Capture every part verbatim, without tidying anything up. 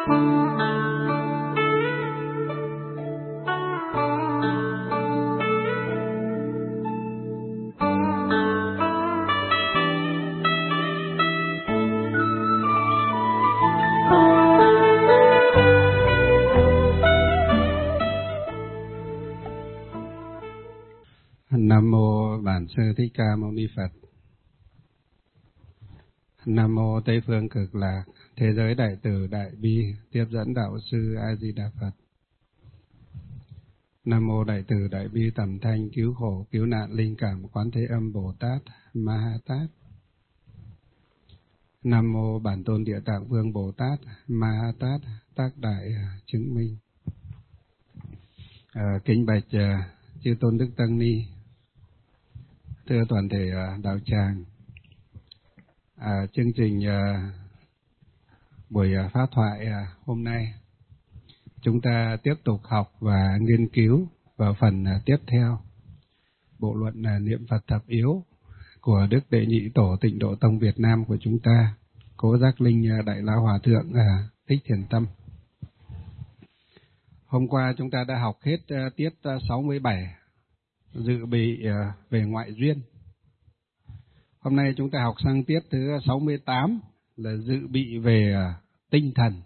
Nam mô Bản Sư Thích Ca Mâu Ni Phật. Nam mô Tây Phương Cực Lạc, Thế giới Đại Từ Đại Bi, Tiếp dẫn Đạo Sư A Di Đà Phật. Nam mô Đại Từ Đại Bi Tầm Thanh, Cứu Khổ Cứu Nạn Linh Cảm Quán Thế Âm Bồ Tát Ma Ha Tát. Nam mô Bản Tôn Địa Tạng Vương Bồ Tát Ma Ha Tát, Tác Đại Chứng Minh. À, kính bạch uh, chư Tôn Đức Tăng Ni, thưa toàn thể uh, đạo tràng. À, chương trình uh, buổi uh, pháp thoại uh, hôm nay, chúng ta tiếp tục học và nghiên cứu vào phần uh, tiếp theo bộ luận uh, niệm Phật thập yếu của Đức Đệ Nhị Tổ Tịnh Độ Tông Việt Nam của chúng ta, Cố Giác Linh uh, Đại Lão Hòa Thượng uh, Thích Thiền Tâm. Hôm qua chúng ta đã học hết uh, tiết uh, sáu mươi bảy, dự bị uh, về ngoại duyên. Hôm nay chúng ta học sang tiết thứ sáu mươi tám là dự bị về uh, tinh thần.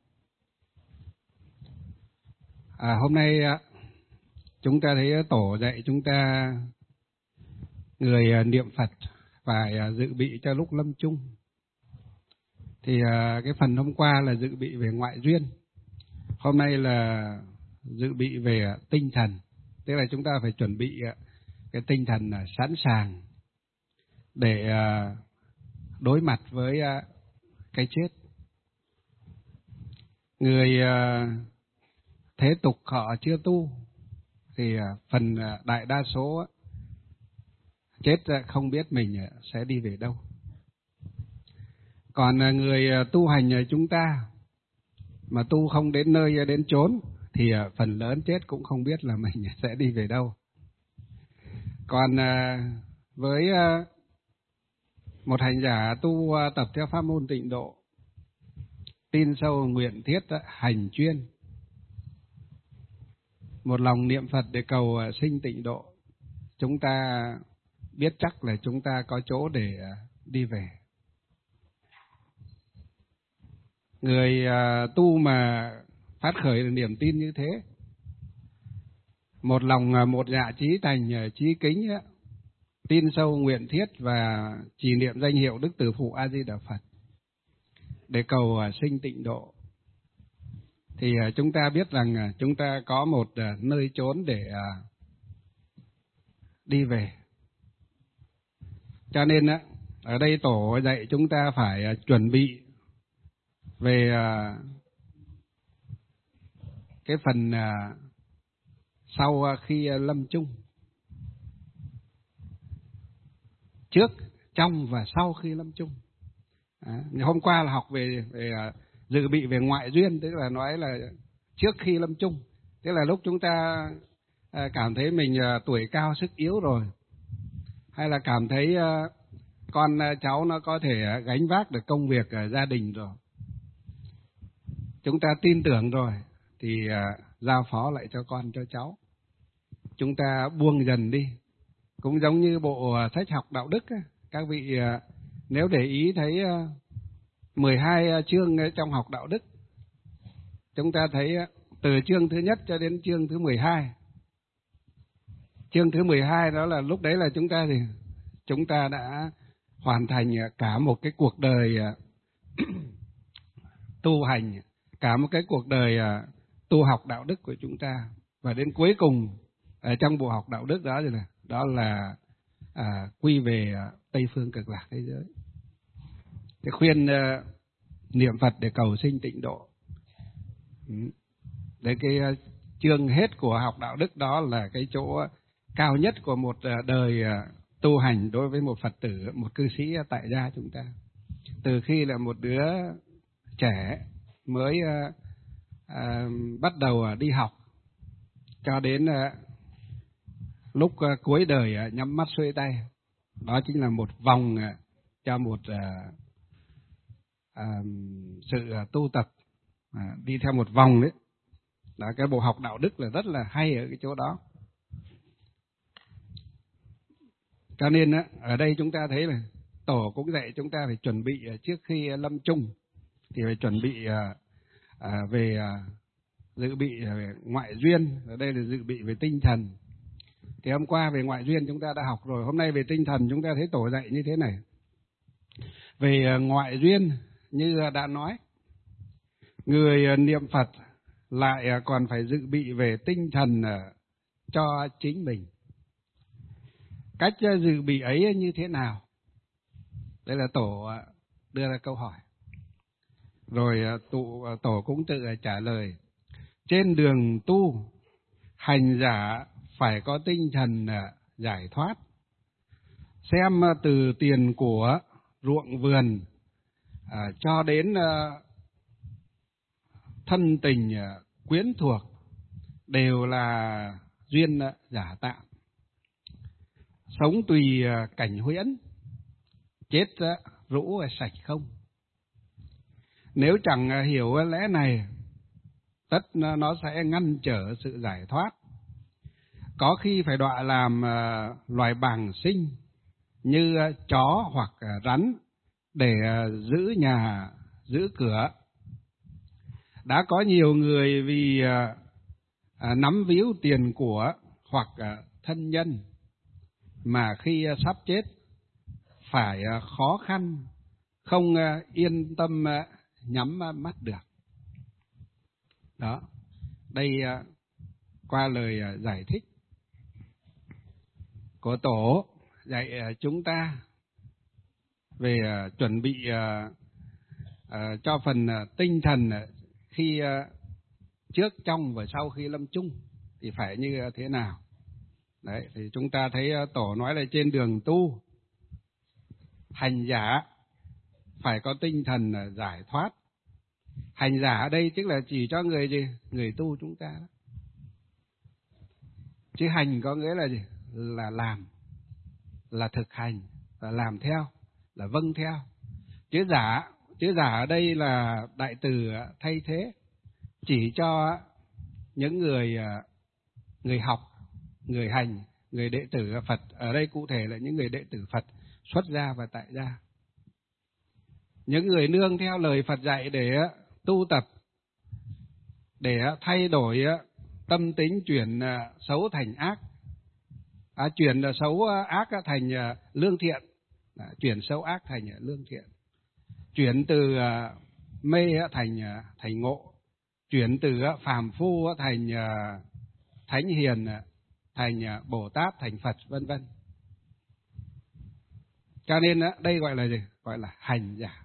À, hôm nay uh, chúng ta thấy Tổ dạy chúng ta người uh, niệm Phật phải uh, dự bị cho lúc lâm chung. Thì uh, cái phần hôm qua là dự bị về ngoại duyên. Hôm nay là dự bị về uh, tinh thần. Tức là chúng ta phải chuẩn bị uh, cái tinh thần uh, sẵn sàng để uh, đối mặt với uh, cái chết. Người uh, thế tục họ chưa tu thì uh, phần uh, đại đa số uh, chết uh, không biết mình uh, sẽ đi về đâu. Còn uh, người uh, tu hành uh, chúng ta mà tu không đến nơi uh, đến chốn thì uh, phần lớn chết cũng không biết là mình sẽ đi về đâu. Còn uh, với uh, một hành giả tu uh, tập theo pháp môn tịnh độ, tin sâu nguyện thiết uh, hành chuyên, một lòng niệm Phật để cầu uh, sinh tịnh độ, chúng ta biết chắc là chúng ta có chỗ để uh, đi về. Người uh, tu mà phát khởi được niềm tin như thế, một lòng uh, một dạ chí thành uh, chí kính, uh, tin sâu nguyện thiết và trì niệm danh hiệu Đức Từ Phụ A Di Đà Phật để cầu uh, sinh tịnh độ, thì uh, chúng ta biết rằng uh, chúng ta có một uh, nơi chốn để uh, đi về. Cho nên uh, ở đây Tổ dạy chúng ta phải uh, chuẩn bị về uh, cái phần uh, sau uh, khi uh, lâm chung, trước, trong và sau khi lâm chung. À, hôm qua là học về, về uh, dự bị về ngoại duyên, tức là nói là trước khi lâm chung, tức là lúc chúng ta uh, cảm thấy mình uh, tuổi cao sức yếu rồi, hay là cảm thấy uh, con uh, cháu nó có thể uh, gánh vác được công việc uh, gia đình rồi, chúng ta tin tưởng rồi thì uh, giao phó lại cho con cho cháu, chúng ta buông dần đi. Cũng giống như bộ uh, sách học đạo đức á, các vị uh, nếu để ý thấy uh, mười hai uh, chương trong học đạo đức, chúng ta thấy uh, từ chương thứ nhất cho đến chương thứ mười hai. Chương thứ mười hai đó là lúc đấy là chúng ta thì chúng ta đã hoàn thành uh, cả một cái cuộc đời uh, tu hành, cả một cái cuộc đời uh, tu học đạo đức của chúng ta. Và đến cuối cùng ở trong bộ học đạo đức đó thì là đó là à, quy về à, Tây Phương Cực Lạc thế giới. Thì khuyên à, niệm Phật để cầu sinh tịnh độ. Ừ. Đấy, cái à, chương hết của học đạo đức đó là cái chỗ à, cao nhất của một à, đời à, tu hành đối với một Phật tử, một cư sĩ à, tại gia chúng ta. Từ khi là một đứa trẻ mới à, à, bắt đầu à, đi học cho đến à, lúc uh, cuối đời uh, nhắm mắt xuôi tay, đó chính là một vòng uh, cho một uh, uh, sự uh, tu tập à, đi theo một vòng đấy. Đó, cái bộ học đạo đức là rất là hay ở cái chỗ đó. Cho nên á, ở đây chúng ta thấy là Tổ cũng dạy chúng ta phải chuẩn bị trước khi lâm chung thì phải chuẩn bị à, à, về à, dự bị về ngoại duyên, ở đây là dự bị về tinh thần. Thì hôm qua về ngoại duyên chúng ta đã học rồi, hôm nay về tinh thần chúng ta thấy Tổ dạy như thế này. Về ngoại duyên như đã nói, người niệm Phật lại còn phải dự bị về tinh thần cho chính mình. Cách dự bị ấy như thế nào? Đây là Tổ đưa ra câu hỏi. Rồi tụ, Tổ cũng tự trả lời. Trên đường tu, hành giả phải có tinh thần giải thoát. Xem từ tiền của, ruộng vườn, à, cho đến à, thân tình à, quyến thuộc đều là duyên à, giả tạm. Sống tùy à, cảnh huyễn, chết à, rũ à, sạch không. Nếu chẳng à, hiểu lẽ này, tất à, nó sẽ ngăn trở sự giải thoát. Có khi phải đọa làm à, loài bàng sinh như à, chó hoặc à, rắn để à, giữ nhà, giữ cửa. Đã có nhiều người vì à, à, nắm víu tiền của hoặc à, thân nhân mà khi à, sắp chết phải à, khó khăn, không à, yên tâm à, nhắm à, mắt được. Đó, đây à, qua lời à, giải thích của Tổ dạy à, chúng ta về à, chuẩn bị à, à, cho phần à, tinh thần à, khi à, trước, trong và sau khi lâm chung thì phải như thế nào. Đấy, thì chúng ta thấy à, Tổ nói là trên đường tu, hành giả phải có tinh thần à, giải thoát. Hành giả ở đây tức là chỉ cho người gì? Người tu chúng ta đó. Chứ hành có nghĩa là gì? Là làm, là thực hành, là làm theo, là vâng theo. Chữ giả, chữ giả ở đây là đại từ thay thế, chỉ cho những người người học, người hành, người đệ tử Phật. Ở đây cụ thể là những người đệ tử Phật xuất gia và tại gia. Những người nương theo lời Phật dạy để tu tập, để thay đổi tâm tính chuyển xấu thành ác, à, chuyển xấu ác thành lương thiện, à, chuyển xấu ác thành lương thiện, chuyển từ mê thành thành ngộ, chuyển từ phàm phu thành thánh hiền, thành Bồ Tát, thành Phật, vân vân. Cho nên đây gọi là gì? Gọi là hành giả.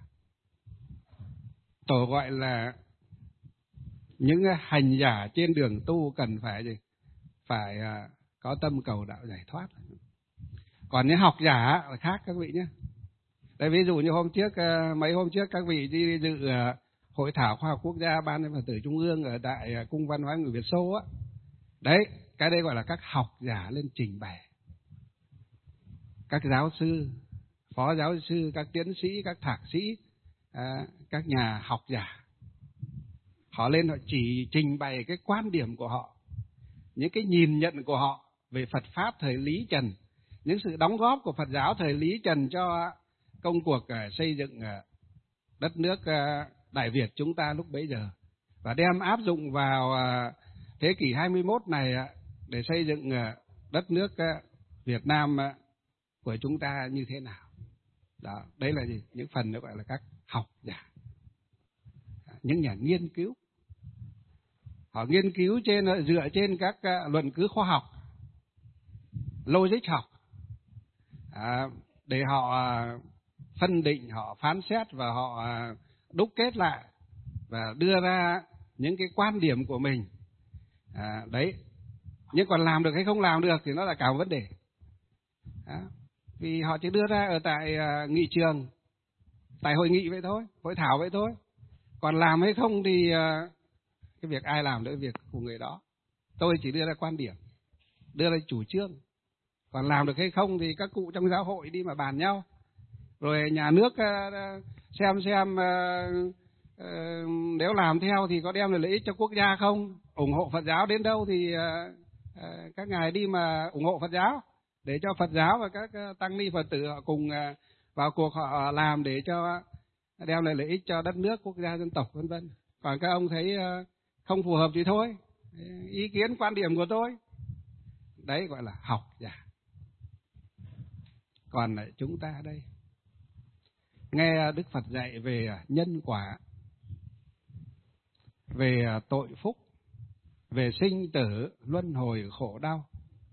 Tổ gọi là những hành giả trên đường tu cần phải gì? Phải có tâm cầu đạo giải thoát. Còn những học giả là khác các vị nhé. Đây ví dụ như hôm trước, mấy hôm trước các vị đi dự hội thảo khoa học quốc gia Ban Phật tử Trung ương ở tại Cung Văn hóa người Việt Xô á. Đấy, cái đây gọi là các học giả lên trình bày. Các giáo sư, phó giáo sư, các tiến sĩ, các thạc sĩ, à, các nhà học giả. Họ lên họ chỉ trình bày cái quan điểm của họ, những cái nhìn nhận của họ về Phật Pháp thời Lý Trần, những sự đóng góp của Phật giáo thời Lý Trần cho công cuộc xây dựng đất nước Đại Việt chúng ta lúc bấy giờ, và đem áp dụng vào thế kỷ hai mươi mốt này để xây dựng đất nước Việt Nam của chúng ta như thế nào. Đó, đấy là gì? Những phần nó gọi là các học giả, những nhà nghiên cứu. Họ nghiên cứu trên dựa trên các luận cứ khoa học, logic học, à, để họ phân định, họ phán xét và họ đúc kết lại và đưa ra những cái quan điểm của mình. À, đấy. Nhưng còn làm được hay không làm được thì nó là cả một vấn đề. À, vì họ chỉ đưa ra ở tại uh, nghị trường, tại hội nghị vậy thôi, hội thảo vậy thôi. Còn làm hay không thì uh, cái việc ai làm được việc của người đó. Tôi chỉ đưa ra quan điểm, đưa ra chủ trương. Còn làm được hay không thì các cụ trong giáo hội đi mà bàn nhau. Rồi nhà nước uh, xem xem uh, uh, nếu làm theo thì có đem lại lợi ích cho quốc gia không? Ủng hộ Phật giáo đến đâu thì uh, uh, các ngài đi mà ủng hộ Phật giáo, để cho Phật giáo và các uh, tăng ni Phật tử họ cùng uh, vào cuộc họ làm để cho đem lại lợi ích cho đất nước, quốc gia, dân tộc vân vân. Còn các ông thấy uh, không phù hợp thì thôi, ý kiến quan điểm của tôi. Đấy gọi là học giả. Còn lại chúng ta đây, nghe Đức Phật dạy về nhân quả, về tội phúc, về sinh tử, luân hồi khổ đau,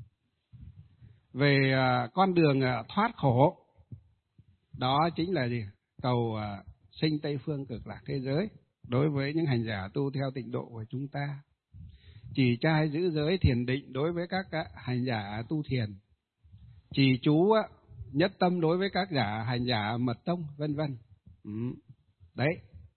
về con đường thoát khổ. Đó chính là gì? Cầu sinh Tây Phương Cực Lạc thế giới đối với những hành giả tu theo tịnh độ của chúng ta. Trì trai giữ giới thiền định đối với các hành giả tu thiền. Trì chú nhất tâm đối với các giả hành giả mật tông vân vân. Ừ. Đấy.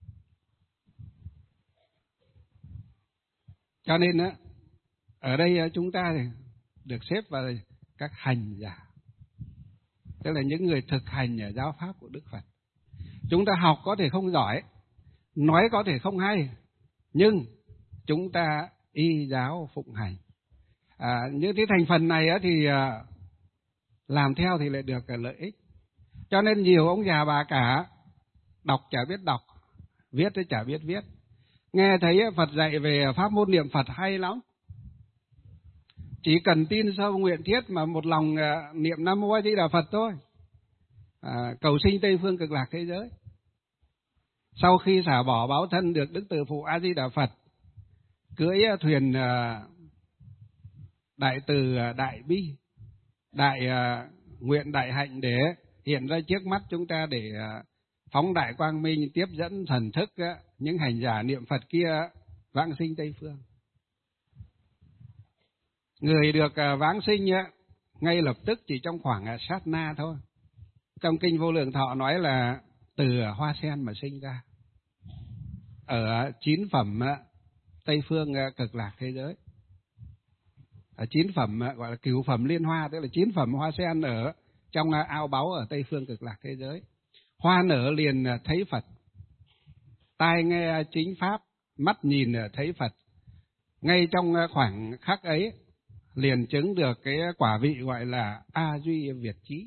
Cho nên á, ở đây chúng ta được xếp vào các hành giả, tức là những người thực hành ở giáo pháp của Đức Phật. Chúng ta học có thể không giỏi, nói có thể không hay, nhưng chúng ta y giáo phụng hành. À, những cái thành phần này á thì à, làm theo thì lại được lợi ích. Cho nên nhiều ông già bà cả đọc chả biết đọc, viết thì chả biết viết. Nghe thấy Phật dạy về pháp môn niệm Phật hay lắm. Chỉ cần tin sâu nguyện thiết mà một lòng à, niệm Nam Mô A Di Đà Phật thôi. À, cầu sinh Tây Phương Cực Lạc thế giới. Sau khi xả bỏ báo thân được Đức Từ Phụ A Di Đà Phật, cưỡi thuyền à, đại từ đại bi, đại à, nguyện đại hạnh để hiện ra trước mắt chúng ta, để à, phóng đại quang minh tiếp dẫn thần thức á, những hành giả niệm Phật kia vãng sinh Tây Phương. Người được à, vãng sinh á, ngay lập tức chỉ trong khoảng à, sát na thôi. Trong kinh Vô Lượng Thọ nói là từ hoa sen mà sinh ra, ở chín phẩm á, Tây Phương à, Cực Lạc thế giới. Ở chín phẩm gọi là cửu phẩm liên hoa, tức là chín phẩm hoa sen ở trong ao báu ở Tây Phương Cực Lạc thế giới. Hoa nở liền thấy Phật, tai nghe chính pháp, mắt nhìn thấy Phật. Ngay trong khoảng khắc ấy liền chứng được cái quả vị gọi là A Duy Việt Chí.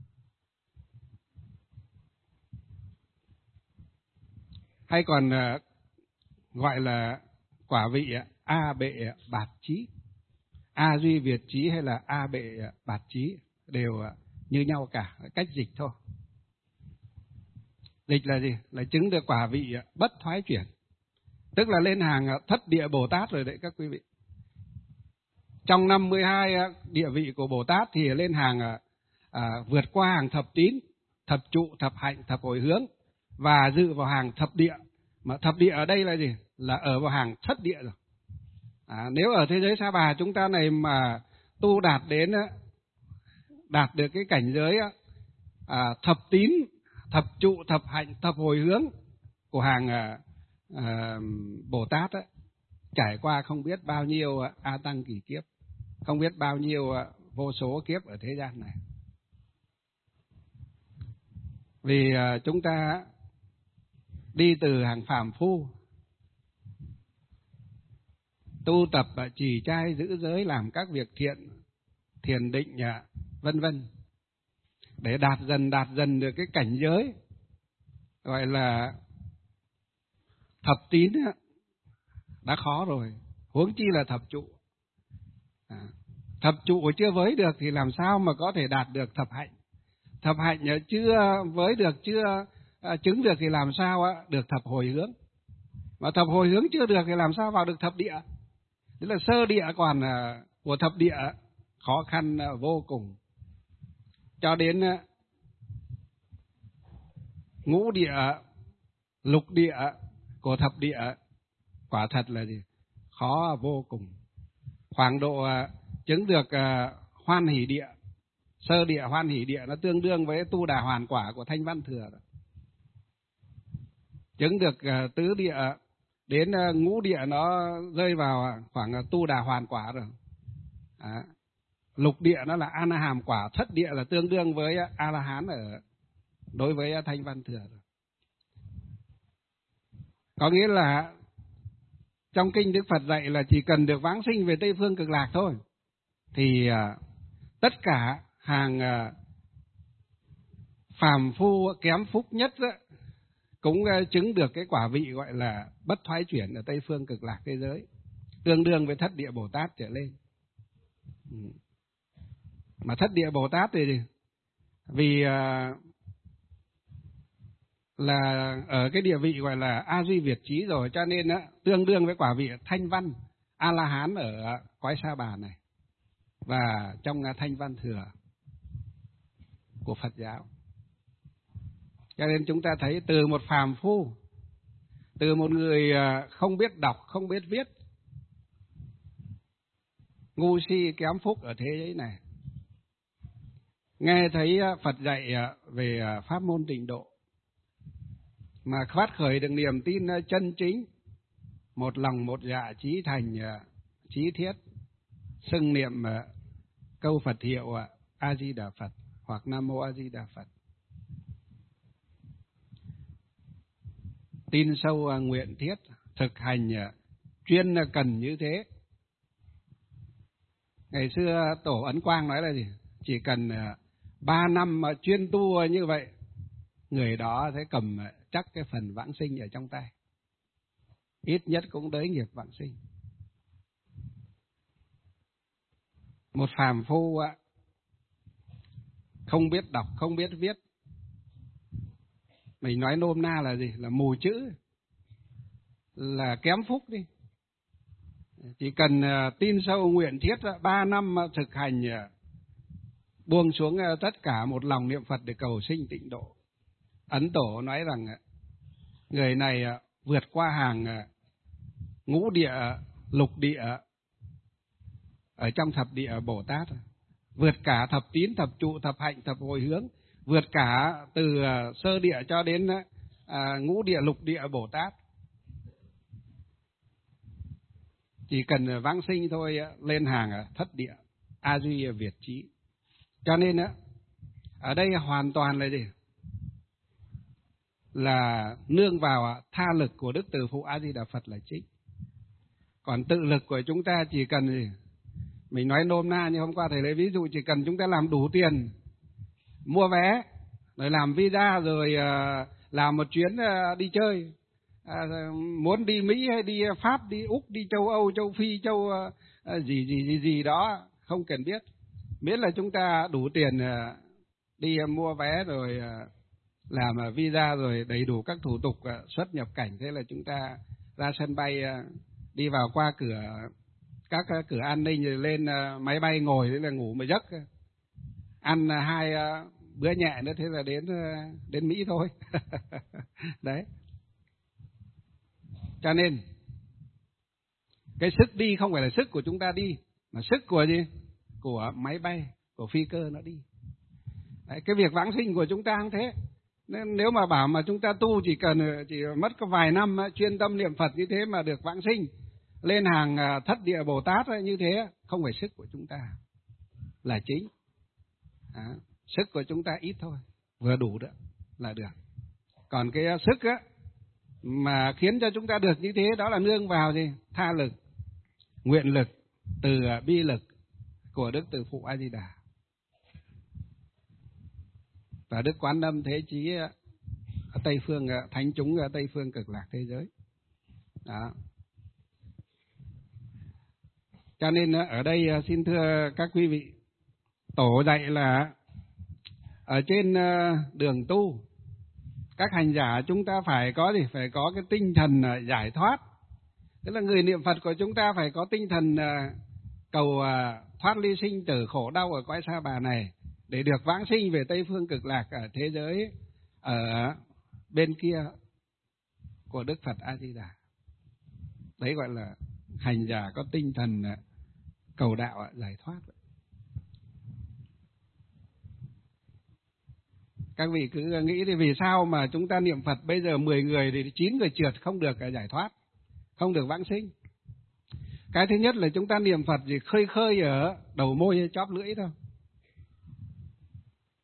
Hay còn gọi là quả vị A Bệ Bạt Chí. A Duy Việt Chí hay là A Bệ Bạt Chí đều như nhau cả, cách dịch thôi. Dịch là gì? Là chứng được quả vị bất thoái chuyển, tức là lên hàng thất địa Bồ Tát rồi đấy các quý vị. Trong năm mươi hai địa vị của Bồ Tát thì lên hàng à, vượt qua hàng thập tín, thập trụ, thập hạnh, thập hồi hướng và dự vào hàng thập địa. Mà thập địa ở đây là gì? Là ở vào hàng thất địa rồi. À, nếu ở thế giới Sa Bà chúng ta này mà tu đạt đến đạt được cái cảnh giới à, thập tín, thập trụ, thập hạnh, thập hồi hướng của hàng à, à, Bồ Tát ấy, trải qua không biết bao nhiêu A Tăng kỳ kiếp, không biết bao nhiêu vô số kiếp ở thế gian này. Vì à, chúng ta đi từ hàng phàm phu, tu tập trì trai giữ giới, làm các việc thiện, thiền định vân vân, để đạt dần đạt dần được cái cảnh giới gọi là thập tín đã khó rồi, huống chi là thập trụ. À, thập trụ chưa với được thì làm sao mà có thể đạt được thập hạnh? Thập hạnh chưa với được, chưa à, chứng được thì làm sao á, được thập hồi hướng? Mà thập hồi hướng chưa được thì làm sao vào được thập địa? Tức là sơ địa còn à, của thập địa khó khăn à, vô cùng. Cho đến à, ngũ địa, lục địa của thập địa quả thật là gì? Khó vô cùng. Khoảng độ à, chứng được à, hoan hỷ địa, sơ địa hoan hỷ địa nó tương đương với tu đà hoàn quả của Thanh Văn Thừa đó. Chứng được à, tứ địa đến à, ngũ địa nó rơi vào khoảng à, tu đà hoàn quả rồi. À, lục địa nó là A Na Hàm quả, thất địa là tương đương với A La Hán ở đối với Thanh Văn Thừa rồi. Có nghĩa là trong kinh Đức Phật dạy là chỉ cần được vãng sinh về Tây Phương Cực Lạc thôi, thì à, tất cả hàng à, phàm phu kém phúc nhất đó, cũng à, chứng được cái quả vị gọi là bất thoái chuyển ở Tây Phương Cực Lạc thế giới, tương đương với Thất Địa Bồ Tát trở lên. Ừ. Mà Thất Địa Bồ Tát thì vì à, là ở cái địa vị gọi là A Duy Việt Trí rồi, cho nên á, tương đương với quả vị Thanh Văn A La Hán ở cõi Sa Bà này và trong Thanh Văn Thừa của Phật giáo. Cho nên chúng ta thấy từ một phàm phu, từ một người không biết đọc, không biết viết, ngu si kém phúc ở thế giới này, nghe thấy Phật dạy về pháp môn tịnh độ mà phát khởi được niềm tin chân chính, một lòng một dạ chí thành chí thiết, xưng niệm câu Phật hiệu A Di Đà Phật hoặc Nam Mô A Di Đà Phật, tin sâu nguyện thiết, thực hành chuyên cần như thế. Ngày xưa Tổ Ấn Quang nói là gì? Chỉ cần ba năm mà chuyên tu như vậy, người đó sẽ cầm chắc cái phần vãng sinh ở trong tay, ít nhất cũng đới nghiệp vãng sinh. Một phàm phu không biết đọc, không biết viết, mình nói nôm na là gì? Là mù chữ, là kém phúc đi. Chỉ cần tin sâu nguyện thiết, ba năm thực hành buông xuống tất cả, một lòng niệm Phật để cầu sinh tịnh độ. Ấn Tổ nói rằng người này vượt qua hàng ngũ địa, lục địa ở trong thập địa Bồ Tát, vượt cả thập tín, thập trụ, thập hạnh, thập hồi hướng, vượt cả từ sơ địa cho đến ngũ địa, lục địa Bồ Tát. Chỉ cần vãng sinh thôi, lên hàng thất địa A Duy Việt Trí. Cho nên ở đây hoàn toàn là gì? Là nương vào tha lực của Đức Từ Phụ A Di Đà Phật là chính. Còn tự lực của chúng ta chỉ cần gì? Mình nói nôm na như hôm qua thầy lấy ví dụ, chỉ cần chúng ta làm đủ tiền mua vé, rồi làm visa, rồi làm một chuyến đi chơi, à, muốn đi Mỹ hay đi Pháp, đi Úc, đi châu Âu, châu Phi, châu gì gì gì gì đó không cần biết, miễn là chúng ta đủ tiền đi mua vé rồi làm visa rồi đầy đủ các thủ tục xuất nhập cảnh, thế là chúng ta ra sân bay, đi vào qua cửa các cửa an ninh rồi lên máy bay ngồi, thế là ngủ mà giấc, ăn hai bữa nhẹ nữa, thế là đến đến Mỹ thôi. Đấy. Cho nên cái sức đi không phải là sức của chúng ta đi, mà sức của gì? Của máy bay, của phi cơ nó đi. Đấy, cái việc vãng sinh của chúng ta không thế. Nên nếu mà bảo mà chúng ta tu chỉ cần chỉ mất có vài năm chuyên tâm niệm Phật như thế mà được vãng sinh lên hàng thất địa Bồ Tát như thế, không phải sức của chúng ta là chính. À, sức của chúng ta ít thôi, vừa đủ được là được. Còn cái sức á mà khiến cho chúng ta được như thế, đó là nương vào gì? Tha lực, nguyện lực, từ bi lực của Đức Từ Phụ A Di Đà và Đức Quán Âm Thế Chí ở Tây Phương, thánh chúng ở Tây Phương Cực Lạc thế giới. Đó. Cho nên ở đây xin thưa các quý vị, Tổ dạy là ở trên đường tu, các hành giả chúng ta phải có gì? Phải có cái tinh thần giải thoát. Tức là người niệm Phật của chúng ta phải có tinh thần cầu thoát ly sinh tử khổ đau ở cõi Sa Bà này, để được vãng sinh về Tây Phương Cực Lạc ở thế giới ở bên kia của Đức Phật A Di Đà. Đấy gọi là hành giả có tinh thần cầu đạo giải thoát. Các vị cứ nghĩ thì vì sao mà chúng ta niệm Phật bây giờ mười người thì chín người trượt không được giải thoát, không được vãng sinh? Cái thứ nhất là chúng ta niệm Phật chỉ khơi khơi ở đầu môi hay chóp lưỡi thôi,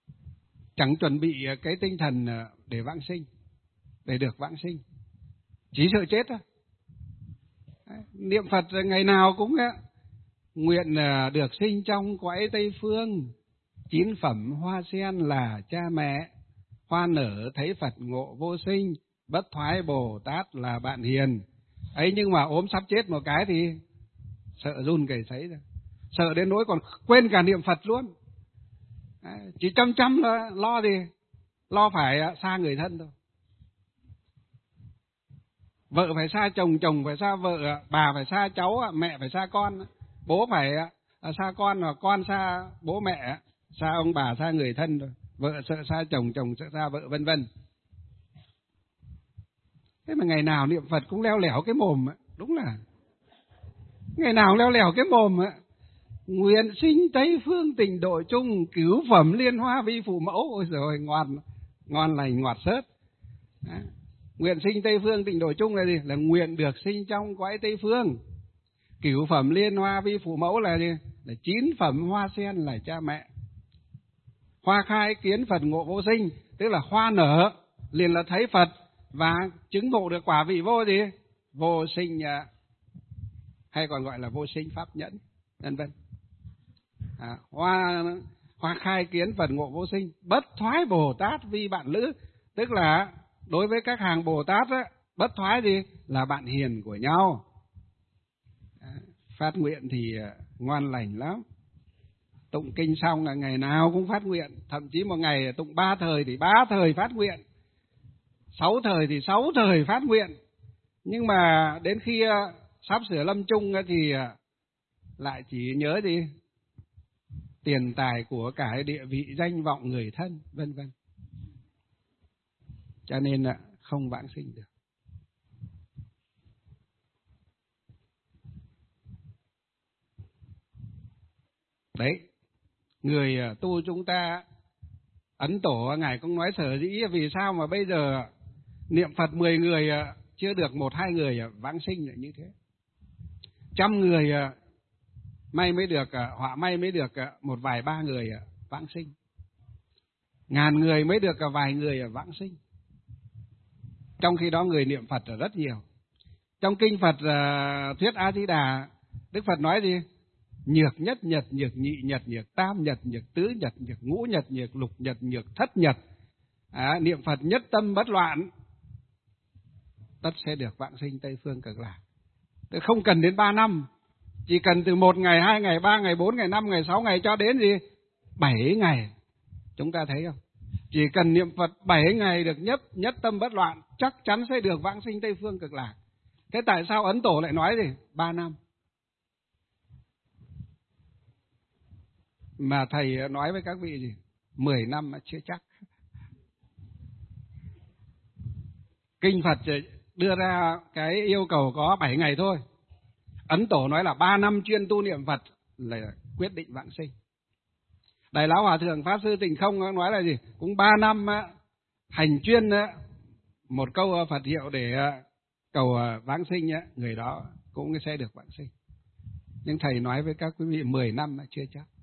chẳng chuẩn bị cái tinh thần để vãng sinh, để được vãng sinh. chỉ sợ chết thôi. Niệm Phật ngày nào cũng nguyện được sinh trong cõi Tây Phương, chín phẩm hoa sen là cha mẹ, hoa nở thấy Phật ngộ vô sinh, bất thoái Bồ Tát là bạn hiền. Ấy nhưng mà ốm sắp chết một cái thì sợ run cầy sấy rồi, sợ đến nỗi còn quên cả niệm Phật luôn. Chỉ chăm chăm lo, lo gì, lo phải xa người thân thôi. Vợ phải xa chồng, chồng phải xa vợ, bà phải xa cháu, mẹ phải xa con, bố phải xa con, và con xa bố mẹ, xa ông bà, xa người thân rồi. Vợ sợ xa chồng, chồng sợ xa vợ, vân vân. Thế mà ngày nào niệm Phật cũng leo lẻo cái mồm, đúng là ngày nào cũng leo lẻo cái mồm. Nguyện sinh Tây Phương tịnh độ chung, cứu phẩm liên hoa vi phụ mẫu. Ôi giời, ngon, ngon lành ngọt xớt. Đó. Nguyện sinh Tây Phương tịnh độ chung là gì? Là nguyện được sinh trong cõi Tây Phương. Cửu phẩm liên hoa vi phụ mẫu là gì? Là chín phẩm hoa sen là cha mẹ. Hoa khai kiến Phật ngộ vô sinh, tức là hoa nở liền là thấy Phật và chứng ngộ được quả vị vô gì? Vô sinh, hay còn gọi là vô sinh pháp nhẫn, vân vân. À, hoa hoa khai kiến Phật ngộ vô sinh, bất thoái Bồ Tát vi bạn lữ, tức là đối với các hàng Bồ Tát á, bất thoái gì? Là bạn hiền của nhau. À, phát nguyện thì ngoan lành lắm. Tụng kinh xong là ngày nào cũng phát nguyện, thậm chí một ngày tụng ba thời thì ba thời phát nguyện, sáu thời thì sáu thời phát nguyện. Nhưng mà đến khi sắp sửa lâm chung thì lại chỉ nhớ gì? Tiền tài của cải, địa vị, danh vọng, người thân, vân vân. Cho nên là không vãng sinh được. Đấy, người tu chúng ta, Ấn Tổ Ngài cũng nói sở dĩ vì sao mà bây giờ niệm Phật mười người chưa được một hai người vãng sinh là như thế. Trăm người may mới được, họa may mới được một vài ba người vãng sinh. Ngàn người mới được vài người vãng sinh. Trong khi đó người niệm Phật là rất nhiều. Trong kinh Phật uh, thuyết A Di Đà, Đức Phật nói gì? Nhược nhất nhật, nhược nhị nhật, nhược tam nhật, nhược tứ nhật, nhược ngũ nhật, nhược lục nhật, nhược thất nhật. À, niệm Phật nhất tâm bất loạn, tất sẽ được vãng sinh Tây Phương Cực Lạc. Không cần đến ba năm, chỉ cần từ một ngày, hai ngày, ba ngày, bốn ngày, năm ngày, sáu ngày cho đến gì? Bảy ngày. Chúng ta thấy không? Chỉ cần niệm Phật bảy ngày được nhất nhất tâm bất loạn, chắc chắn sẽ được vãng sinh Tây Phương Cực Lạc. Thế tại sao Ấn Tổ lại nói gì? Ba năm. Mà thầy nói với các vị gì? Mười năm mà chưa chắc. Kinh Phật đưa ra cái yêu cầu có bảy ngày thôi. Ấn Tổ nói là ba năm chuyên tu niệm Phật là quyết định vãng sinh. Đại Lão Hòa Thượng Pháp Sư Tịnh Không nói là gì? Cũng ba năm hành chuyên một câu Phật hiệu để cầu vãng sinh, người đó cũng sẽ được vãng sinh. Nhưng thầy nói với các quý vị mười năm là chưa chắc.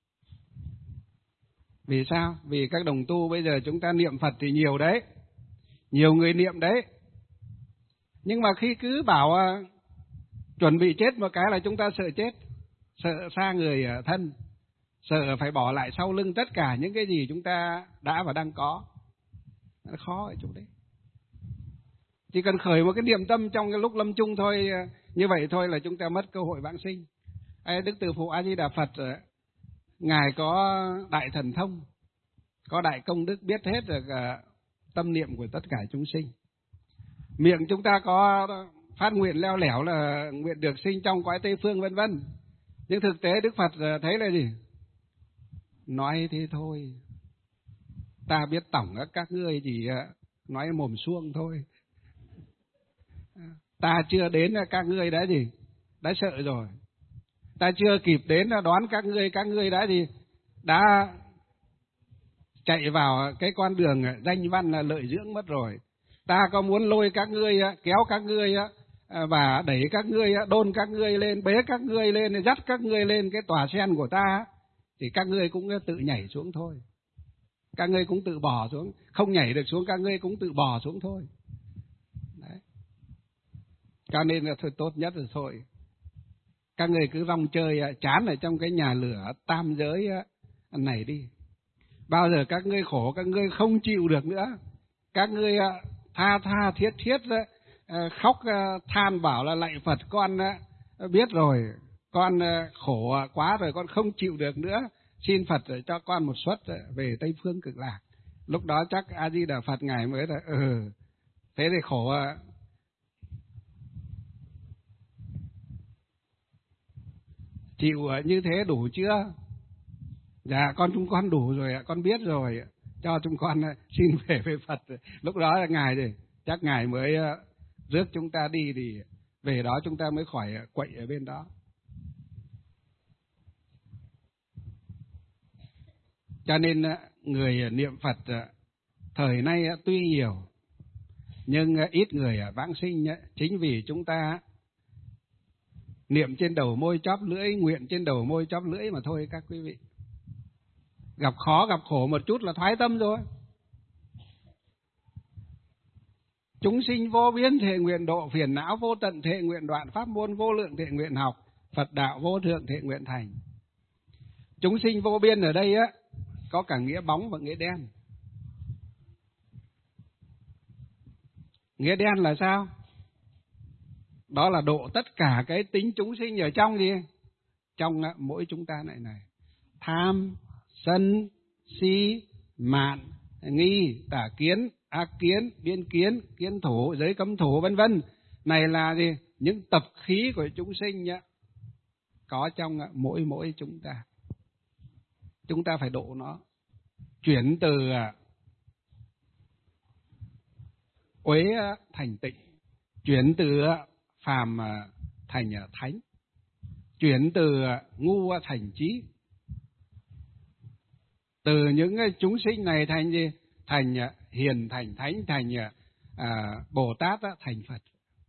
Vì sao? Vì các đồng tu bây giờ chúng ta niệm Phật thì nhiều đấy, nhiều người niệm đấy. Nhưng mà khi cứ bảo uh, chuẩn bị chết một cái là chúng ta sợ chết, sợ xa người thân, sợ phải bỏ lại sau lưng tất cả những cái gì chúng ta đã và đang có. Nó khó ở chỗ đấy. Chỉ cần khởi một cái niệm tâm trong cái lúc lâm chung thôi, như vậy thôi là chúng ta mất cơ hội vãng sinh. Đức Từ Phụ A Di Đà Phật, Ngài có đại thần thông, có đại công đức, biết hết được tâm niệm của tất cả chúng sinh. Miệng chúng ta có phát nguyện leo lẻo là nguyện được sinh trong cõi Tây Phương vân vân. Nhưng thực tế Đức Phật thấy là gì? Nói thế thôi. Ta biết tổng các ngươi chỉ nói mồm suông thôi. Ta chưa đến các ngươi đã gì? Đã sợ rồi. Ta chưa kịp đến đoán các ngươi, các ngươi đã gì? Đã chạy vào cái con đường danh văn là lợi dưỡng mất rồi. Ta có muốn lôi các ngươi, kéo các ngươi và đẩy các ngươi, đôn các ngươi lên, bế các ngươi lên, dắt các ngươi lên cái tòa sen của ta, thì các ngươi cũng tự nhảy xuống thôi. Các ngươi cũng tự bỏ xuống, không nhảy được xuống các ngươi cũng tự bỏ xuống thôi. Đấy. Cho nên là thôi tốt nhất là thôi, các người cứ rong chơi chán ở trong cái nhà lửa tam giới này đi. Bao giờ các ngươi khổ, các ngươi không chịu được nữa, các ngươi tha tha thiết thiết khóc than bảo là lạy Phật, con biết rồi, con khổ quá rồi, con không chịu được nữa, xin Phật cho con một suất về Tây Phương Cực Lạc. Lúc đó chắc A Di Đà Phật ngài mới là ừ thế thì khổ à. Chịu như thế đủ chưa? Dạ con chúng con đủ rồi ạ, con biết rồi, cho chúng con xin về với Phật. Lúc đó là ngài thì chắc ngài mới rước chúng ta đi, thì về đó chúng ta mới khỏi quậy ở bên đó. Cho nên người niệm Phật thời nay tuy nhiều nhưng ít người vãng sinh, chính vì chúng ta niệm trên đầu môi chóp lưỡi, nguyện trên đầu môi chóp lưỡi mà thôi các quý vị. Gặp khó gặp khổ một chút là thoái tâm rồi. Chúng sinh vô biên thệ nguyện độ, phiền não vô tận thệ nguyện đoạn, pháp môn vô lượng thệ nguyện học, Phật đạo vô thượng thệ nguyện thành. Chúng sinh vô biên ở đây á có cả nghĩa bóng và nghĩa đen. Nghĩa đen là sao? Đó là độ tất cả cái tính chúng sinh ở trong gì? Trong mỗi chúng ta này này. Tham, sân, si, mạn, nghi, tà kiến, ác kiến, biên kiến, kiến thủ, giới cấm thủ vân vân. Này là gì? Những tập khí của chúng sinh nhá, có trong mỗi mỗi chúng ta. Chúng ta phải độ nó, chuyển từ uế thành tịnh, chuyển từ phàm thành thánh, chuyển từ ngu thành trí, từ những chúng sinh này thành gì? Thành hiền, thành thánh, thành à, Bồ Tát, thành Phật.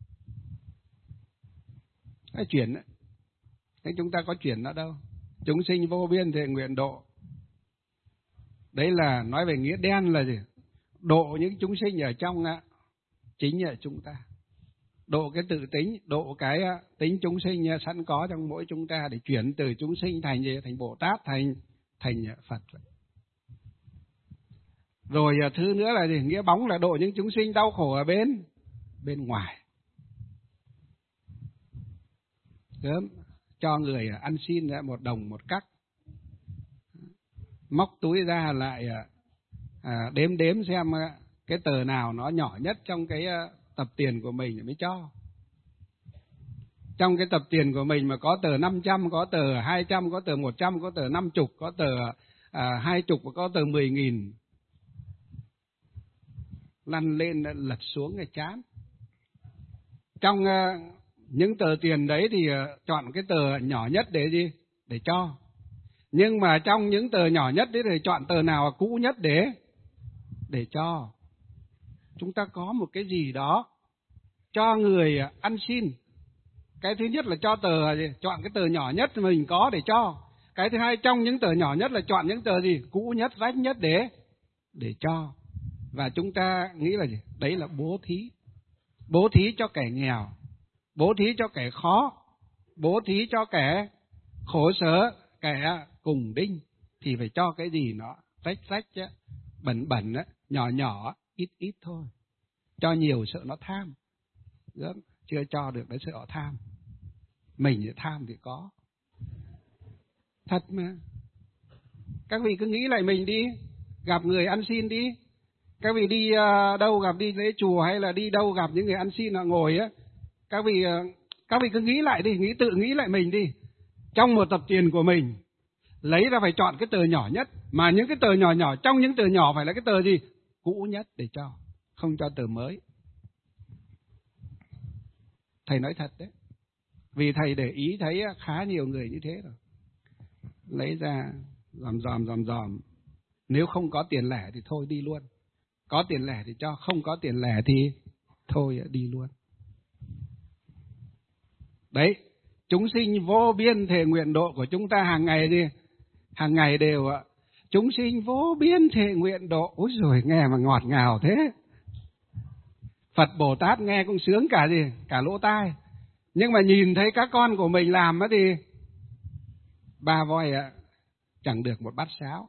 Cái chuyển đấy, thế chúng ta có chuyển nó đâu? Chúng sinh vô biên thệ nguyện độ. Đấy là nói về nghĩa đen là gì? Độ những chúng sinh ở trong chính là chúng ta. Độ cái tự tính, độ cái tính chúng sinh sẵn có trong mỗi chúng ta, để chuyển từ chúng sinh thành gì? Thành Bồ Tát, thành thành Phật. Rồi thứ nữa là gì? Nghĩa bóng là độ những chúng sinh đau khổ ở bên bên ngoài. Sớm cho người ăn xin một đồng một cắc, móc túi ra lại à, đếm đếm xem cái tờ nào nó nhỏ nhất trong cái tập tiền của mình mới cho. Trong cái tập tiền của mình mà có tờ năm trăm, có tờ hai trăm, có tờ một trăm, có tờ năm chục, có tờ à, hai chục và có tờ mười nghìn, lăn lên lật xuống cái chán. Trong uh, những tờ tiền đấy thì uh, chọn cái tờ nhỏ nhất để gì? Để cho. Nhưng mà trong những tờ nhỏ nhất đấy thì chọn tờ nào cũ nhất để để cho. Chúng ta có một cái gì đó cho người ăn xin. Cái thứ nhất là cho tờ gì? Chọn cái tờ nhỏ nhất mình có để cho. Cái thứ hai, trong những tờ nhỏ nhất là chọn những tờ gì? Cũ nhất, rách nhất để để cho. Và chúng ta nghĩ là gì? Đấy là bố thí. Bố thí cho kẻ nghèo, bố thí cho kẻ khó, bố thí cho kẻ khổ sở, kẻ cùng đinh, thì phải cho cái gì nó rách rách, bẩn bẩn, nhỏ nhỏ, ít ít thôi. Cho nhiều sợ nó tham. Chưa cho được đấy sợ họ tham. Mình thì tham thì có. Thật mà. Các vị cứ nghĩ lại mình đi, gặp người ăn xin đi. Các vị đi uh, đâu gặp đi lễ chùa hay là đi đâu gặp những người ăn xin họ ngồi á, các vị uh, các vị cứ nghĩ lại đi, nghĩ tự nghĩ lại mình đi. Trong một tập tiền của mình, lấy ra phải chọn cái tờ nhỏ nhất, mà những cái tờ nhỏ nhỏ trong những tờ nhỏ phải là cái tờ gì? Cũ nhất để cho, không cho tờ mới. Thầy nói thật đấy, vì thầy để ý thấy khá nhiều người như thế rồi. Lấy ra dòm dòm dòm dòm, nếu không có tiền lẻ thì thôi đi luôn. Có tiền lẻ thì cho, không có tiền lẻ thì thôi đi luôn. Đấy, chúng sinh vô biên thệ nguyện độ của chúng ta hàng ngày đi, hàng ngày đều ạ. Chúng sinh vô biên thệ nguyện độ. Úi giời, nghe mà ngọt ngào thế. Phật Bồ Tát nghe cũng sướng cả gì, cả lỗ tai. Nhưng mà nhìn thấy các con của mình làm á thì ba voi ạ, chẳng được một bát cháo.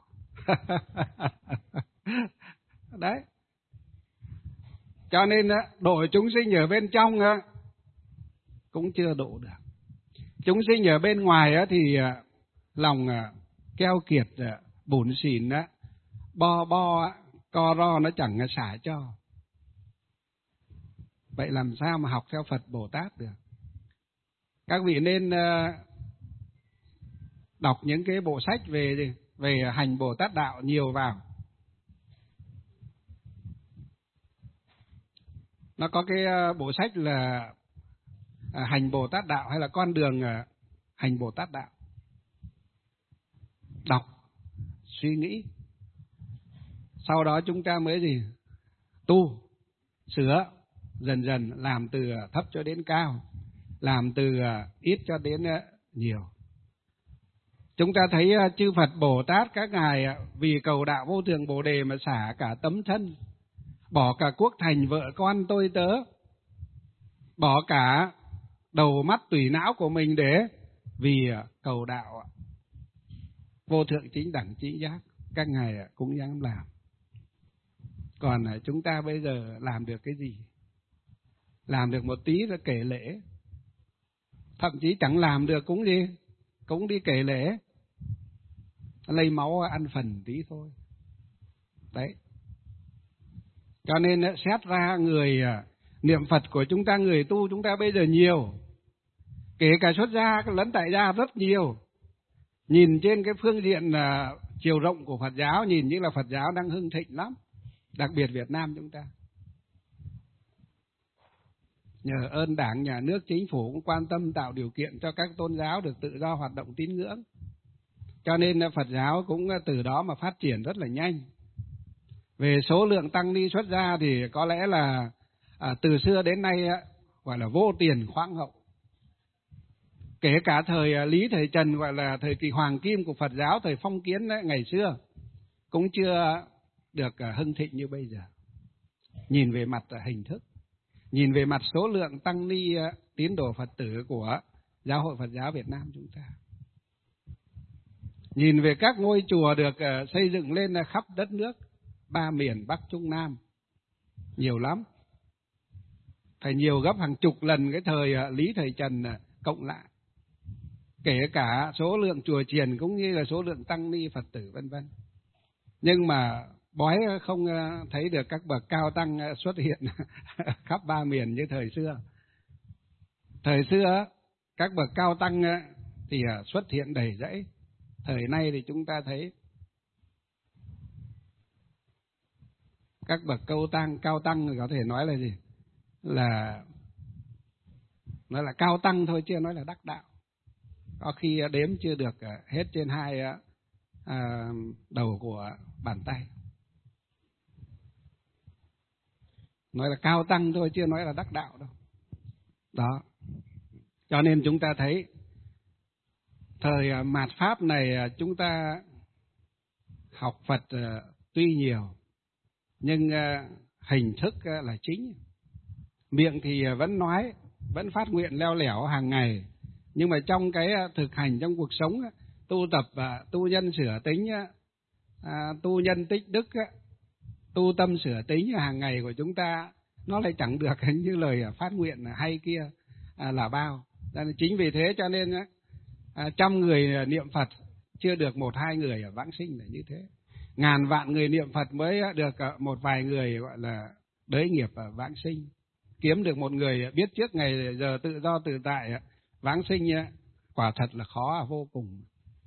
Đấy. Cho nên độ chúng sinh ở bên trong cũng chưa độ được. Chúng sinh ở bên ngoài thì lòng keo kiệt, bủn xỉn, bo bo, co ro nó chẳng xả cho. Vậy làm sao mà học theo Phật Bồ Tát được? Các vị nên đọc những cái bộ sách về về hành Bồ Tát đạo nhiều vào. Nó có cái bộ sách là hành Bồ Tát đạo hay là con đường hành Bồ Tát đạo. Đọc, suy nghĩ. Sau đó chúng ta mới gì? Tu, sửa, dần dần làm từ thấp cho đến cao, làm từ ít cho đến nhiều. Chúng ta thấy chư Phật Bồ Tát các ngài vì cầu đạo vô thượng Bồ đề mà xả cả tấm thân, bỏ cả quốc thành vợ con tôi tớ, bỏ cả đầu mắt tủy não của mình để vì cầu đạo vô thượng chính đẳng chính giác. Các ngài cũng dám làm. Còn chúng ta bây giờ làm được cái gì? Làm được một tí là kể lễ, thậm chí chẳng làm được cũng gì, cũng đi kể lễ, lấy máu ăn phần tí thôi. Đấy. Cho nên xét ra người niệm Phật của chúng ta, người tu chúng ta bây giờ nhiều, kể cả xuất gia lẫn tại gia rất nhiều. Nhìn trên cái phương diện chiều rộng của Phật giáo, nhìn như là Phật giáo đang hưng thịnh lắm, đặc biệt Việt Nam chúng ta. Nhờ ơn Đảng, Nhà nước, Chính phủ cũng quan tâm tạo điều kiện cho các tôn giáo được tự do hoạt động tín ngưỡng. Cho nên Phật giáo cũng từ đó mà phát triển rất là nhanh. Về số lượng tăng ni xuất gia thì có lẽ là à, từ xưa đến nay gọi là vô tiền khoáng hậu. Kể cả thời Lý, thời Trần, gọi là thời kỳ hoàng kim của Phật giáo, thời phong kiến ấy, ngày xưa cũng chưa được hưng thịnh như bây giờ. Nhìn về mặt hình thức, nhìn về mặt số lượng tăng ni tín đồ Phật tử của Giáo hội Phật giáo Việt Nam chúng ta, nhìn về các ngôi chùa được xây dựng lên khắp đất nước, ba miền Bắc Trung Nam, nhiều lắm, phải nhiều gấp hàng chục lần cái thời Lý, thời Trần cộng lại. Kể cả số lượng chùa chiền cũng như là số lượng tăng ni Phật tử vân vân. Nhưng mà bói không thấy được các bậc cao tăng xuất hiện khắp ba miền như thời xưa. Thời xưa các bậc cao tăng thì xuất hiện đầy rẫy. Thời nay thì chúng ta thấy các bậc cao tăng, cao tăng có thể nói là gì? Là nói là cao tăng thôi, chưa nói là đắc đạo. Có khi đếm chưa được hết trên hai à, đầu của bàn tay. Nói là cao tăng thôi, chưa nói là đắc đạo đâu. Đó. Cho nên chúng ta thấy thời mạt Pháp này chúng ta học Phật tuy nhiều, nhưng hình thức là chính. Miệng thì vẫn nói, vẫn phát nguyện leo lẻo hàng ngày, nhưng mà trong cái thực hành trong cuộc sống, tu tập, tu nhân sửa tính, tu nhân tích đức, tu tâm sửa tính hàng ngày của chúng ta, nó lại chẳng được như lời phát nguyện hay kia là bao. Chính vì thế cho nên trăm người niệm Phật chưa được một hai người ở vãng sinh là như thế. Ngàn vạn người niệm Phật mới được một vài người gọi là đới nghiệp ở vãng sinh. Kiếm được một người biết trước ngày giờ tự do tự tại vãng sinh quả thật là khó vô cùng.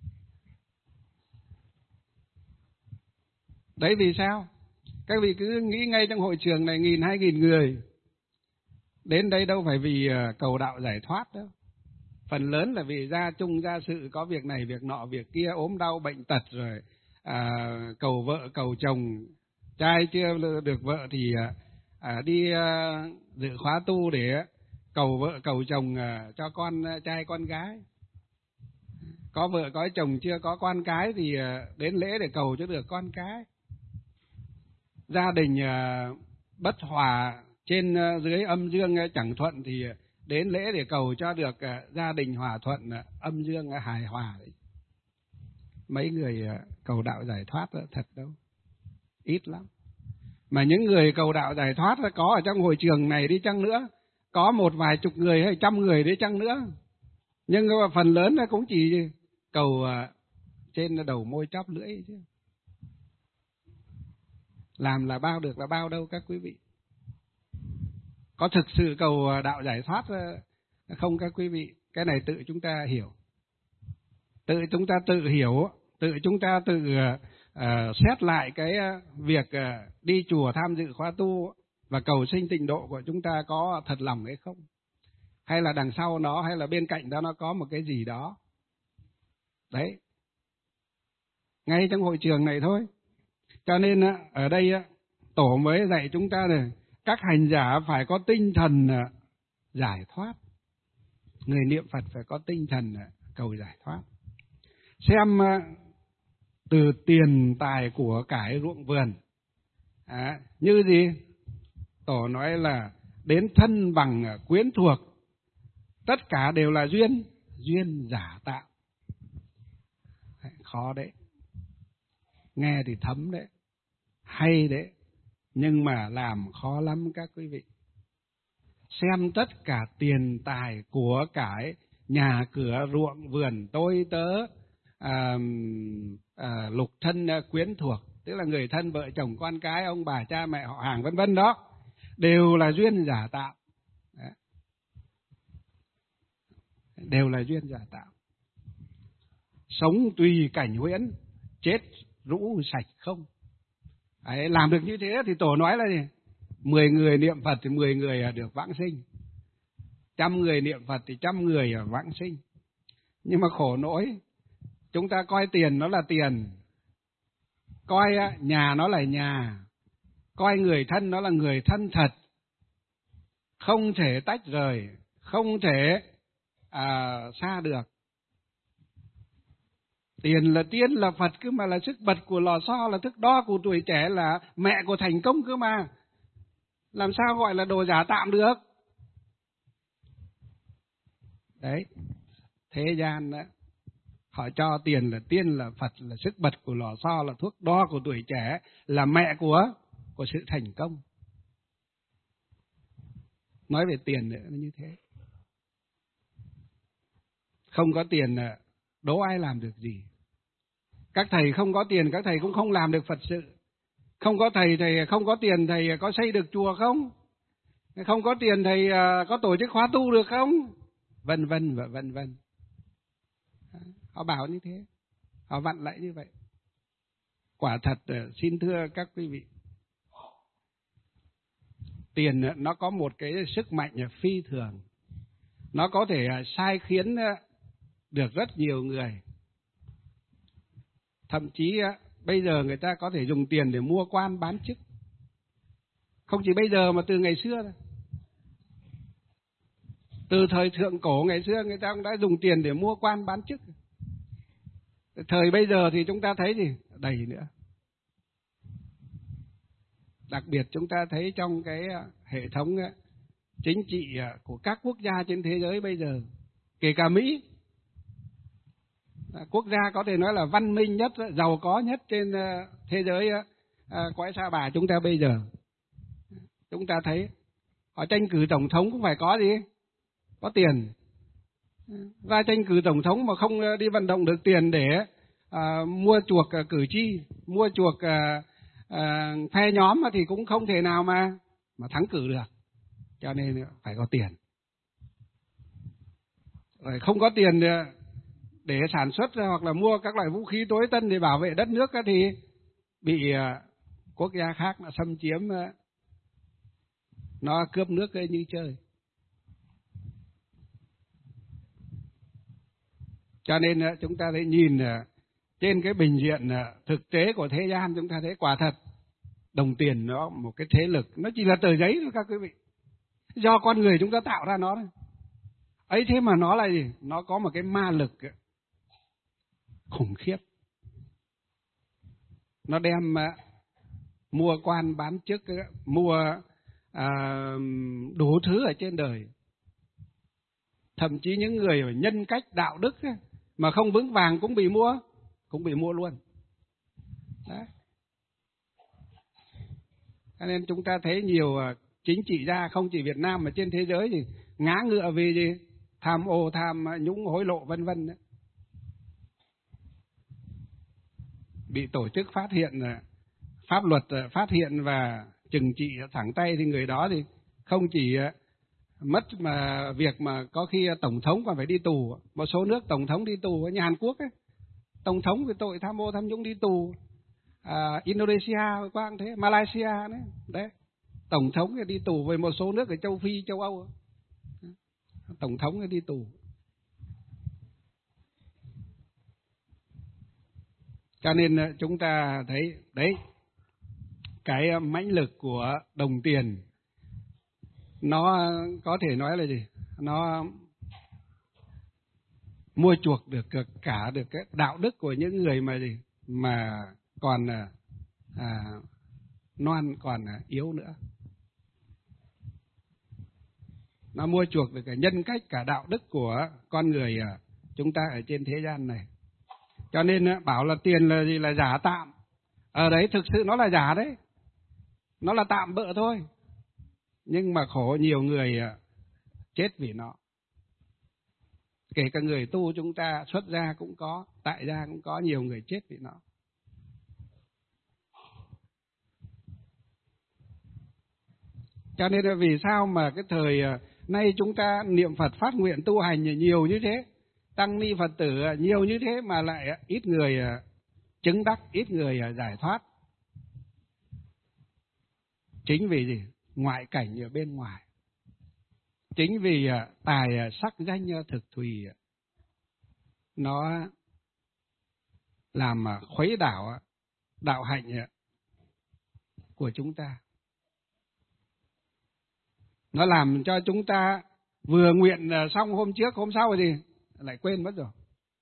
Đấy vì sao? Các vị cứ nghĩ ngay trong hội trường này nghìn hai nghìn người đến đây đâu phải vì cầu đạo giải thoát đâu. Phần lớn là vì gia chung gia sự, có việc này việc nọ việc kia, ốm đau bệnh tật rồi à, cầu vợ cầu chồng, trai chưa được vợ thì à, đi à, dự khóa tu để cầu vợ cầu chồng à, cho con trai con gái. Có vợ có chồng chưa có con cái thì à, đến lễ để cầu cho được con cái. Gia đình à, bất hòa trên dưới âm dương chẳng thuận thì đến lễ để cầu cho được gia đình hòa thuận, âm dương hài hòa. Mấy người cầu đạo giải thoát thật đâu, ít lắm. Mà những người cầu đạo giải thoát có ở trong hội trường này đi chăng nữa, có một vài chục người hay trăm người đi chăng nữa, nhưng phần lớn cũng chỉ cầu trên đầu môi chóp lưỡi chứ. Làm là bao được là bao đâu các quý vị. Có thực sự cầu đạo giải thoát không các quý vị? Cái này tự chúng ta hiểu. Tự chúng ta tự hiểu, tự chúng ta tự uh, xét lại cái việc uh, đi chùa tham dự khóa tu và cầu sinh tịnh độ của chúng ta có thật lòng hay không? Hay là đằng sau nó, hay là bên cạnh đó nó có một cái gì đó. Đấy. Ngay trong hội trường này thôi. Cho nên ở đây Tổ mới dạy chúng ta này, các hành giả phải có tinh thần giải thoát. Người niệm Phật phải có tinh thần cầu giải thoát. Xem từ tiền tài của cải ruộng vườn. À, như gì? Tổ nói là đến thân bằng quyến thuộc, tất cả đều là duyên, duyên giả tạo. Khó đấy. Nghe thì thấm đấy, hay đấy, nhưng mà làm khó lắm các quý vị. Xem tất cả tiền tài của cải, nhà cửa ruộng vườn tôi tớ, à, à, lục thân quyến thuộc, tức là người thân vợ chồng con cái, ông bà cha mẹ họ hàng vân vân đó, đều là duyên giả tạo. Đấy. Đều là duyên giả tạo. Sống tùy cảnh huyễn, chết rũ sạch không. Đấy, làm được như thế thì Tổ nói là gì? Mười người niệm Phật thì mười người được vãng sinh, trăm người niệm Phật thì trăm người vãng sinh. Nhưng mà khổ nỗi, chúng ta coi tiền nó là tiền, coi nhà nó là nhà, coi người thân nó là người thân thật, không thể tách rời, không thể à, xa được. Tiền là tiên, là Phật cứ mà, là sức bật của lò xo, là thước đo của tuổi trẻ, là mẹ của thành công cơ mà. Làm sao gọi là đồ giả tạm được? Đấy, thế gian đó, họ cho tiền là tiên, là Phật, là sức bật của lò xo, là thuốc đo của tuổi trẻ, là mẹ của của sự thành công. Nói về tiền nữa như thế. Không có tiền là đố ai làm được gì. Các thầy không có tiền, các thầy cũng không làm được Phật sự. Không có thầy, thầy không có tiền, thầy có xây được chùa không? Không có tiền, thầy có tổ chức khóa tu được không? Vân vân và vân vân. Họ bảo như thế, họ vặn lại như vậy. Quả thật, xin thưa các quý vị, tiền nó có một cái sức mạnh phi thường. Nó có thể sai khiến được rất nhiều người. Thậm chí bây giờ người ta có thể dùng tiền để mua quan bán chức. Không chỉ bây giờ mà từ ngày xưa thôi. Từ thời thượng cổ ngày xưa người ta cũng đã dùng tiền để mua quan bán chức. Thời bây giờ thì chúng ta thấy gì? Đầy nữa. Đặc biệt chúng ta thấy trong cái hệ thống chính trị của các quốc gia trên thế giới bây giờ, kể cả Mỹ, quốc gia có thể nói là văn minh nhất, giàu có nhất trên thế giới cõi sa bà chúng ta bây giờ. Chúng ta thấy họ tranh cử tổng thống cũng phải có gì? Có tiền. Ra tranh cử tổng thống mà không đi vận động được tiền để à, mua chuộc cử tri, mua chuộc à, à, phe nhóm thì cũng không thể nào mà mà thắng cử được. Cho nên phải có tiền. Rồi không có tiền để sản xuất hoặc là mua các loại vũ khí tối tân để bảo vệ đất nước thì bị quốc gia khác nó xâm chiếm, nó cướp nước như chơi. Cho nên chúng ta thấy nhìn trên cái bình diện thực tế của thế gian, chúng ta thấy quả thật đồng tiền nó một cái thế lực, nó chỉ là tờ giấy thôi các quý vị. Do con người chúng ta tạo ra nó thôi. Ấy thế mà nó là gì? Nó có một cái ma lực khủng khiếp. Nó đem mua quan bán chức, mua à, đủ thứ ở trên đời. Thậm chí những người nhân cách đạo đức ấy, mà không vững vàng cũng bị mua, cũng bị mua luôn. Đấy. Cho nên chúng ta thấy nhiều chính trị gia không chỉ Việt Nam mà trên thế giới thì ngã ngựa vì gì? Tham ô, tham nhũng, hối lộ vân vân. Bị tổ chức phát hiện, pháp luật phát hiện và trừng trị thẳng tay thì người đó thì không chỉ mất mà việc mà có khi tổng thống còn phải đi tù. Một số nước tổng thống đi tù, như Hàn Quốc ấy, tổng thống vì tội tham ô tham nhũng đi tù. À, Indonesia qua cũng thế, Malaysia đấy, đấy, tổng thống thì đi tù. Với một số nước ở châu Phi, châu Âu, tổng thống thì đi tù. Cho nên chúng ta thấy đấy, cái mãnh lực của đồng tiền nó có thể nói là gì? Nó mua chuộc được cả được cái đạo đức của những người mà gì mà còn à, non, còn yếu nữa. Nó mua chuộc được cả nhân cách, cả đạo đức của con người chúng ta ở trên thế gian này. Cho nên bảo là tiền là gì, là giả tạm. Ở đấy thực sự nó là giả đấy, nó là tạm bợ thôi. Nhưng mà khổ nhiều người chết vì nó. Kể cả người tu chúng ta xuất gia cũng có, tại gia cũng có nhiều người chết vì nó. Cho nên là vì sao mà cái thời nay chúng ta niệm Phật phát nguyện tu hành nhiều như thế, tăng ni Phật tử nhiều như thế mà lại ít người chứng đắc, ít người giải thoát. Chính vì gì? Ngoại cảnh ở bên ngoài. Chính vì tài sắc danh thực thùy nó làm khuấy đảo đạo hạnh của chúng ta. Nó làm cho chúng ta vừa nguyện xong hôm trước, hôm sau thì lại quên mất rồi.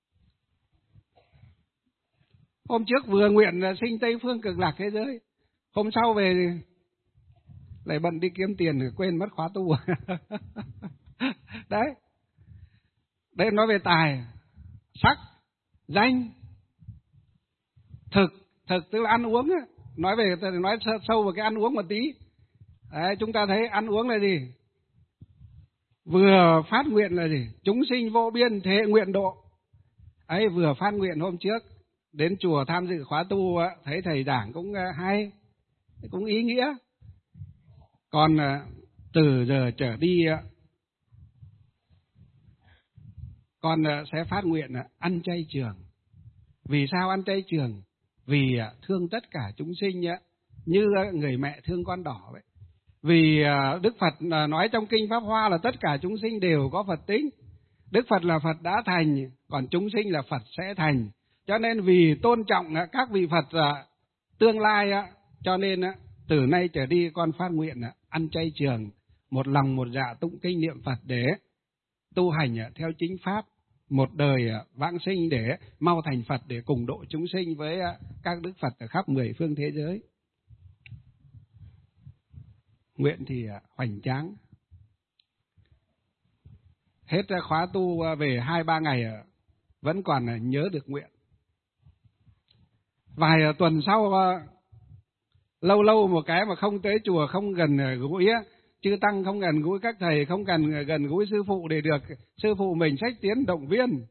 Hôm trước vừa nguyện sinh Tây Phương Cực Lạc thế giới, hôm sau về thì lại bận đi kiếm tiền, quên mất khóa tu. Đấy. Đây nói về tài, sắc, danh, thực. Thực tức là ăn uống. Nói về nói sâu vào cái ăn uống một tí. Đấy, chúng ta thấy ăn uống là gì? Vừa phát nguyện là gì? Chúng sinh vô biên thế nguyện độ. Ấy, vừa phát nguyện hôm trước đến chùa tham dự khóa tu, thấy thầy giảng cũng hay, cũng ý nghĩa. Còn từ giờ trở đi con sẽ phát nguyện ăn chay trường. Vì sao ăn chay trường? Vì thương tất cả chúng sinh như người mẹ thương con đỏ vậy. Vì Đức Phật nói trong Kinh Pháp Hoa là tất cả chúng sinh đều có Phật tính. Đức Phật là Phật đã thành, còn chúng sinh là Phật sẽ thành. Cho nên vì tôn trọng các vị Phật tương lai, cho nên từ nay trở đi con phát nguyện ăn chay trường, một lòng một dạ tụng kinh niệm Phật để tu hành theo chính pháp, một đời vãng sinh để mau thành Phật, để cùng độ chúng sinh với các Đức Phật ở khắp mười phương thế giới. Nguyện thì hoành tráng. Hết khóa tu về hai ba ngày vẫn còn nhớ được nguyện. Vài tuần sau lâu lâu một cái mà không tới chùa, không gần gũi chư tăng, không gần gũi các thầy, không cần gần gũi sư phụ để được sư phụ mình sách tiến động viên,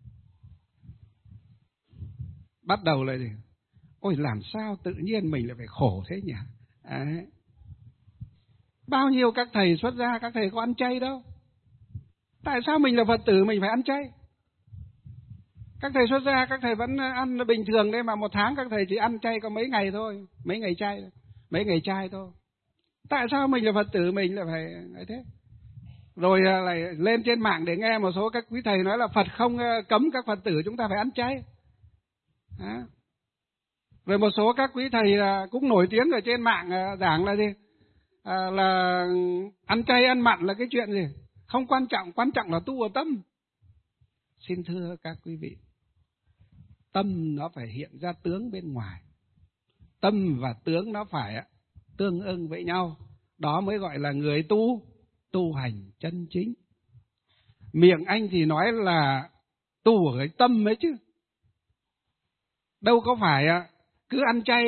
bắt đầu lại gì? Ôi làm sao tự nhiên mình lại phải khổ thế nhỉ? Đấy. Bao nhiêu các thầy xuất gia, các thầy có ăn chay đâu. Tại sao mình là Phật tử mình phải ăn chay? Các thầy xuất gia, các thầy vẫn ăn bình thường đấy, mà một tháng các thầy chỉ ăn chay có mấy ngày thôi, mấy ngày chay, mấy ngày chay thôi. Tại sao mình là Phật tử mình lại phải ấy thế? Rồi lại lên trên mạng để nghe một số các quý thầy nói là Phật không cấm các Phật tử chúng ta phải ăn chay. Đó. Rồi một số các quý thầy cũng nổi tiếng ở trên mạng giảng là gì? À, là ăn chay ăn mặn là cái chuyện gì? Không quan trọng, quan trọng là tu ở tâm. Xin thưa các quý vị, tâm nó phải hiện ra tướng bên ngoài. Tâm và tướng nó phải tương ưng với nhau. đó mới gọi là người tu, tu hành chân chính. Miệng anh thì nói là tu ở cái tâm ấy chứ. Đâu có phải cứ ăn chay,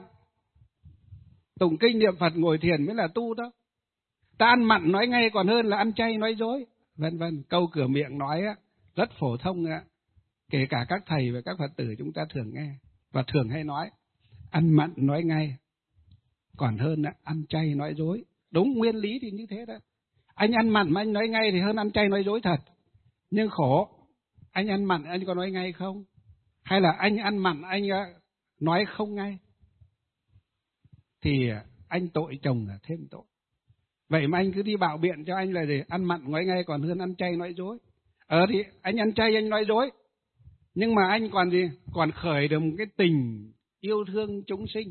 tụng kinh niệm Phật ngồi thiền mới là tu đâu. Ta ăn mặn nói ngay còn hơn là ăn chay nói dối, vân vân. Câu cửa miệng nói rất phổ thông, kể cả các thầy và các Phật tử chúng ta thường nghe và thường hay nói. Ăn mặn nói ngay còn hơn ăn chay nói dối. Đúng, nguyên lý thì như thế đó. Anh ăn mặn mà anh nói ngay thì hơn ăn chay nói dối thật. Nhưng khổ, anh ăn mặn anh có nói ngay không? Hay là anh ăn mặn anh nói không ngay? Thì anh tội chồng là thêm tội. Vậy mà anh cứ đi bạo biện cho anh là gì? Ăn mặn nói ngay còn hơn ăn chay nói dối. Ờ thì anh ăn chay anh nói dối, nhưng mà anh còn gì? Còn khởi được một cái tình yêu thương chúng sinh,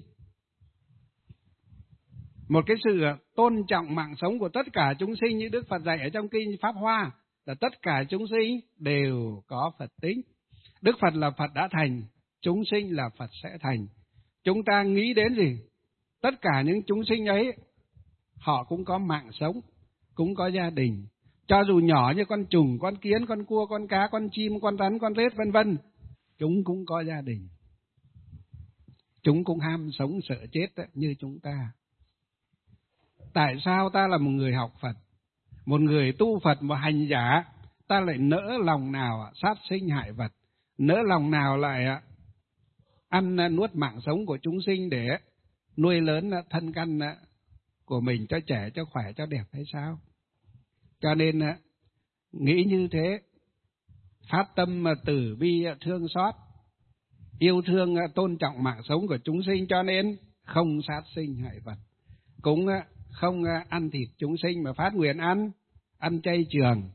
một cái sự tôn trọng mạng sống của tất cả chúng sinh, như Đức Phật dạy ở trong kinh Pháp Hoa là tất cả chúng sinh đều có Phật tính. Đức Phật là Phật đã thành, chúng sinh là Phật sẽ thành. Chúng ta nghĩ đến gì? Tất cả những chúng sinh ấy họ cũng có mạng sống, cũng có gia đình. Cho dù nhỏ như con trùng, con kiến, con cua, con cá, con chim, con rắn, con rết vân vân, chúng cũng có gia đình. Chúng cũng ham sống sợ chết như chúng ta. Tại sao ta là một người học Phật, một người tu Phật, một hành giả, ta lại nỡ lòng nào sát sinh hại vật, nỡ lòng nào lại ăn nuốt mạng sống của chúng sinh để nuôi lớn thân căn của mình cho trẻ, cho khỏe, cho đẹp hay sao? Cho nên nghĩ như thế, phát tâm từ bi thương xót, yêu thương tôn trọng mạng sống của chúng sinh, cho nên không sát sinh hại vật, cũng không ăn thịt chúng sinh mà phát nguyện ăn ăn chay trường.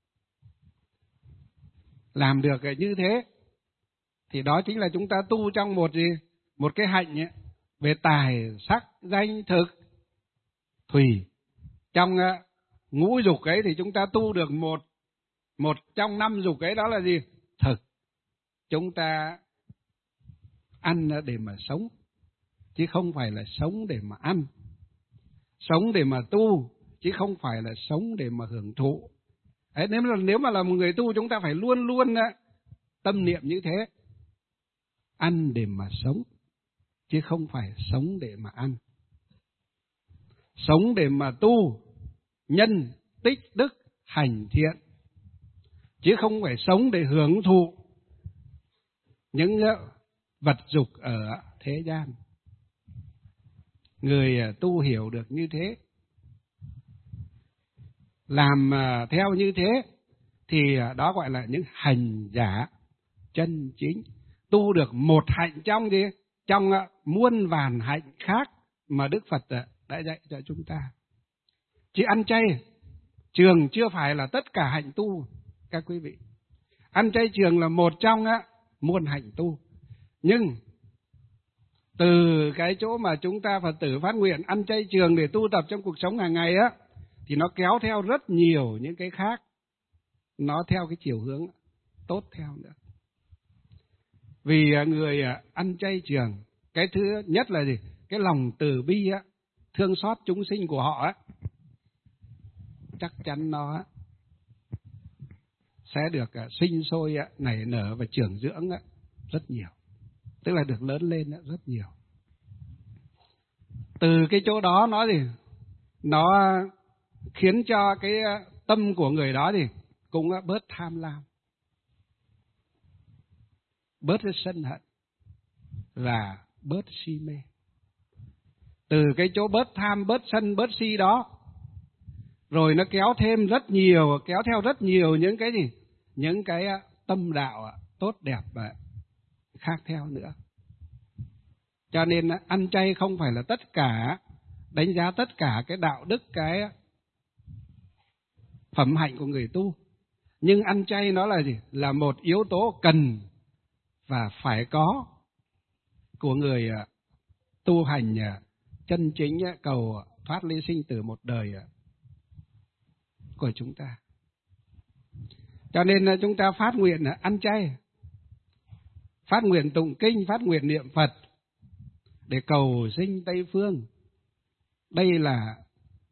Làm được như thế thì đó chính là chúng ta tu trong một gì? Một cái hạnh ấy, về tài sắc danh thực thủy. Trong ngũ dục ấy thì chúng ta tu được một một trong năm dục ấy, đó là gì? Thực. Chúng ta ăn để mà sống, chứ không phải là sống để mà ăn. Sống để mà tu, chứ không phải là sống để mà hưởng thụ. Đấy, nếu mà nếu mà là một người tu, chúng ta phải luôn luôn tâm niệm như thế. Ăn để mà sống, chứ không phải sống để mà ăn. Sống để mà tu, nhân, tích, đức, hành thiện, chứ không phải sống để hưởng thụ những vật dục ở thế gian. Người tu hiểu được như thế, làm theo như thế, thì đó gọi là những hành giả chân chính. Tu được một hạnh trong gì? Trong muôn vàn hạnh khác mà Đức Phật đã dạy cho chúng ta. Chỉ ăn chay trường chưa phải là tất cả hạnh tu, các quý vị. Ăn chay trường là một trong muôn hạnh tu. Nhưng từ cái chỗ mà chúng ta Phật tử phát nguyện ăn chay trường để tu tập trong cuộc sống hàng ngày á, thì nó kéo theo rất nhiều những cái khác, nó theo cái chiều hướng tốt theo nữa. Vì người ăn chay trường, cái thứ nhất là gì? Cái lòng từ bi á, thương xót chúng sinh của họ á, chắc chắn nó sẽ được sinh sôi, nảy nở và trưởng dưỡng rất nhiều. Tức là được lớn lên rất nhiều. Từ cái chỗ đó nó gì? Nó khiến cho cái tâm của người đó thì cũng bớt tham lam, bớt sân hận và bớt si mê. Từ cái chỗ bớt tham, bớt sân, bớt si đó, rồi nó kéo thêm rất nhiều, kéo theo rất nhiều những cái gì? Những cái tâm đạo tốt đẹp và khác theo nữa. Cho nên ăn chay không phải là tất cả, đánh giá tất cả cái đạo đức, cái phẩm hạnh của người tu. Nhưng ăn chay nó là gì? Là một yếu tố cần và phải có của người tu hành chân chính cầu thoát ly sinh tử một đời của chúng ta. Cho nên chúng ta phát nguyện ăn chay, phát nguyện tụng kinh, phát nguyện niệm Phật để cầu sinh Tây Phương. Đây là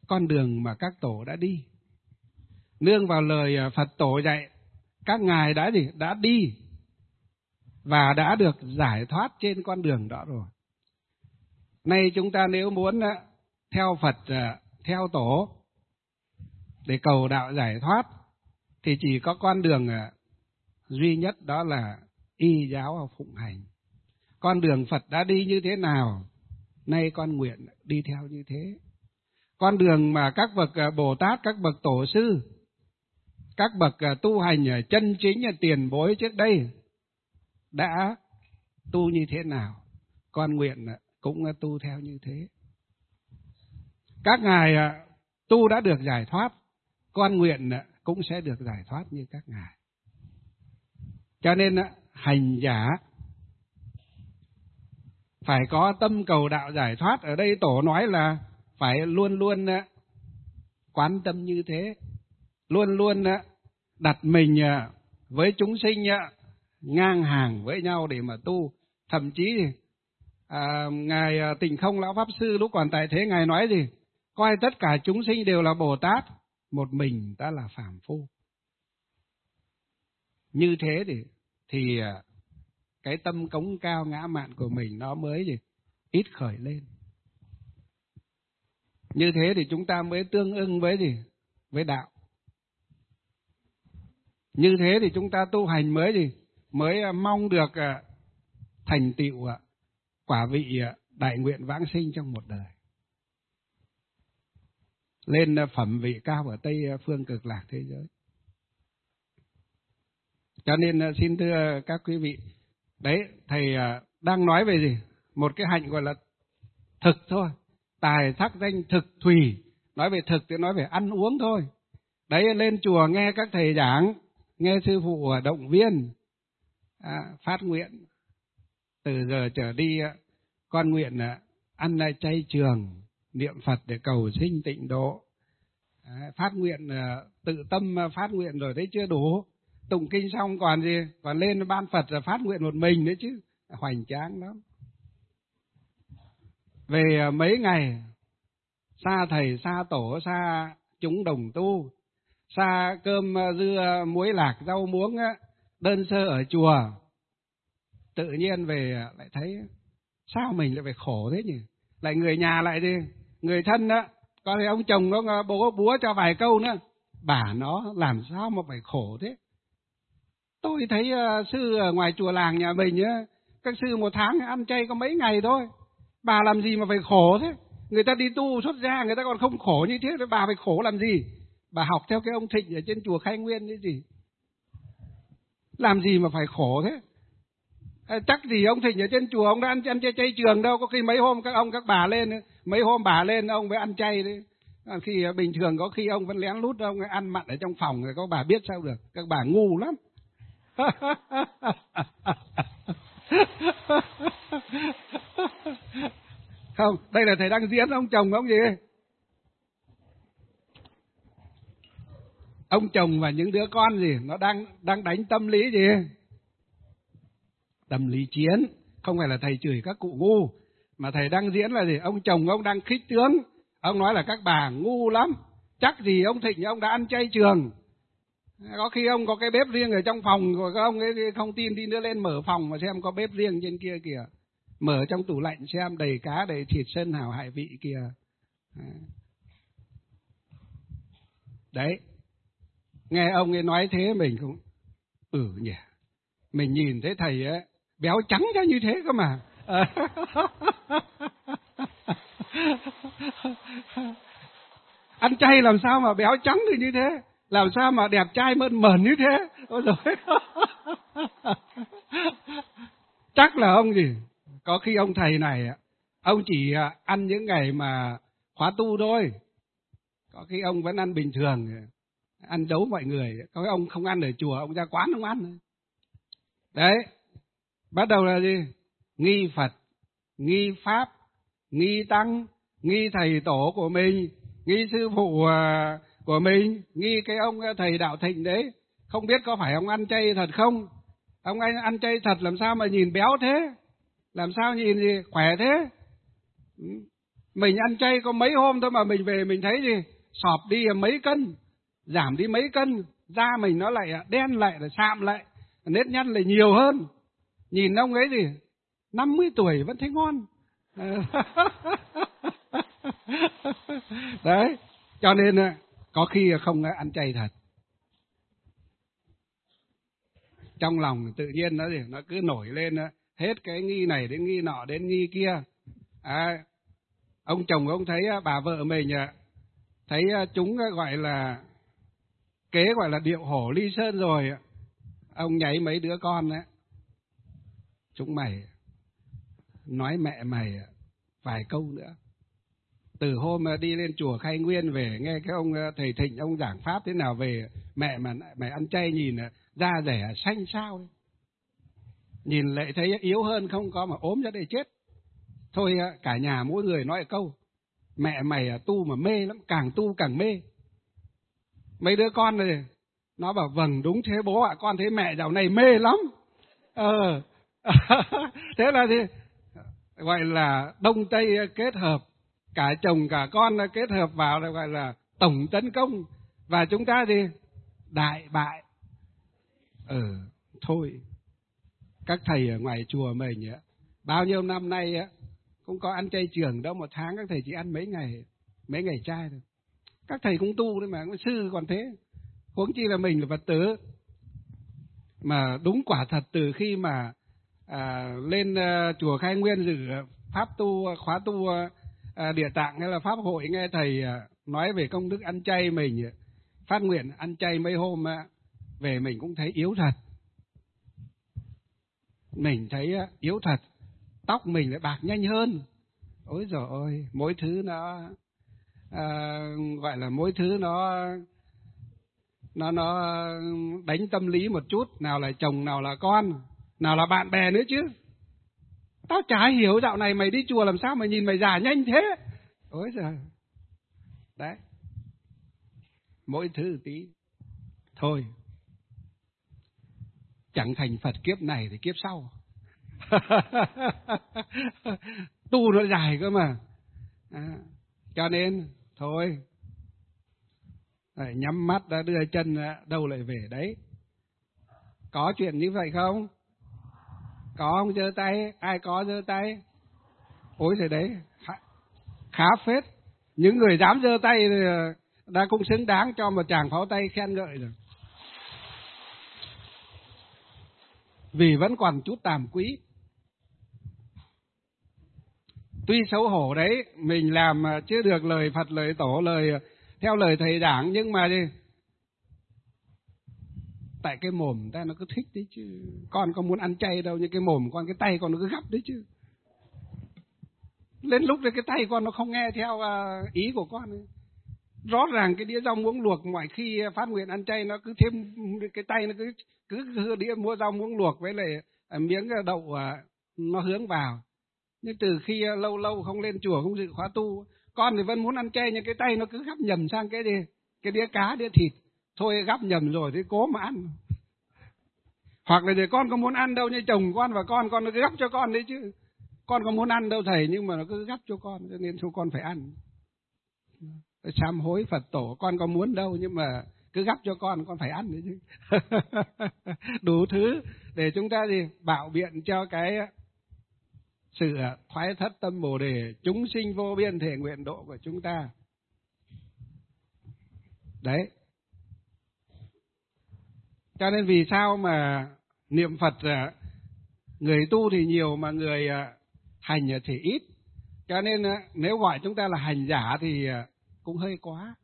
con đường mà các tổ đã đi. Nương vào lời Phật tổ dạy, các ngài đã gì? Đã đi và đã được giải thoát trên con đường đó rồi. Nay chúng ta nếu muốn theo Phật, theo tổ để cầu đạo giải thoát thì chỉ có con đường duy nhất, đó là y giáo phụng hành. Con đường Phật đã đi như thế nào, nay con nguyện đi theo như thế. Con đường mà các bậc Bồ Tát, các bậc tổ sư, các bậc tu hành chân chính tiền bối trước đây đã tu như thế nào, con nguyện cũng tu theo như thế. Các ngài tu đã được giải thoát, con nguyện cũng sẽ được giải thoát như các ngài. Cho nên hành giả phải có tâm cầu đạo giải thoát. Ở đây tổ nói là phải luôn luôn quán tâm như thế, luôn luôn đặt mình với chúng sinh ngang hàng với nhau để mà tu. Thậm chí à, ngài Tịnh Không lão pháp sư lúc còn tại thế, ngài nói gì? Coi tất cả chúng sinh đều là Bồ Tát, một mình ta là phàm phu. Như thế thì thì cái tâm cống cao ngã mạn của mình nó mới gì? Ít khởi lên. Như thế thì chúng ta mới tương ưng với gì? Với đạo. Như thế thì chúng ta tu hành mới gì? Mới mong được thành tựu quả vị đại nguyện vãng sinh trong một đời, lên phẩm vị cao ở Tây phương cực lạc thế giới. Cho nên xin thưa các quý vị, đấy, thầy đang nói về gì? Một cái hạnh gọi là thực thôi, tài sắc danh thực thùy. Nói về thực thì nói về ăn uống thôi. Đấy, lên chùa nghe các thầy giảng, nghe sư phụ động viên, à, phát nguyện từ giờ trở đi con nguyện ăn chay trường, niệm Phật để cầu sinh tịnh độ. À, phát nguyện, tự tâm phát nguyện rồi đấy chưa đủ. Tụng kinh xong còn gì? Còn lên ban Phật là phát nguyện một mình đấy chứ, hoành tráng lắm. Về mấy ngày xa thầy, xa tổ, xa chúng đồng tu, xa cơm dưa muối lạc rau muống đơn sơ ở chùa, tự nhiên về lại thấy sao mình lại phải khổ thế nhỉ? Lại người nhà lại đi, người thân đó, có thấy ông chồng nó bố búa cho vài câu nữa, bà nó làm sao mà phải khổ thế? Tôi thấy uh, sư ở ngoài chùa làng nhà mình á, các sư một tháng ăn chay có mấy ngày thôi, bà làm gì mà phải khổ thế? Người ta đi tu xuất gia người ta còn không khổ như thế, bà phải khổ làm gì? Bà học theo cái ông Thịnh ở trên chùa Khai Nguyên cái gì? Làm gì mà phải khổ thế? À, chắc gì ông Thịnh ở trên chùa ông đã ăn, ăn chay, chay trường đâu, có khi mấy hôm các ông các bà lên, mấy hôm bà lên ông mới ăn chay đấy. À, khi bình thường có khi ông vẫn lén lút ông ăn mặn ở trong phòng rồi, có bà biết sao được? Các bà ngu lắm. Không, đây là thầy đang diễn ông chồng ông gì? Ông chồng và những đứa con gì? Nó đang đang đánh tâm lý gì? Tâm lý chiến. Không phải là thầy chửi các cụ ngu, mà thầy đang diễn là gì? Ông chồng ông đang khích tướng. Ông nói là các bà ngu lắm. Chắc gì ông Thịnh ông đã ăn chay trường. Có khi ông có cái bếp riêng ở trong phòng của các ông ấy, không tin đi nữa lên mở phòng mà xem có bếp riêng trên kia kìa. Mở trong tủ lạnh xem đầy cá, đầy thịt sơn hào hải vị kìa. Đấy. Nghe ông ấy nói thế mình cũng ừ nhỉ. Mình nhìn thấy thầy ấy béo trắng ra như thế cơ mà. Ăn chay làm sao mà béo trắng được như thế? Làm sao mà đẹp trai mơn mởn như thế? Ôi rồi. Chắc là ông gì? Có khi ông thầy này, ông chỉ ăn những ngày mà khóa tu thôi. Có khi ông vẫn ăn bình thường, ăn đấu mọi người. Có khi ông không ăn ở chùa, ông ra quán ông ăn. Đấy, bắt đầu là gì? Nghi Phật, nghi Pháp, nghi Tăng, nghi thầy tổ của mình, nghi sư phụ của mình, nghi cái ông thầy Đạo Thịnh đấy. Không biết có phải ông ăn chay thật không? Ông anh ăn chay thật làm sao mà nhìn béo thế? Làm sao nhìn gì khỏe thế? Mình ăn chay có mấy hôm thôi mà mình về mình thấy gì? Sọp đi mấy cân, giảm đi mấy cân, da mình nó lại đen lại, là sạm lại, nếp nhăn lại nhiều hơn. Nhìn ông ấy gì? năm mươi tuổi vẫn thấy ngon. Đấy, cho nên có khi không ăn chay thật. Trong lòng tự nhiên nó gì? Nó cứ nổi lên hết cái nghi này đến nghi nọ đến nghi kia. À, ông chồng ông thấy bà vợ mình thấy chúng gọi là kế gọi là điệu hổ ly sơn rồi, ông nháy mấy đứa con đấy: chúng mày nói mẹ mày vài câu nữa. Từ hôm đi lên chùa Khai Nguyên về nghe cái ông thầy Thịnh ông giảng pháp thế nào về mẹ mà mày ăn chay, nhìn da rẻ xanh xao đấy. Nhìn lại thấy yếu hơn không có mà ốm ra đây chết. Thôi cả nhà mỗi người nói câu: mẹ mày tu mà mê lắm, càng tu càng mê. Mấy đứa con này nó bảo vâng đúng thế bố ạ, con thấy mẹ dạo này mê lắm. Ờ thế là gì? Gọi là đông tây kết hợp, cả chồng cả con kết hợp vào là gọi là tổng tấn công, và chúng ta gì? Đại bại. Ừ, thôi các thầy ở ngoài chùa mình á, bao nhiêu năm nay á cũng có ăn chay trường đâu, một tháng các thầy chỉ ăn mấy ngày, mấy ngày chay thôi. Các thầy cũng tu đấy mà, sư còn thế, huống chi là mình là Phật tử. Mà đúng quả thật, từ khi mà à, lên uh, chùa Khai Nguyên dự pháp tu, khóa tu uh, Địa Tạng hay là pháp hội, nghe thầy uh, nói về công đức ăn chay, mình phát nguyện ăn chay mấy hôm uh, về mình cũng thấy yếu thật. Mình thấy uh, yếu thật, tóc mình lại bạc nhanh hơn. Ôi giời ơi, mỗi thứ nó à, gọi là mỗi thứ nó nó nó đánh tâm lý một chút, nào là chồng, nào là con, nào là bạn bè nữa chứ. Tao chả hiểu dạo này mày đi chùa làm sao mà nhìn mày già nhanh thế. Ôi giời. Đấy, mỗi thứ tí. Thôi, chẳng thành Phật kiếp này thì kiếp sau. Tu nó dài cơ mà. À, cho nên thôi, nhắm mắt đã đưa chân đâu lại về đấy. Có chuyện như vậy không? Có không? Giơ tay. Ai có giơ tay? Ôi trời đấy, khá phết. Những người dám giơ tay thì đã cũng xứng đáng cho một tràng pháo tay khen ngợi rồi. Vì vẫn còn chút tàm quý. Tuy xấu hổ đấy, mình làm chưa được lời Phật, lời Tổ, lời theo lời thầy giảng, nhưng mà đi, tại cái mồm ta nó cứ thích đấy chứ. Con có muốn ăn chay đâu, nhưng cái mồm con, cái tay con nó cứ gắp đấy chứ. Lên lúc đấy cái tay con nó không nghe theo ý của con ấy. Rõ ràng cái đĩa rau muống luộc mọi khi phát nguyện ăn chay nó cứ thêm cái tay, nó cứ cứ đĩa mua rau muống luộc với lại miếng đậu nó hướng vào. Nhưng từ khi lâu lâu không lên chùa, không dự khóa tu, con thì vẫn muốn ăn chay, nhưng cái tay nó cứ gắp nhầm sang cái gì, cái đĩa cá, đĩa thịt. Thôi gắp nhầm rồi thì cố mà ăn. Hoặc là để con có muốn ăn đâu, như chồng con và con, con nó cứ gắp cho con đấy chứ. Con có muốn ăn đâu thầy, nhưng mà nó cứ gắp cho con, cho nên thôi con phải ăn. Sám hối Phật Tổ, con có muốn đâu, nhưng mà cứ gắp cho con, con phải ăn đấy chứ. Đủ thứ để chúng ta gì bạo biện cho cái sự thoái thất tâm Bồ Đề, chúng sinh vô biên thể nguyện độ của chúng ta. Đấy. Cho nên vì sao mà niệm Phật người tu thì nhiều mà người hành thì ít. Cho nên nếu gọi chúng ta là hành giả thì cũng hơi quá.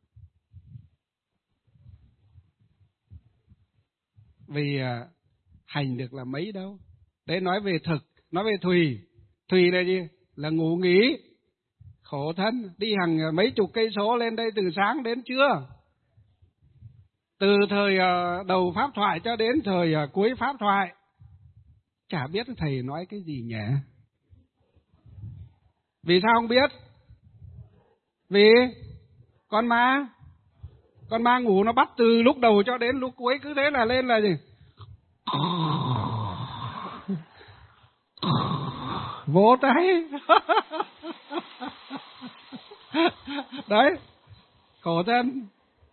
Vì hành được là mấy đâu. Đấy, nói về thực, nói về Thùy. Thùy là gì? Là ngủ nghỉ, khổ thân, đi hàng mấy chục cây số lên đây từ sáng đến trưa. Từ thời đầu pháp thoại cho đến thời cuối pháp thoại. Chả biết thầy nói cái gì nhỉ? Vì sao không biết? Vì con ma, con ma ngủ nó bắt từ lúc đầu cho đến lúc cuối, cứ thế là lên là gì? Vỗ tay. Đấy, khổ thân.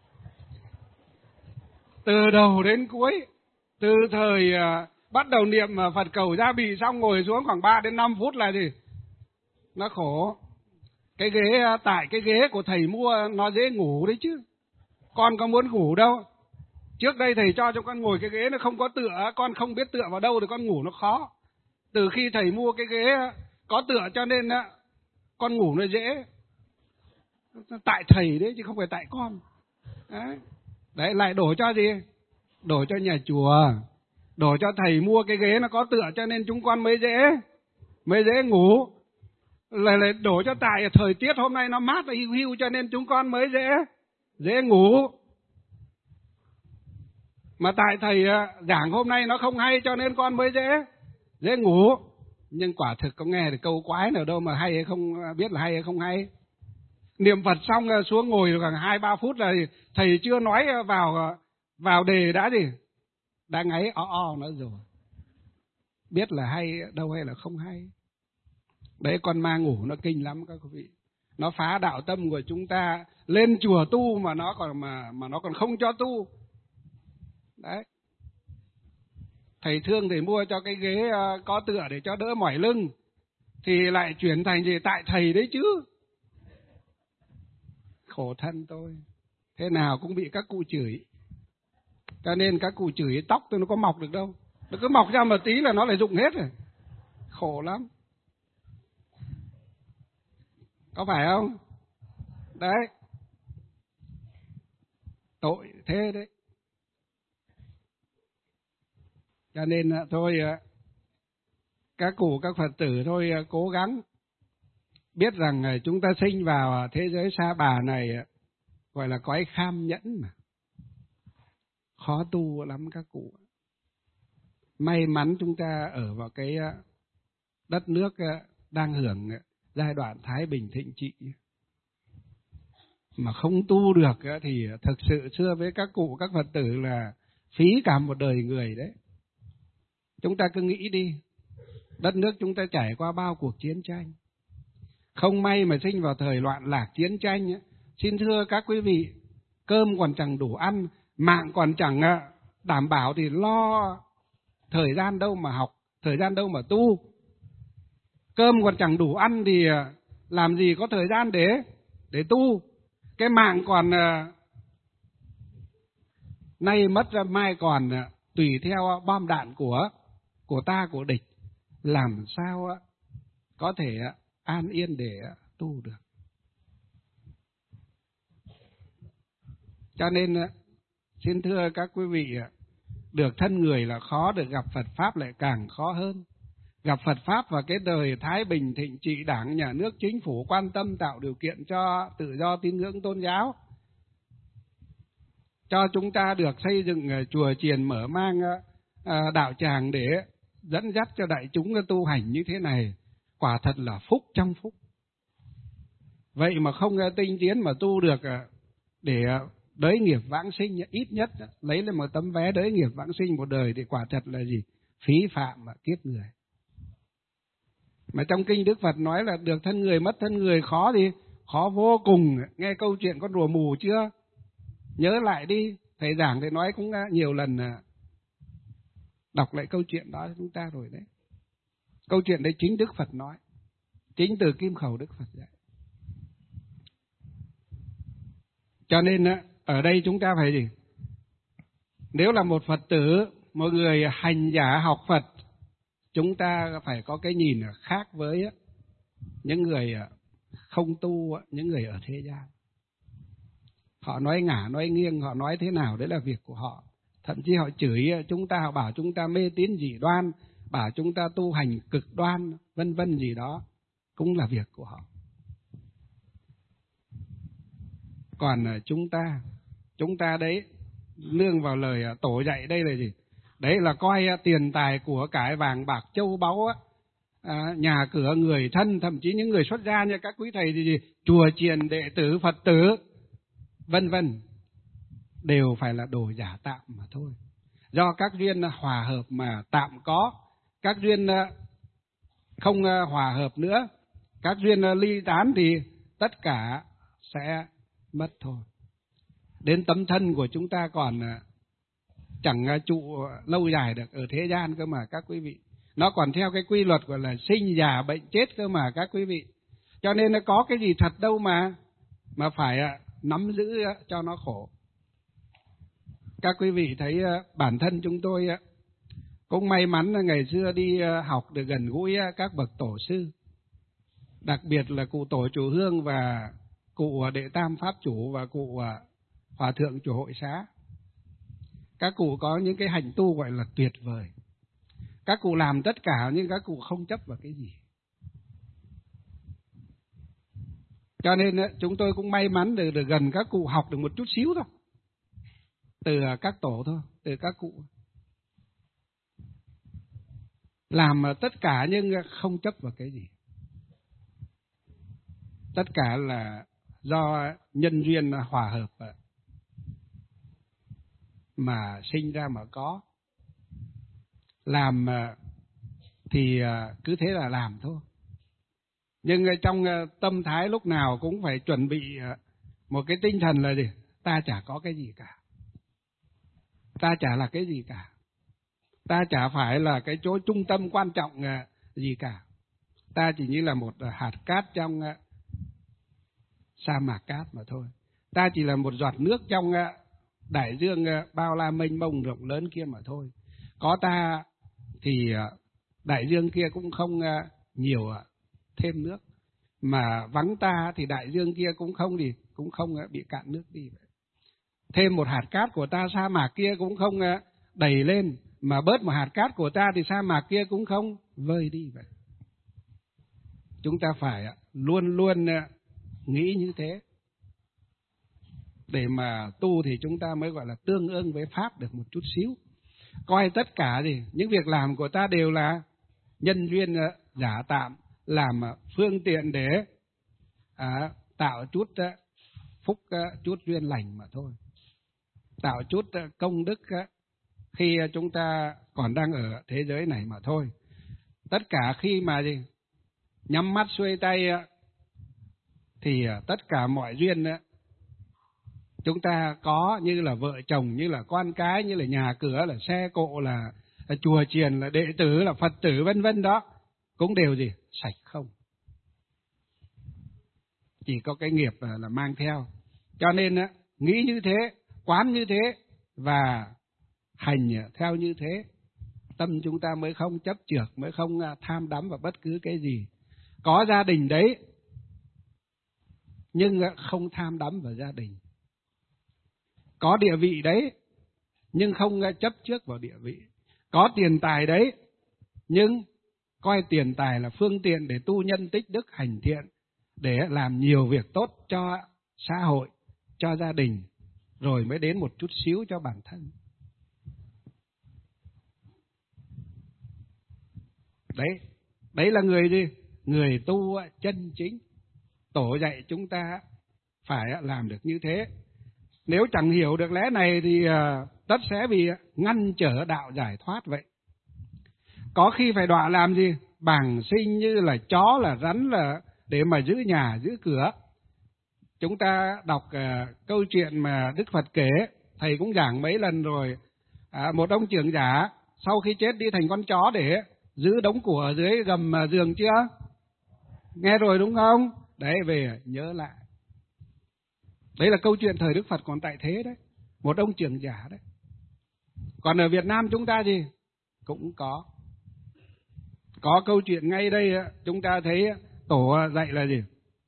Từ đầu đến cuối, từ thời uh, bắt đầu niệm uh, Phật cầu gia bị xong ngồi xuống khoảng ba đến năm phút là gì? Nó khổ. Cái ghế, uh, tại cái ghế của thầy mua nó dễ ngủ đấy chứ. Con có muốn ngủ đâu. Trước đây thầy cho cho con ngồi cái ghế nó không có tựa, con không biết tựa vào đâu thì con ngủ nó khó. Từ khi thầy mua cái ghế có tựa cho nên uh, con ngủ nó dễ. Tại thầy đấy chứ không phải tại con. Đấy. Đấy, lại đổ cho gì? Đổ cho nhà chùa. Đổ cho thầy mua cái ghế nó có tựa cho nên chúng con mới dễ mới dễ ngủ. Lại lại đổ cho tại thời tiết hôm nay nó mát và hiu hiu cho nên chúng con mới dễ dễ ngủ. Mà tại thầy giảng hôm nay nó không hay cho nên con mới dễ dễ ngủ. Nhưng quả thực có nghe được câu quái nào đâu mà hay hay không, biết là hay hay không hay. Niệm Phật xong xuống ngồi khoảng hai ba phút là thầy chưa nói vào vào đề đã gì, đã ngáy o o nữa rồi. Biết là hay đâu hay là không hay. Đấy, con ma ngủ nó kinh lắm các quý vị. Nó phá đạo tâm của chúng ta, lên chùa tu mà nó còn mà mà nó còn không cho tu. Đấy. Thầy thương thầy mua cho cái ghế có tựa để cho đỡ mỏi lưng thì lại chuyển thành gì tại thầy đấy chứ. Khổ thân tôi. Thế nào cũng bị các cụ chửi. Cho nên các cụ chửi tóc tôi nó có mọc được đâu. Nó cứ mọc ra một tí là nó lại rụng hết rồi. Khổ lắm. Có phải không? Đấy. Tội thế đấy. Cho nên thôi, các cụ các Phật tử thôi cố gắng. Biết rằng chúng ta sinh vào thế giới sa bà này gọi là cõi kham nhẫn mà. Khó tu lắm các cụ. May mắn chúng ta ở vào cái đất nước đang hưởng giai đoạn thái bình thịnh trị. Mà không tu được thì thực sự xưa với các cụ các Phật tử là phí cả một đời người đấy. Chúng ta cứ nghĩ đi, đất nước chúng ta trải qua bao cuộc chiến tranh. Không may mà sinh vào thời loạn lạc chiến tranh. Xin thưa các quý vị, cơm còn chẳng đủ ăn, mạng còn chẳng đảm bảo thì lo thời gian đâu mà học, thời gian đâu mà tu. Cơm còn chẳng đủ ăn thì làm gì có thời gian để để tu. Cái mạng còn nay mất ra mai còn, tùy theo bom đạn của của ta, của địch, làm sao có thể an yên để tu được. Cho nên xin thưa các quý vị, được thân người là khó, được gặp Phật Pháp lại càng khó hơn. Gặp Phật Pháp vào cái đời thái bình thịnh trị, đảng, nhà nước, chính phủ quan tâm tạo điều kiện cho tự do tín ngưỡng tôn giáo, cho chúng ta được xây dựng chùa chiền, mở mang đạo tràng để dẫn dắt cho đại chúng tu hành như thế này, quả thật là phúc trong phúc. Vậy mà không tinh tiến mà tu được để đới nghiệp vãng sinh, ít nhất lấy lên một tấm vé đới nghiệp vãng sinh một đời thì quả thật là gì? Phí phạm mà kiếp người. Mà trong kinh Đức Phật nói là được thân người mất thân người khó gì? Khó vô cùng. Nghe câu chuyện con rùa mù chưa? Nhớ lại đi, thầy giảng thì nói cũng nhiều lần, đọc lại câu chuyện đó cho chúng ta rồi đấy. Câu chuyện đấy chính Đức Phật nói, chính từ kim khẩu Đức Phật dạy. Cho nên ở đây chúng ta phải gì? Nếu là một Phật tử, một người hành giả học Phật, chúng ta phải có cái nhìn khác với những người không tu, những người ở thế gian. Họ nói ngả, nói nghiêng, họ nói thế nào, đấy là việc của họ. Thậm chí họ chửi chúng ta, họ bảo chúng ta mê tín dị đoan, bảo chúng ta tu hành cực đoan, vân vân gì đó, cũng là việc của họ. Còn chúng ta, chúng ta đấy, nương vào lời tổ dạy đây là gì? Đấy là coi tiền tài của cải vàng bạc châu báu á, à, nhà cửa người thân, thậm chí những người xuất gia như các quý thầy thì gì, chùa chiền, đệ tử, Phật tử, vân vân, đều phải là đồ giả tạm mà thôi. Do các duyên hòa hợp mà tạm có, các duyên không hòa hợp nữa, các duyên ly tán thì tất cả sẽ mất thôi. Đến tấm thân của chúng ta còn chẳng trụ lâu dài được ở thế gian cơ mà các quý vị. Nó còn theo cái quy luật gọi là sinh già bệnh chết cơ mà các quý vị. Cho nên nó có cái gì thật đâu mà mà phải nắm giữ cho nó khổ. Các quý vị thấy bản thân chúng tôi cũng may mắn là ngày xưa đi học được gần gũi các bậc tổ sư. Đặc biệt là cụ tổ chùa Hương và cụ Đệ Tam Pháp Chủ và cụ Hòa Thượng chùa Hội Xá. Các cụ có những cái hành tu gọi là tuyệt vời. Các cụ làm tất cả nhưng các cụ không chấp vào cái gì. Cho nên chúng tôi cũng may mắn được, được gần các cụ, học được một chút xíu thôi. Từ các tổ thôi, từ các cụ. Làm tất cả nhưng không chấp vào cái gì. Tất cả là do nhân duyên hòa hợp mà sinh ra mà có. Làm thì cứ thế là làm thôi. Nhưng trong tâm thái lúc nào cũng phải chuẩn bị một cái tinh thần là gì? Ta chả có cái gì cả. Ta chả là cái gì cả. Ta chả phải là cái chỗ trung tâm quan trọng gì cả. Ta chỉ như là một hạt cát trong sa mạc cát mà thôi. Ta chỉ là một giọt nước trong đại dương bao la mênh mông rộng lớn kia mà thôi. Có ta thì đại dương kia cũng không nhiều thêm nước. Mà vắng ta thì đại dương kia cũng không gì, cũng không bị cạn nước đi. Thêm một hạt cát của ta, sa mạc kia cũng không đầy lên. Mà bớt một hạt cát của ta thì sa mạc kia cũng không vơi đi vậy. Chúng ta phải luôn luôn nghĩ như thế. Để mà tu thì chúng ta mới gọi là tương ưng với Pháp được một chút xíu. Coi tất cả gì, những việc làm của ta đều là nhân duyên giả tạm, làm phương tiện để à, tạo chút phúc, chút duyên lành mà thôi. Tạo chút công đức khi chúng ta còn đang ở thế giới này mà thôi. Tất cả khi mà gì, nhắm mắt xuôi tay thì tất cả mọi duyên chúng ta có, như là vợ chồng, như là con cái, như là nhà cửa, là xe cộ, là, là chùa chiền, là đệ tử, là Phật tử vân vân đó, cũng đều gì? Sạch không. Chỉ có cái nghiệp là mang theo. Cho nên nghĩ như thế, quán như thế và hành theo như thế, tâm chúng ta mới không chấp chược, mới không tham đắm vào bất cứ cái gì. Có gia đình đấy, nhưng không tham đắm vào gia đình. Có địa vị đấy, nhưng không chấp trước vào địa vị. Có tiền tài đấy, nhưng coi tiền tài là phương tiện để tu nhân tích đức hành thiện, để làm nhiều việc tốt cho xã hội, cho gia đình, rồi mới đến một chút xíu cho bản thân. Đấy, đấy là người gì? Người tu chân chính. Tổ dạy chúng ta phải làm được như thế. Nếu chẳng hiểu được lẽ này thì tất sẽ bị ngăn trở đạo giải thoát vậy. Có khi phải đọa làm gì? Bảng sinh như là chó, là rắn, là để mà giữ nhà, giữ cửa. Chúng ta đọc uh, câu chuyện mà Đức Phật kể, thầy cũng giảng mấy lần rồi. À, một ông trưởng giả sau khi chết đi thành con chó để giữ đống của ở dưới gầm giường chưa? Nghe rồi đúng không? Đấy, về nhớ lại. Đấy là câu chuyện thời Đức Phật còn tại thế đấy. Một ông trưởng giả đấy. Còn ở Việt Nam chúng ta gì? Cũng có. Có câu chuyện ngay đây chúng ta thấy tổ dạy là gì?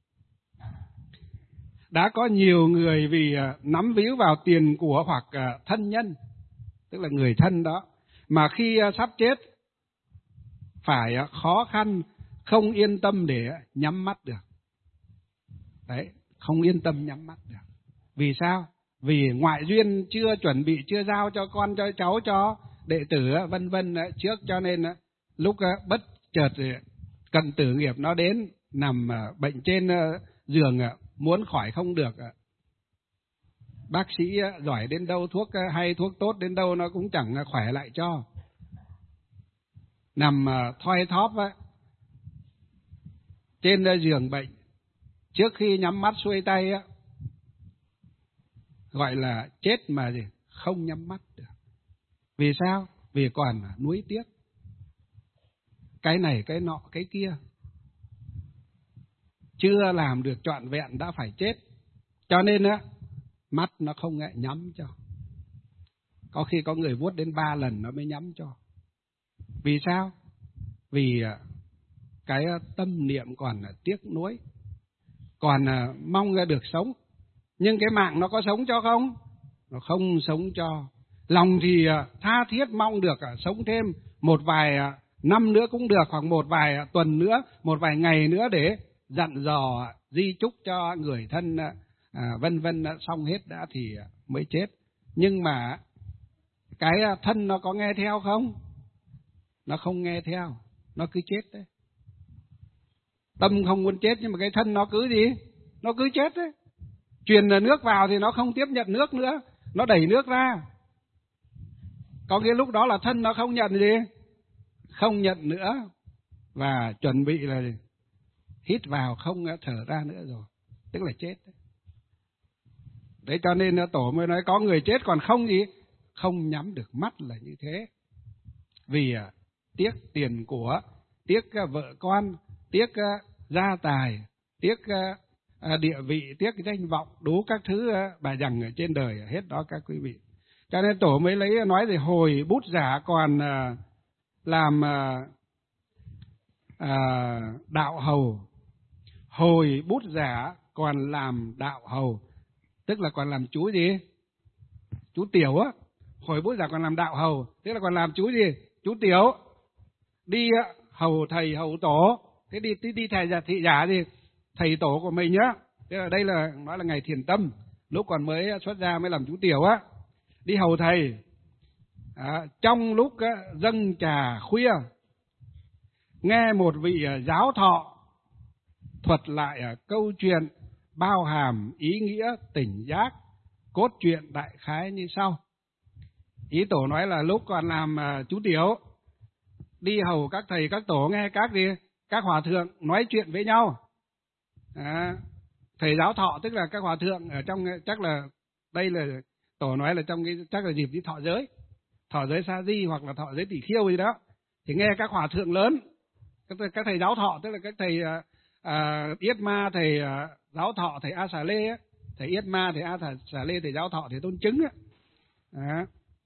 Đã có nhiều người vì nắm víu vào tiền của hoặc thân nhân, tức là người thân đó, mà khi sắp chết phải khó khăn, không yên tâm để nhắm mắt được. Đấy, không yên tâm nhắm mắt được. Vì sao? Vì ngoại duyên chưa chuẩn bị, chưa giao cho con, cho cháu, cho đệ tử vân vân trước, cho nên lúc bất chợt cận tử nghiệp nó đến, nằm bệnh trên giường muốn khỏi không được. Bác sĩ giỏi đến đâu, thuốc hay thuốc tốt đến đâu nó cũng chẳng khỏe lại cho. Nằm thoi thóp trên giường bệnh, trước khi nhắm mắt xuôi tay gọi là chết mà gì không nhắm mắt được. Vì sao? Vì còn nuối tiếc cái này cái nọ cái kia, chưa làm được trọn vẹn đã phải chết. Cho nên á, mắt nó không ngại nhắm cho. Có khi có người vuốt đến ba lần nó mới nhắm cho. Vì sao? Vì cái tâm niệm còn tiếc nuối, còn mong ra được sống. Nhưng cái mạng nó có sống cho không? Nó không sống cho. Lòng thì tha thiết mong được sống thêm một vài năm nữa cũng được, hoặc một vài tuần nữa, một vài ngày nữa để dặn dò di chúc cho người thân, à, vân vân, xong hết đã thì mới chết. Nhưng mà cái thân nó có nghe theo không? Nó không nghe theo, nó cứ chết đấy. Tâm không muốn chết nhưng mà cái thân nó cứ gì? Nó cứ chết đấy. Truyền nước vào thì nó không tiếp nhận nước nữa, nó đẩy nước ra. Có cái lúc đó là thân nó không nhận gì? Không nhận nữa. Và chuẩn bị là gì? Hít vào không thở ra nữa rồi, tức là chết đấy. Đấy cho nên Tổ mới nói có người chết còn không gì? Không nhắm được mắt là như thế. Vì tiếc tiền của, tiếc vợ con, tiếc gia tài, tiếc địa vị, tiếc danh vọng, đủ các thứ bà dằng ở trên đời hết đó các quý vị. Cho nên Tổ mới lấy nói về hồi bút giả còn làm à, đạo hầu, hồi bút giả còn làm đạo hầu, tức là còn làm chú gì? Chú tiểu á. Hồi bút giả còn làm đạo hầu, tức là còn làm chú gì? Chú tiểu. Đi hầu thầy hầu tổ. Thế đi đi, đi thầy giả thị giả gì? Thầy tổ của mình nhá. Thế là đây là nói là ngày thiền tâm, lúc còn mới xuất gia mới làm chú tiểu á. Đi hầu thầy. À, trong lúc á, dâng trà khuya, nghe một vị giáo thọ thuật lại câu chuyện bao hàm ý nghĩa tỉnh giác, cốt truyện đại khái như sau. Ý Tổ nói là lúc còn làm chú tiểu, đi hầu các thầy các tổ, nghe các gì? Các hòa thượng nói chuyện với nhau. À, thầy giáo thọ tức là các hòa thượng ở trong, chắc là đây là Tổ nói là trong cái chắc là dịp đi thọ giới, thọ giới sa di hoặc là thọ giới tỷ khiêu gì đó, thì nghe các hòa thượng lớn, các, các thầy giáo thọ tức là các thầy à, Yết Ma, thầy à, giáo thọ, thầy A Xà Lê á, thầy Yết Ma, thầy A Xà Lê, thầy giáo thọ, thầy Tôn Chứng á. À,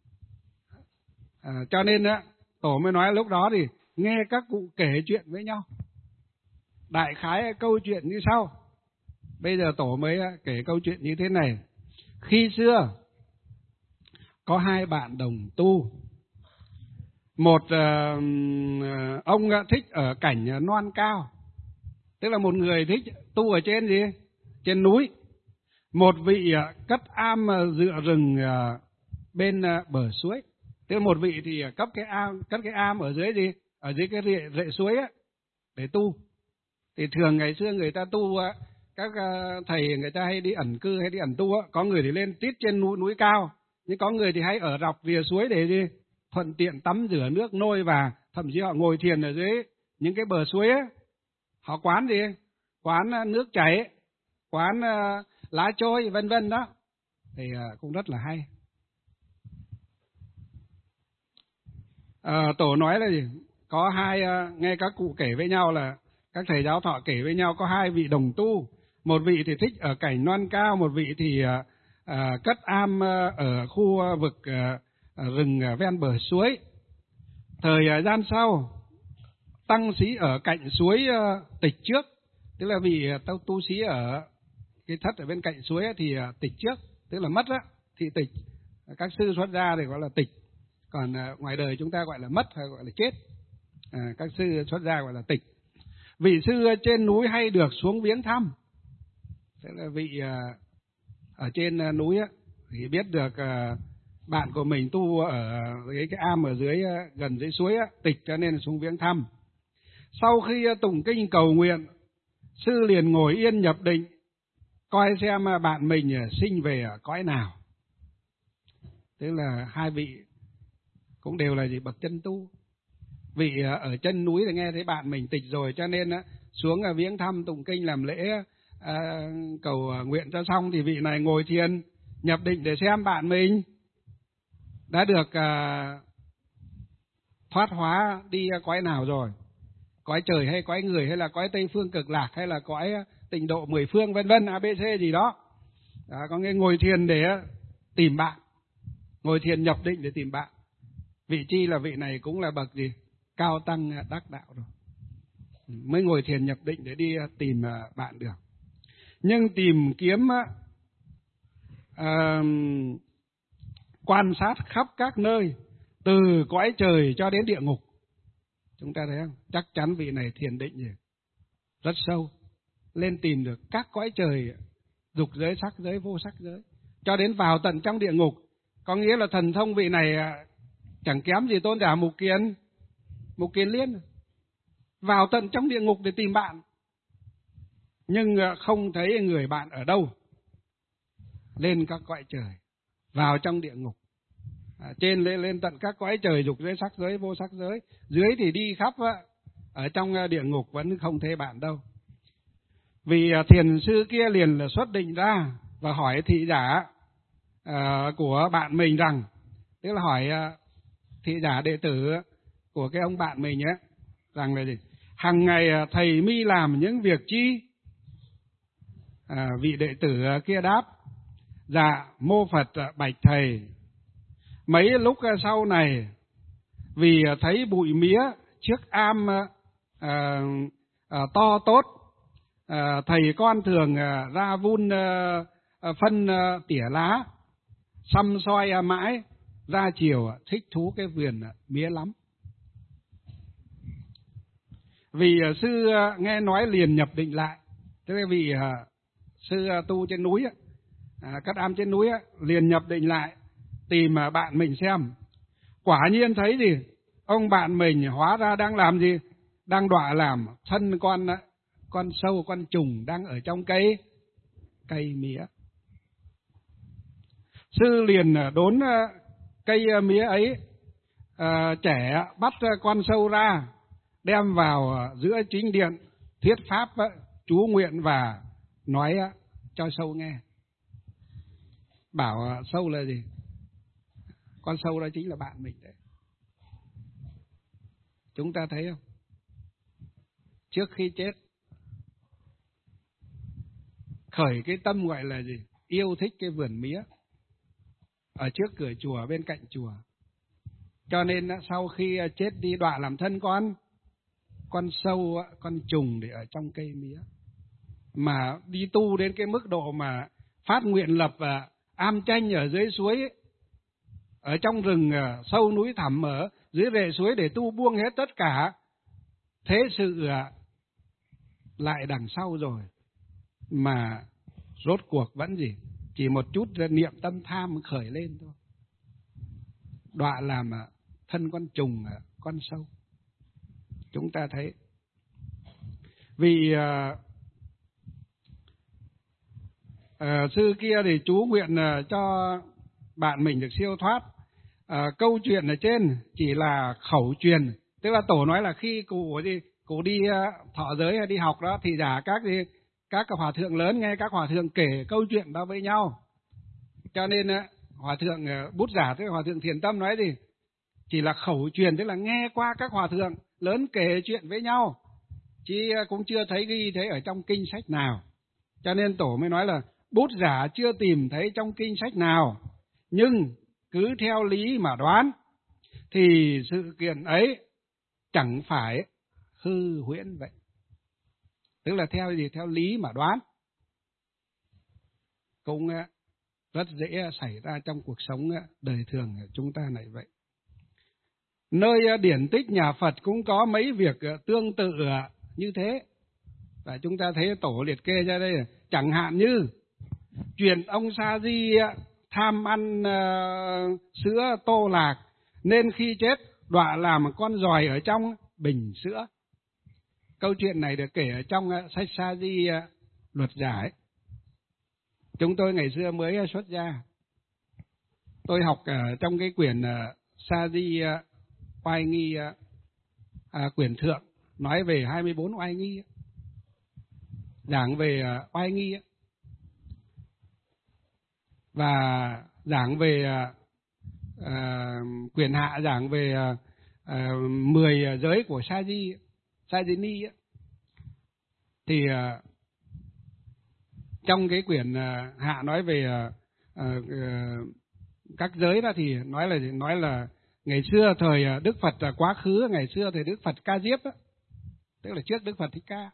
à, cho nên á, Tổ mới nói lúc đó thì nghe các cụ kể chuyện với nhau. Đại khái câu chuyện như sau. Bây giờ Tổ mới kể câu chuyện như thế này. Khi xưa có hai bạn đồng tu. Một uh, ông thích ở cảnh non cao, tức là một người thích tu ở trên gì? Trên núi. Một vị cất am dựa rừng bên bờ suối. Tức là một vị thì cấp cái am, cất cái am ở dưới gì? Ở dưới cái rễ, rễ suối á, để tu. Thì thường ngày xưa người ta tu, các thầy người ta hay đi ẩn cư hay đi ẩn tu á, có người thì lên tít trên núi, núi cao, nhưng có người thì hay ở dọc rìa suối để gì? Thuận tiện tắm rửa nước nôi, và thậm chí họ ngồi thiền ở dưới những cái bờ suối á. Họ quán gì? Quán nước chảy, quán uh, lá trôi vân vân đó. Thì uh, cũng rất là hay. Uh, Tổ nói là gì? Có hai, uh, nghe các cụ kể với nhau là các thầy giáo thọ kể với nhau có hai vị đồng tu. Một vị thì thích ở cảnh non cao, một vị thì uh, uh, cất am uh, ở khu vực uh, rừng ven bờ suối. Thời gian sau, tăng sĩ ở cạnh suối tịch trước, tức là vị tu, tu sĩ ở cái thất ở bên cạnh suối thì tịch trước, tức là mất á, thì tịch. Các sư xuất gia thì gọi là tịch, còn ngoài đời chúng ta gọi là mất hay gọi là chết. À, các sư xuất gia gọi là tịch. Vị sư trên núi hay được xuống viếng thăm, tức là vị ở trên núi á, thì biết được bạn của mình tu ở cái, cái am ở dưới, gần dưới suối á, tịch, cho nên xuống viếng thăm. Sau khi tụng kinh cầu nguyện, sư liền ngồi yên nhập định, coi xem bạn mình sinh về ở cõi nào. Tức là hai vị cũng đều là gì? Bậc chân tu. Vị ở chân núi thì nghe thấy bạn mình tịch rồi, cho nên xuống viếng thăm tụng kinh làm lễ à, cầu nguyện cho xong, thì vị này ngồi thiền nhập định để xem bạn mình đã được uh, thoát hóa đi cõi nào rồi, cõi trời hay cõi người, hay là cõi Tây Phương Cực Lạc, hay là cõi Tịnh Độ Mười Phương vân vân, a bê xê gì đó. Đó, có nghĩa ngồi thiền để tìm bạn, ngồi thiền nhập định để tìm bạn. Vị chi là vị này cũng là bậc gì? Cao tăng đắc đạo rồi, mới ngồi thiền nhập định để đi tìm bạn được. Nhưng tìm kiếm uh, quan sát khắp các nơi, từ cõi trời cho đến địa ngục. Chúng ta thấy không? Chắc chắn vị này thiền định gì? Rất sâu, lên tìm được các cõi trời, dục giới, sắc giới, vô sắc giới, cho đến vào tận trong địa ngục. Có nghĩa là thần thông vị này chẳng kém gì tôn giả Mục Kiền, Mục Kiền Liên, vào tận trong địa ngục để tìm bạn, nhưng không thấy người bạn ở đâu. Lên các cõi trời, vào trong địa ngục, à, trên lên, lên tận các cõi trời, dục giới, sắc giới, vô sắc giới, dưới thì đi khắp á, ở trong địa ngục vẫn không thấy bạn đâu. Vì thiền sư kia liền là xuất định ra và hỏi thị giả à, của bạn mình rằng, tức là hỏi à, thị giả đệ tử của cái ông bạn mình ấy, rằng là gì? Hằng ngày thầy mi làm những việc chi? À, vị đệ tử kia đáp: dạ mô Phật bạch thầy, mấy lúc sau này vì thấy bụi mía trước am à, à, to tốt, à, thầy con thường à, ra vun à, phân à, tỉa lá, xăm soi à, mãi, ra chiều à, thích thú cái vườn à, mía lắm. Vì à, sư à, nghe nói liền nhập định lại, tức là vì à, sư à, tu trên núi, à, cắt am trên núi, liền nhập định lại tìm à, bạn mình xem. Quả nhiên thấy gì? Ông bạn mình hóa ra đang làm gì? Đang đọa làm thân con con sâu, con trùng đang ở trong cây cây mía. Sư liền đốn cây mía ấy, à, trẻ bắt con sâu ra, đem vào giữa chính điện thuyết pháp, chú nguyện và nói cho sâu nghe. Bảo sâu là gì? Con sâu đó chính là bạn mình đấy. Chúng ta thấy không? Trước khi chết khởi cái tâm gọi là gì? Yêu thích cái vườn mía ở trước cửa chùa, bên cạnh chùa. Cho nên sau khi chết đi đọa làm thân con con sâu, con trùng để ở trong cây mía. Mà đi tu đến cái mức độ mà phát nguyện lập am tranh ở dưới suối ấy, ở trong rừng sâu núi thẳm, ở dưới rễ suối để tu buông hết tất cả. Thế sự lại đằng sau rồi, mà rốt cuộc vẫn gì? Chỉ một chút niệm tâm tham khởi lên thôi, đọa làm thân con trùng, con sâu. Chúng ta thấy. Vì uh, uh, sư kia thì chú nguyện uh, cho bạn mình được siêu thoát. Uh, câu chuyện ở trên chỉ là khẩu truyền, tức là tổ nói là khi cụ đi cụ đi uh, thọ giới hay đi học đó, thì giả các gì các hòa thượng lớn nghe các hòa thượng kể câu chuyện đó với nhau. Cho nên uh, hòa thượng uh, Bút Giả, tức là hòa thượng Thiền Tâm nói gì? Chỉ là khẩu truyền, tức là nghe qua các hòa thượng lớn kể chuyện với nhau, chứ cũng chưa thấy ghi thế ở trong kinh sách nào. Cho nên tổ mới nói là Bút Giả chưa tìm thấy trong kinh sách nào, nhưng cứ theo lý mà đoán thì sự kiện ấy chẳng phải hư huyễn vậy. Tức là theo gì? Theo lý mà đoán cũng rất dễ xảy ra trong cuộc sống đời thường chúng ta này vậy. Nơi điển tích nhà Phật cũng có mấy việc tương tự như thế. Và chúng ta thấy tổ liệt kê ra đây, chẳng hạn như chuyện ông Sa Di tham ăn uh, sữa tô lạc, nên khi chết đọa làm con giòi ở trong bình sữa. Câu chuyện này được kể ở trong uh, sách Sa Di uh, luật giải. Chúng tôi ngày xưa mới uh, xuất gia, tôi học uh, trong cái quyển uh, Sa Di uh, oai nghi, uh, uh, quyển thượng, nói về hai mươi bốn oai nghi, giảng về uh, oai nghi. và giảng về uh, quyền hạ, giảng về uh, mười giới của Sa-di, Sa-di-ni ấy. Thì uh, trong cái quyển uh, hạ nói về uh, uh, các giới đó thì nói là nói là ngày xưa thời Đức Phật quá khứ, ngày xưa thời Đức Phật Ca Diếp đó, tức là trước Đức Phật Thích Ca,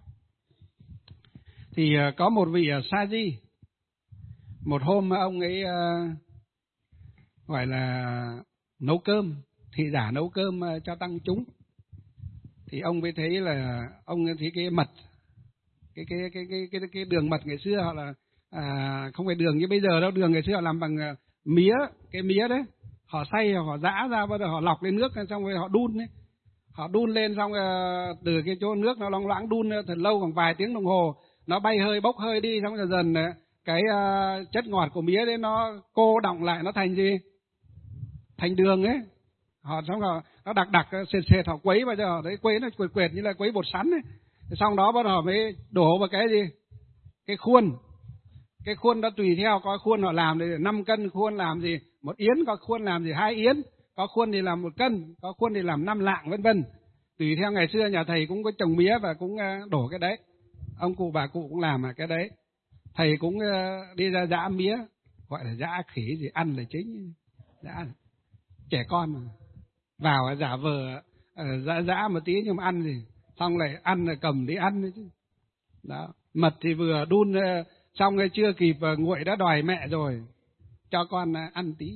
thì uh, có một vị uh, Sa-di, một hôm ông ấy uh, gọi là nấu cơm, thị giả nấu cơm uh, cho tăng chúng, thì ông mới thấy là ông thấy cái mật, cái cái cái cái cái cái đường mật ngày xưa họ là à, không phải đường như bây giờ đâu, đường ngày xưa họ làm bằng uh, mía, cái mía đấy họ xay, họ giã ra, bắt đầu họ lọc lên nước, xong rồi họ đun đấy, họ đun lên xong uh, từ cái chỗ nước nó loãng loãng đun thật lâu, khoảng vài tiếng đồng hồ, nó bay hơi, bốc hơi đi, xong rồi dần uh, cái uh, chất ngọt của mía đấy nó cô đọng lại, nó thành gì, thành đường ấy. Họ xong rồi nó đặc đặc sệt sệt, họ quấy vào giờ đấy, quấy nó quệt quệt như là quấy bột sắn ấy. Xong đó bắt đầu mới đổ vào cái gì, cái khuôn. Cái khuôn đó tùy theo, có khuôn họ làm thì năm cân, khuôn làm gì một yến, có khuôn làm gì hai yến, có khuôn thì làm một cân, có khuôn thì làm năm lạng, vân vân. Tùy theo, ngày xưa nhà thầy cũng có trồng mía và cũng đổ cái đấy, ông cụ bà cụ cũng làm cái đấy. Thầy cũng đi ra giã mía, gọi là giã khỉ gì, ăn là chính, giã trẻ con mà vào giả vờ giã giã một tí nhưng mà ăn gì, xong lại ăn là cầm đi ăn đấy chứ. Đó, mật thì vừa đun xong rồi chưa kịp nguội đã đòi mẹ rồi, cho con ăn tí.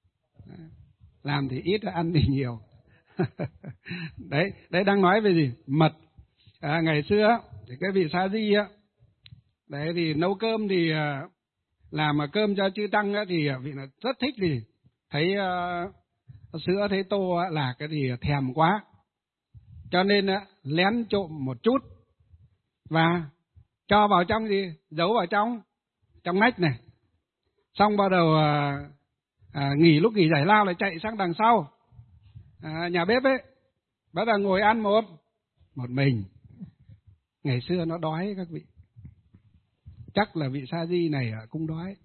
Làm thì ít, ăn thì nhiều. Đấy, đấy đang nói về gì? Mật. À, ngày xưa thì cái vị Sa-di á, đấy thì nấu cơm thì làm mà cơm cho chư tăng á, thì vị là rất thích, thì thấy uh, sữa, thấy tô là cái thì thèm quá, cho nên uh, lén trộm một chút và cho vào trong gì, giấu vào trong trong ngách này. Xong bắt đầu à, à, nghỉ lúc nghỉ giải lao lại chạy sang đằng sau à, nhà bếp ấy, bắt đầu ngồi ăn một một mình. Ngày xưa nó đói các vị, chắc là vị Sa-di này cũng đói,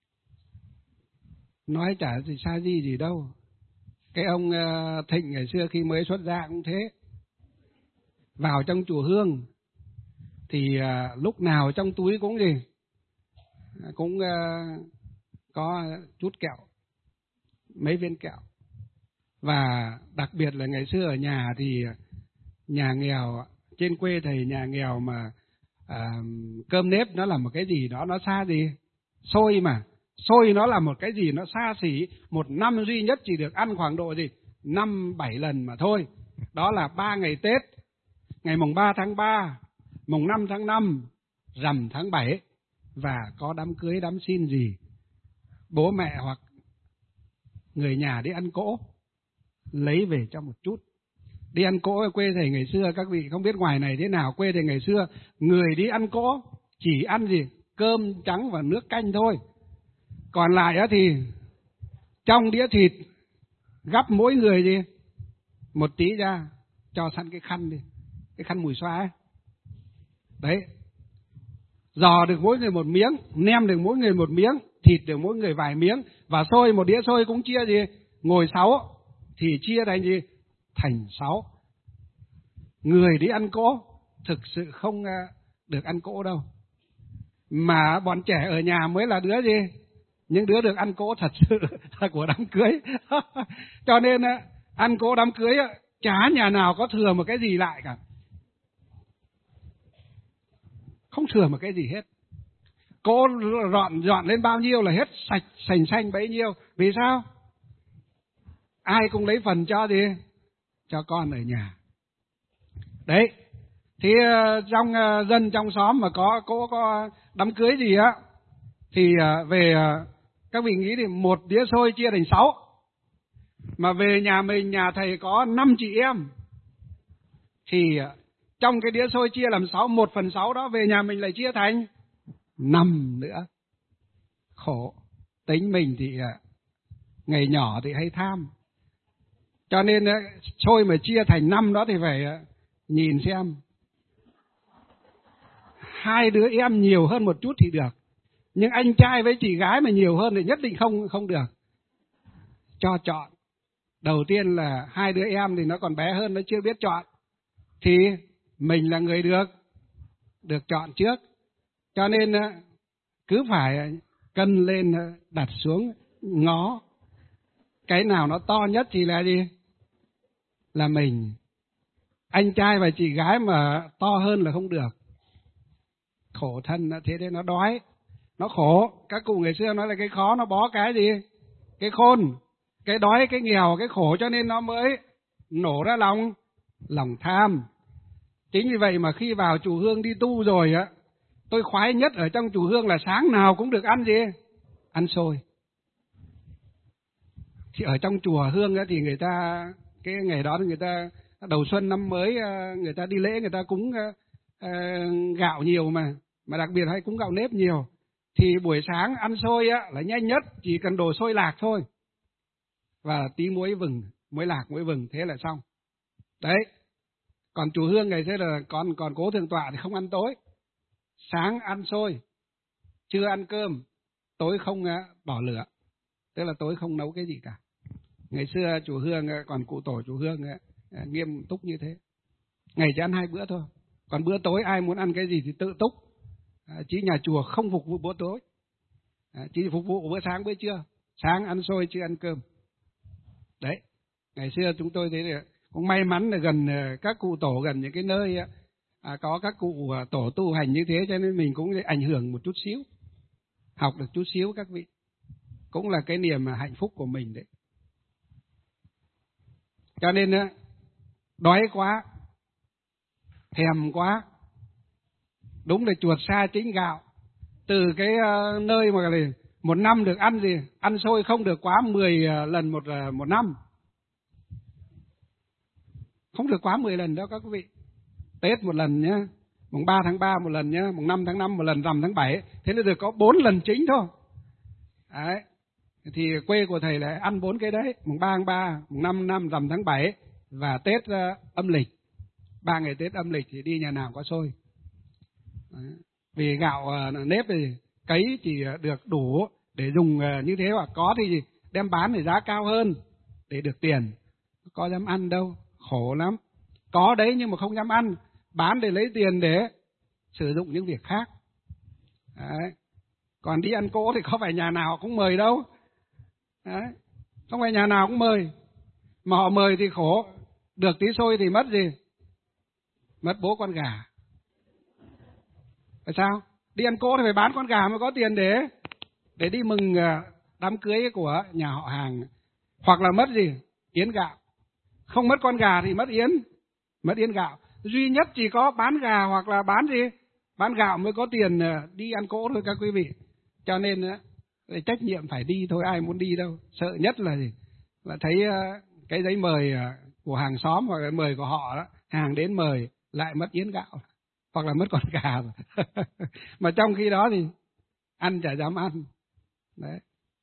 nói chả gì Sa-di gì đâu. Cái ông uh, Thịnh ngày xưa khi mới xuất gia cũng thế, vào trong chùa Hương thì uh, lúc nào trong túi cũng gì cũng uh, có chút kẹo, mấy viên kẹo. Và đặc biệt là ngày xưa ở nhà thì nhà nghèo, trên quê thầy nhà nghèo mà à, cơm nếp nó là một cái gì đó nó xa gì, xôi mà, xôi nó là một cái gì nó xa xỉ, một năm duy nhất chỉ được ăn khoảng độ gì năm bảy lần mà thôi. Đó là ba ngày Tết, ngày mùng ba tháng ba, mùng năm tháng năm, rằm tháng bảy, và có đám cưới đám xin gì, bố mẹ hoặc người nhà đi ăn cỗ lấy về cho một chút. Đi ăn cỗ ở quê thầy ngày xưa, các vị không biết ngoài này thế nào, quê thầy ngày xưa người đi ăn cỗ chỉ ăn gì cơm trắng và nước canh thôi, còn lại á thì trong đĩa thịt gắp mỗi người gì một tí ra, cho sẵn cái khăn đi, cái khăn mùi xoa ấy. Đấy, giò được mỗi người một miếng, nem được mỗi người một miếng, thịt được mỗi người vài miếng, và xôi một đĩa xôi cũng chia gì, ngồi sáu thì chia thành gì, thành sáu. Người đi ăn cỗ thực sự không được ăn cỗ đâu, mà bọn trẻ ở nhà mới là đứa gì, những đứa được ăn cỗ thật sự là của đám cưới. Cho nên ăn cỗ đám cưới chả nhà nào có thừa một cái gì lại cả, không thừa một cái gì hết. Cỗ dọn dọn lên bao nhiêu là hết sạch sành xanh bấy nhiêu. Vì sao? Ai cũng lấy phần cho gì, cho con ở nhà. Đấy, thì trong dân trong xóm mà có cỗ có đám cưới gì á, thì về các vị nghĩ thì một đĩa xôi chia thành sáu, mà về nhà mình, nhà thầy có năm chị em, thì trong cái đĩa xôi chia làm sáu, một phần sáu đó về nhà mình lại chia thành năm nữa. Khổ, tính mình thì ngày nhỏ thì hay tham, cho nên xôi mà chia thành năm đó thì phải nhìn xem hai đứa em nhiều hơn một chút thì được, Nhưng anh trai với chị gái mà nhiều hơn thì nhất định không không được. Cho chọn. Đầu tiên là hai đứa em thì nó còn bé hơn, nó chưa biết chọn. Thì mình là người được, được chọn trước. Cho nên cứ phải cân lên đặt xuống ngó. Cái nào nó to nhất thì là gì? Là mình. Anh trai và chị gái mà to hơn là không được. Khổ thân, thế nên nó đói. Nó khổ. Các cụ ngày xưa nói là cái khó nó bó cái gì? Cái khôn. Cái đói, cái nghèo, cái khổ, cho nên nó mới nổ ra lòng, lòng tham. Chính vì vậy mà khi vào chùa Hương đi tu rồi á, tôi khoái nhất ở trong chùa Hương là sáng nào cũng được ăn gì? Ăn xôi. Thì ở trong chùa Hương á thì người ta, cái ngày đó thì người ta đầu xuân năm mới, người ta đi lễ, người ta cúng uh, gạo nhiều mà, mà đặc biệt hay cúng gạo nếp nhiều. Thì buổi sáng ăn xôi á là nhanh nhất, chỉ cần đổ xôi lạc thôi. Và tí muối vừng, muối lạc, muối vừng, thế là xong. Đấy. Còn chùa Hương ngày xưa là còn còn cố thượng tọa thì không ăn tối. Sáng ăn xôi, trưa ăn cơm, tối không uh, bỏ lửa. Tức là tối không nấu cái gì cả. Ngày xưa chùa Hương, còn cụ tổ chùa Hương uh, nghiêm túc như thế. Ngày chỉ ăn hai bữa thôi. Còn bữa tối ai muốn ăn cái gì thì tự túc. Uh, chỉ nhà chùa không phục vụ bữa tối. Uh, chỉ phục vụ bữa sáng bữa trưa. Sáng ăn xôi, trưa ăn cơm. Đấy. Ngày xưa chúng tôi thấy là cũng may mắn là gần các cụ tổ, gần những cái nơi à, có các cụ tổ tu hành như thế, cho nên mình cũng ảnh hưởng một chút xíu, học được chút xíu các vị. Cũng là cái niềm hạnh phúc của mình đấy. Cho nên đói quá, thèm quá, đúng là chuột xa chính gạo. Từ cái nơi mà một năm được ăn gì, ăn xôi không được quá mười lần một một năm. Không được quá mười lần đâu các quý vị. Tết một lần nhá, mùng ba tháng ba một lần nhá, mùng năm tháng năm một lần, rằm tháng bảy. Thế nên được có bốn lần chính thôi. Đấy. Thì quê của thầy là ăn bốn cái đấy, mùng ba tháng ba, mùng năm tháng năm, rằm tháng bảy và Tết uh, âm lịch. Ba ngày Tết âm lịch thì đi nhà nào có xôi. Đấy. Vì gạo uh, nếp thì cấy chỉ được đủ để dùng uh, như thế, hoặc có thì đem bán thì giá cao hơn để được tiền. Có dám ăn đâu. Khổ lắm. Có đấy nhưng mà không dám ăn. Bán để lấy tiền để sử dụng những việc khác. Đấy. Còn đi ăn cỗ thì có phải nhà nào cũng mời đâu. Đấy. Không phải nhà nào cũng mời. Mà họ mời thì khổ. Được tí xôi thì mất gì? Mất bố con gà. Tại sao? Đi ăn cỗ thì phải bán con gà mới có tiền để Để đi mừng đám cưới của nhà họ hàng. Hoặc là mất gì? Yến gạo. Không mất con gà thì mất yến, mất yến gạo. Duy nhất chỉ có bán gà hoặc là bán gì? Bán gạo mới có tiền đi ăn cỗ thôi các quý vị. Cho nên trách nhiệm phải đi thôi, ai muốn đi đâu. Sợ nhất là gì? Là thấy cái giấy mời của hàng xóm hoặc là mời của họ đó, hàng đến mời lại mất yến gạo hoặc là mất con gà. Mà trong khi đó thì ăn chả dám ăn. Đấy.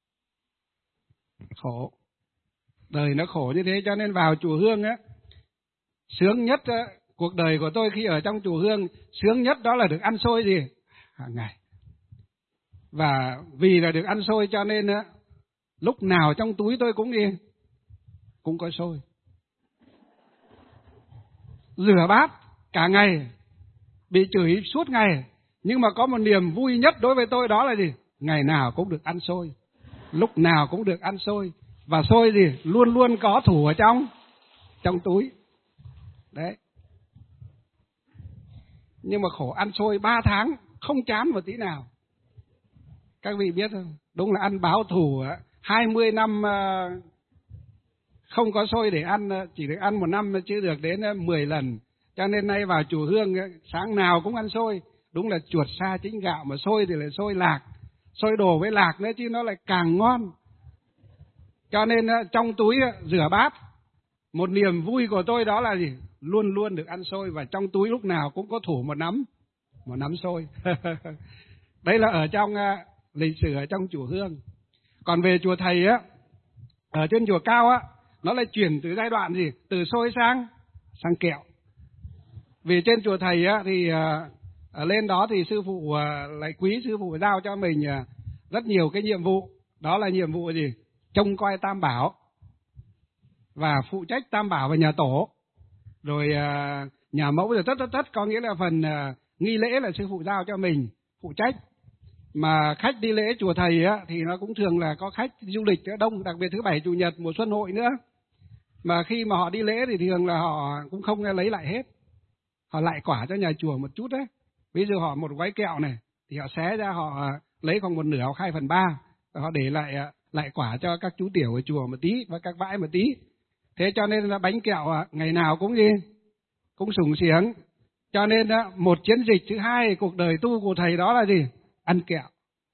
Khổ. Đời nó khổ như thế, cho nên vào chùa Hương á, sướng nhất á, cuộc đời của tôi khi ở trong chùa Hương, sướng nhất đó là được ăn xôi gì? Hàng ngày. Và vì là được ăn xôi cho nên á, lúc nào trong túi tôi cũng đi, cũng có xôi. Rửa bát cả ngày, bị chửi suốt ngày, nhưng mà có một niềm vui nhất đối với tôi đó là gì? Ngày nào cũng được ăn xôi, lúc nào cũng được ăn xôi. Và xôi gì? Luôn luôn có thủ ở trong trong túi. Đấy. Nhưng mà khổ, ăn xôi ba tháng không chán một tí nào. Các vị biết không? Đúng là ăn báo thù. Hai mươi năm không có xôi để ăn, chỉ được ăn một năm chứ được đến mười lần. Cho nên nay vào chùa Hương sáng nào cũng ăn xôi. Đúng là chuột xa chính gạo, mà xôi thì là xôi lạc. Xôi đồ với lạc nữa chứ nó lại càng ngon. Cho nên trong túi rửa bát, một niềm vui của tôi đó là gì? Luôn luôn được ăn xôi, và trong túi lúc nào cũng có thủ một nắm, một nắm xôi. Đây là ở trong lịch sử ở trong chùa Hương. Còn về chùa Thầy á, ở trên chùa Cao á, nó lại chuyển từ giai đoạn gì? Từ xôi sang sang kẹo. Vì trên chùa Thầy á thì À, lên đó thì sư phụ à, lại quý sư phụ giao cho mình à, rất nhiều cái nhiệm vụ. Đó là nhiệm vụ gì? Trông coi Tam Bảo và phụ trách Tam Bảo và nhà tổ. Rồi à, nhà mẫu rồi tất tất tất, có nghĩa là phần à, nghi lễ là sư phụ giao cho mình phụ trách. Mà khách đi lễ chùa thầy á, thì nó cũng thường là có khách du lịch đông, đặc biệt thứ bảy chủ nhật mùa xuân hội nữa. Mà khi mà họ đi lễ thì thường là họ cũng không lấy lại hết, họ lại quả cho nhà chùa một chút đấy. Ví dụ họ một gói kẹo này thì họ xé ra, họ lấy khoảng một nửa hoặc hai phần ba, và họ để lại lại quả cho các chú tiểu ở chùa một tí và các vãi một tí. Thế cho nên là bánh kẹo ngày nào cũng gì cũng sủng siếng. Cho nên một chiến dịch thứ hai cuộc đời tu của thầy đó là gì? Ăn kẹo.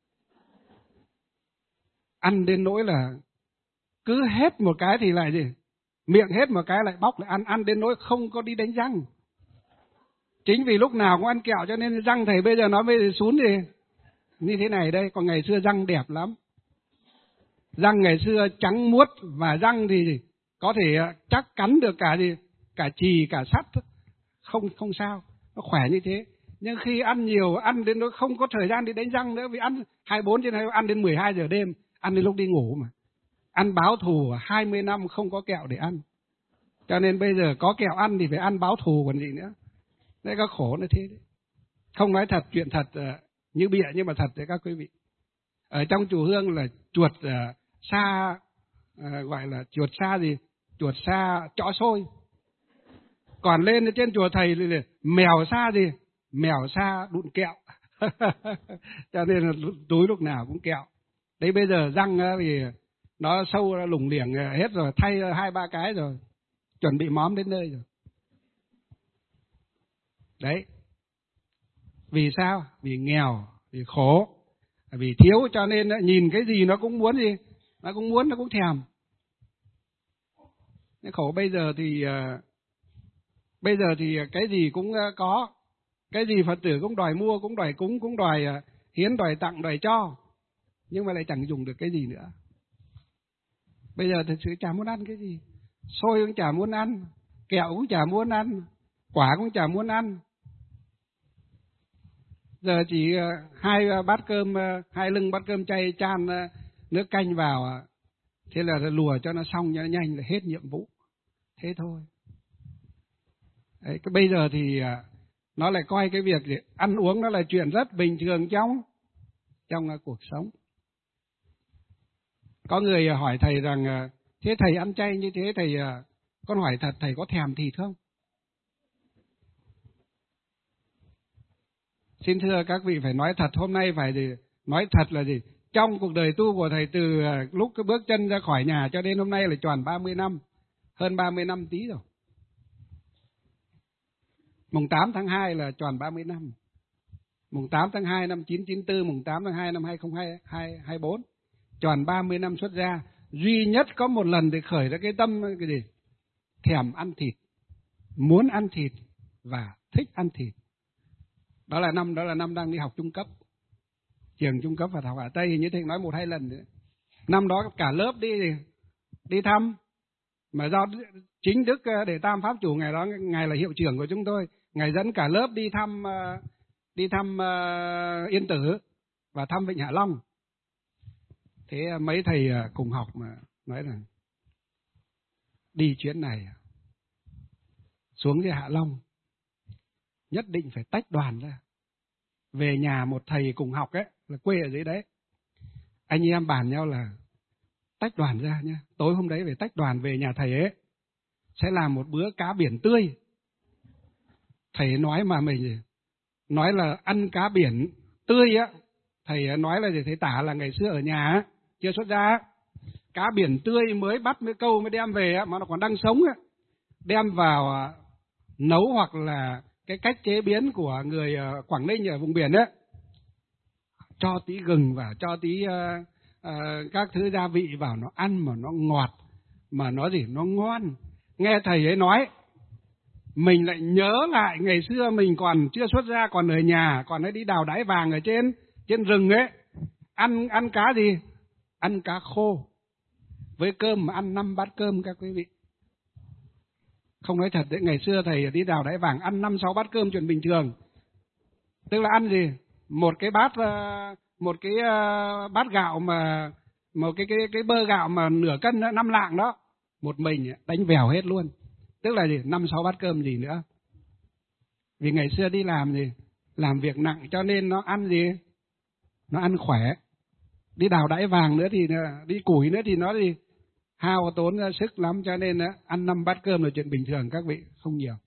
Ăn đến nỗi là cứ hết một cái thì lại gì? Miệng hết một cái lại bóc lại ăn, ăn đến nỗi không có đi đánh răng. Chính vì lúc nào cũng ăn kẹo cho nên răng thầy bây giờ nó mới sún gì như thế này đây. Còn ngày xưa răng đẹp lắm. Răng ngày xưa trắng muốt, và răng thì có thể chắc cắn được cả gì, cả chì cả sắt, không không sao, nó khỏe như thế. Nhưng khi ăn nhiều, ăn đến nó không có thời gian đi đánh răng nữa, vì ăn hai mươi bốn trên hai mươi bốn, ăn đến mười hai giờ đêm, ăn đến lúc đi ngủ mà. Ăn báo thù hai mươi năm không có kẹo để ăn. Cho nên bây giờ có kẹo ăn thì phải ăn báo thù còn gì nữa. Đấy, có khổ nó thế đấy. Không nói thật, chuyện thật uh, như bịa nhưng mà thật đấy các quý vị. Ở trong chùa Hương là chuột uh, sa, uh, gọi là chuột sa gì? Chuột sa chõ xôi. Còn lên trên chùa thầy thì mèo sa gì? Mèo sa đụn kẹo. Cho nên là túi lúc nào cũng kẹo. Đấy bây giờ răng uh, thì nó sâu lủng liểng hết rồi, thay hai ba cái rồi, chuẩn bị móm đến nơi rồi. Đấy. Vì sao? Vì nghèo, vì khổ, vì thiếu, cho nên nhìn cái gì nó cũng muốn gì? Nó cũng muốn, nó cũng thèm. Cái khổ bây giờ thì uh, bây giờ thì cái gì cũng uh, có, cái gì Phật tử cũng đòi mua, cũng đòi cúng, cũng đòi uh, hiến, đòi tặng, đòi cho, nhưng mà lại chẳng dùng được cái gì nữa. Bây giờ thật sự chả muốn ăn cái gì, xôi cũng chả muốn ăn, kẹo cũng chả muốn ăn, quả cũng chả muốn ăn. Giờ chỉ hai bát cơm, hai lưng bát cơm chay chan nước canh vào, thế là lùa cho nó xong cho nó nhanh là hết nhiệm vụ. Thế thôi. Đấy, cái bây giờ thì nó lại coi cái việc ăn uống nó là chuyện rất bình thường trong trong cuộc sống. Có người hỏi thầy rằng, thế thầy ăn chay như thế, thầy con hỏi thật, thầy có thèm thịt không? Xin thưa các vị, phải nói thật, hôm nay phải gì? Nói thật là gì? Trong cuộc đời tu của thầy, từ lúc cái bước chân ra khỏi nhà cho đến hôm nay là tròn ba mươi năm, hơn ba mươi năm tí rồi. Mùng tám tháng hai là tròn ba mươi năm. Mùng tám tháng hai năm chín trăm chín mươi tư, mùng tám tháng hai năm hai không hai bốn, tròn ba mươi năm xuất gia. Duy nhất có một lần thì khởi ra cái tâm cái gì? Thèm ăn thịt, muốn ăn thịt và thích ăn thịt. Đó là năm đó là năm đang đi học trung cấp, trường trung cấp Phật học Hà Tây, như thầy nói một hai lần nữa. Năm đó cả lớp đi đi thăm, mà do chính Đức Đề Tam Pháp Chủ ngày đó, ngài là hiệu trưởng của chúng tôi, ngài dẫn cả lớp đi thăm đi thăm uh, Yên Tử và thăm Vịnh Hạ Long. Thế mấy thầy cùng học mà nói là đi chuyến này xuống cái Hạ Long nhất định phải tách đoàn ra. Về nhà một thầy cùng học ấy, là quê ở dưới đấy, anh em bàn nhau là tách đoàn ra nhé. Tối hôm đấy phải tách đoàn về nhà thầy ấy, sẽ làm một bữa cá biển tươi. Thầy nói mà mình nói là ăn cá biển tươi á, thầy nói là gì? Thầy tả là ngày xưa ở nhà á, chưa xuất gia, cá biển tươi mới bắt mới câu mới đem về á, mà nó còn đang sống á, đem vào nấu, hoặc là cái cách chế biến của người Quảng Ninh ở vùng biển ấy, cho tí gừng vào, cho tí uh, uh, các thứ gia vị vào, nó ăn mà nó ngọt, mà nó gì, nó ngon. Nghe thầy ấy nói, mình lại nhớ lại ngày xưa mình còn chưa xuất gia, còn ở nhà, còn ấy đi đào đáy vàng ở trên trên rừng ấy, ăn ăn cá gì? Ăn cá khô với cơm, mà ăn năm bát cơm các quý vị. Không nói thật đấy, ngày xưa thầy đi đào đáy vàng ăn năm sáu bát cơm chuyện bình thường. Tức là ăn gì? Một cái bát một cái bát gạo mà một cái cái cái bơ gạo mà nửa cân đó, năm lạng đó, một mình đánh vèo hết luôn. Tức là gì? Năm sáu bát cơm gì nữa. Vì ngày xưa đi làm gì? Làm việc nặng cho nên nó ăn gì? Nó ăn khỏe. Đi đào đãi vàng nữa thì đi củi nữa thì nó gì? Hao tốn ra sức lắm, cho nên ăn năm bát cơm là chuyện bình thường các vị, không nhiều.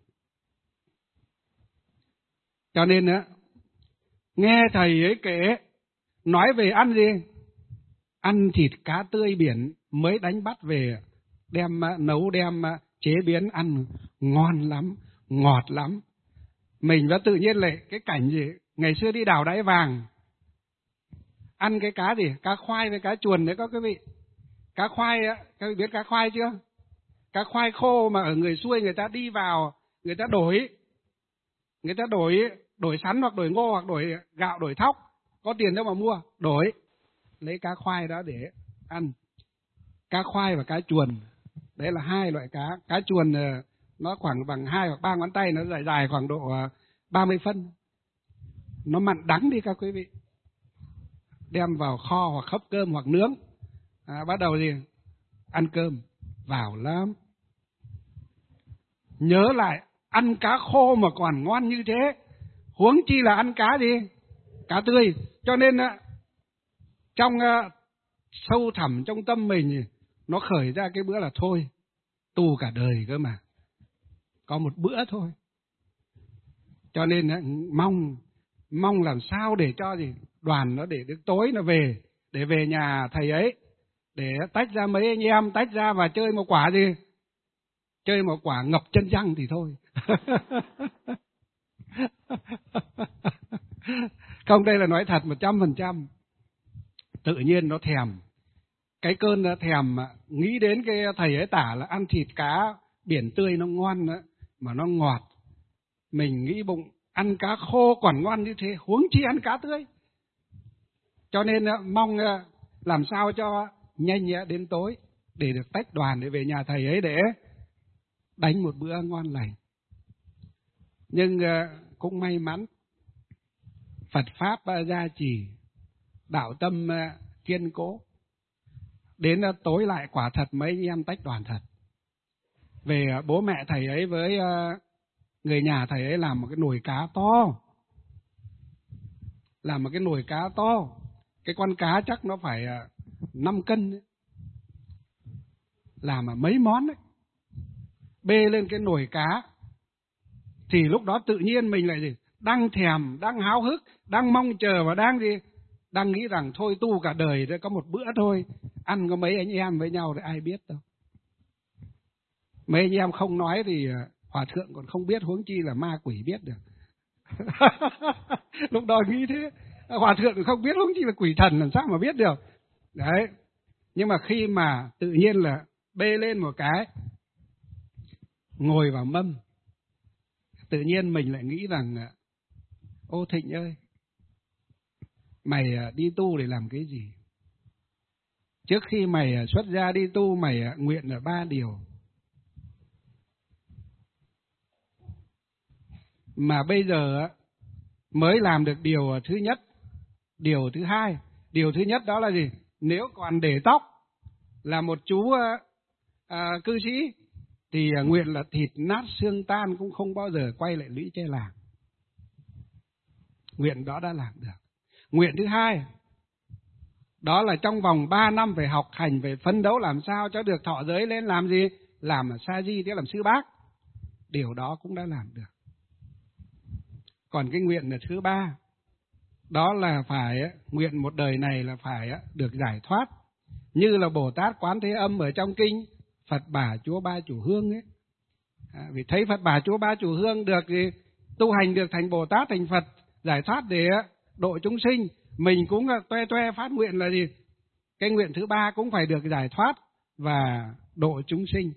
Cho nên á, nghe thầy ấy kể nói về ăn gì? Ăn thịt cá tươi biển mới đánh bắt về, đem nấu đem chế biến ăn ngon lắm, ngọt lắm. Mình đã tự nhiên lại cái cảnh gì? Ngày xưa đi đào đáy vàng, ăn cái cá gì? Cá khoai với cá chuồn đấy các quý vị. Cá khoai á, các vị biết cá khoai chưa? Cá khoai khô mà ở người xuôi người ta đi vào, người ta đổi, người ta đổi đổi sắn hoặc đổi ngô hoặc đổi gạo, đổi thóc, có tiền đâu mà mua, đổi lấy cá khoai đó để ăn. Cá khoai và cá chuồn, đấy là hai loại cá. Cá chuồn nó khoảng bằng hai hoặc ba ngón tay, nó dài dài khoảng độ ba mươi phân, nó mặn đắng đi các quý vị. Đem vào kho hoặc hấp cơm hoặc nướng, à, bắt đầu gì? Ăn cơm vào lắm. Nhớ lại ăn cá khô mà còn ngon như thế, huống chi là ăn cá gì? Cá tươi. Cho nên trong uh, sâu thẳm trong tâm mình, nó khởi ra cái bữa là thôi, tu cả đời cơ mà, có một bữa thôi. Cho nên uh, mong mong làm sao để cho gì? Đoàn nó để được tối nó về, để về nhà thầy ấy, để tách ra mấy anh em, tách ra và chơi một quả gì? Chơi một quả ngập chân răng thì thôi. Không, đây là nói thật một trăm phần trăm. Tự nhiên nó thèm. Cái cơn thèm nghĩ đến cái thầy ấy tả là ăn thịt cá biển tươi nó ngon đó, mà nó ngọt. Mình nghĩ bụng ăn cá khô còn ngon như thế, huống chi ăn cá tươi. Cho nên mong làm sao cho nhanh đến tối để được tách đoàn để về nhà thầy ấy để đánh một bữa ngon lành. Nhưng cũng may mắn Phật Pháp gia trì, đạo tâm kiên cố. Đến tối lại quả thật mấy anh em tách đoàn thật. Về bố mẹ thầy ấy với người nhà thầy ấy làm một cái nồi cá to. Làm một cái nồi cá to. Cái con cá chắc nó phải năm cân ấy. Làm mà mấy món ấy. Bê lên cái nồi cá. Thì lúc đó tự nhiên mình lại gì? Đang thèm, đang háo hức, đang mong chờ và đang gì? Đang nghĩ rằng thôi tu cả đời có một bữa thôi. Ăn có mấy anh em với nhau thì ai biết đâu. Mấy anh em không nói thì hòa thượng còn không biết, huống chi là ma quỷ biết được. Lúc đó nghĩ thế. Hòa thượng không biết, huống chi là quỷ thần làm sao mà biết được. Đấy. Nhưng mà khi mà tự nhiên là bê lên một cái, ngồi vào mâm, tự nhiên mình lại nghĩ rằng ô Thịnh ơi, mày đi tu để làm cái gì? Trước khi mày xuất gia đi tu, mày nguyện là ba điều. Mà bây giờ mới làm được điều thứ nhất, điều thứ hai. Điều thứ nhất đó là gì? Nếu còn để tóc là một chú à, cư sĩ thì nguyện là thịt nát xương tan cũng không bao giờ quay lại lũy tre làng. Nguyện đó đã làm được. Nguyện thứ hai đó là trong vòng ba năm phải học hành, phải phấn đấu làm sao cho được thọ giới lên làm gì? Làm sa di, tức làm sư bác. Điều đó cũng đã làm được. Còn cái nguyện là thứ ba, đó là phải nguyện một đời này là phải được giải thoát. Như là Bồ Tát Quán Thế Âm ở trong kinh Phật Bà Chúa Ba Chủ Hương ấy. À, vì thấy Phật Bà Chúa Ba Chủ Hương được thì tu hành được thành Bồ Tát, thành Phật, giải thoát để độ chúng sinh. Mình cũng toe toe phát nguyện là gì? Cái nguyện thứ ba cũng phải được giải thoát và độ chúng sinh.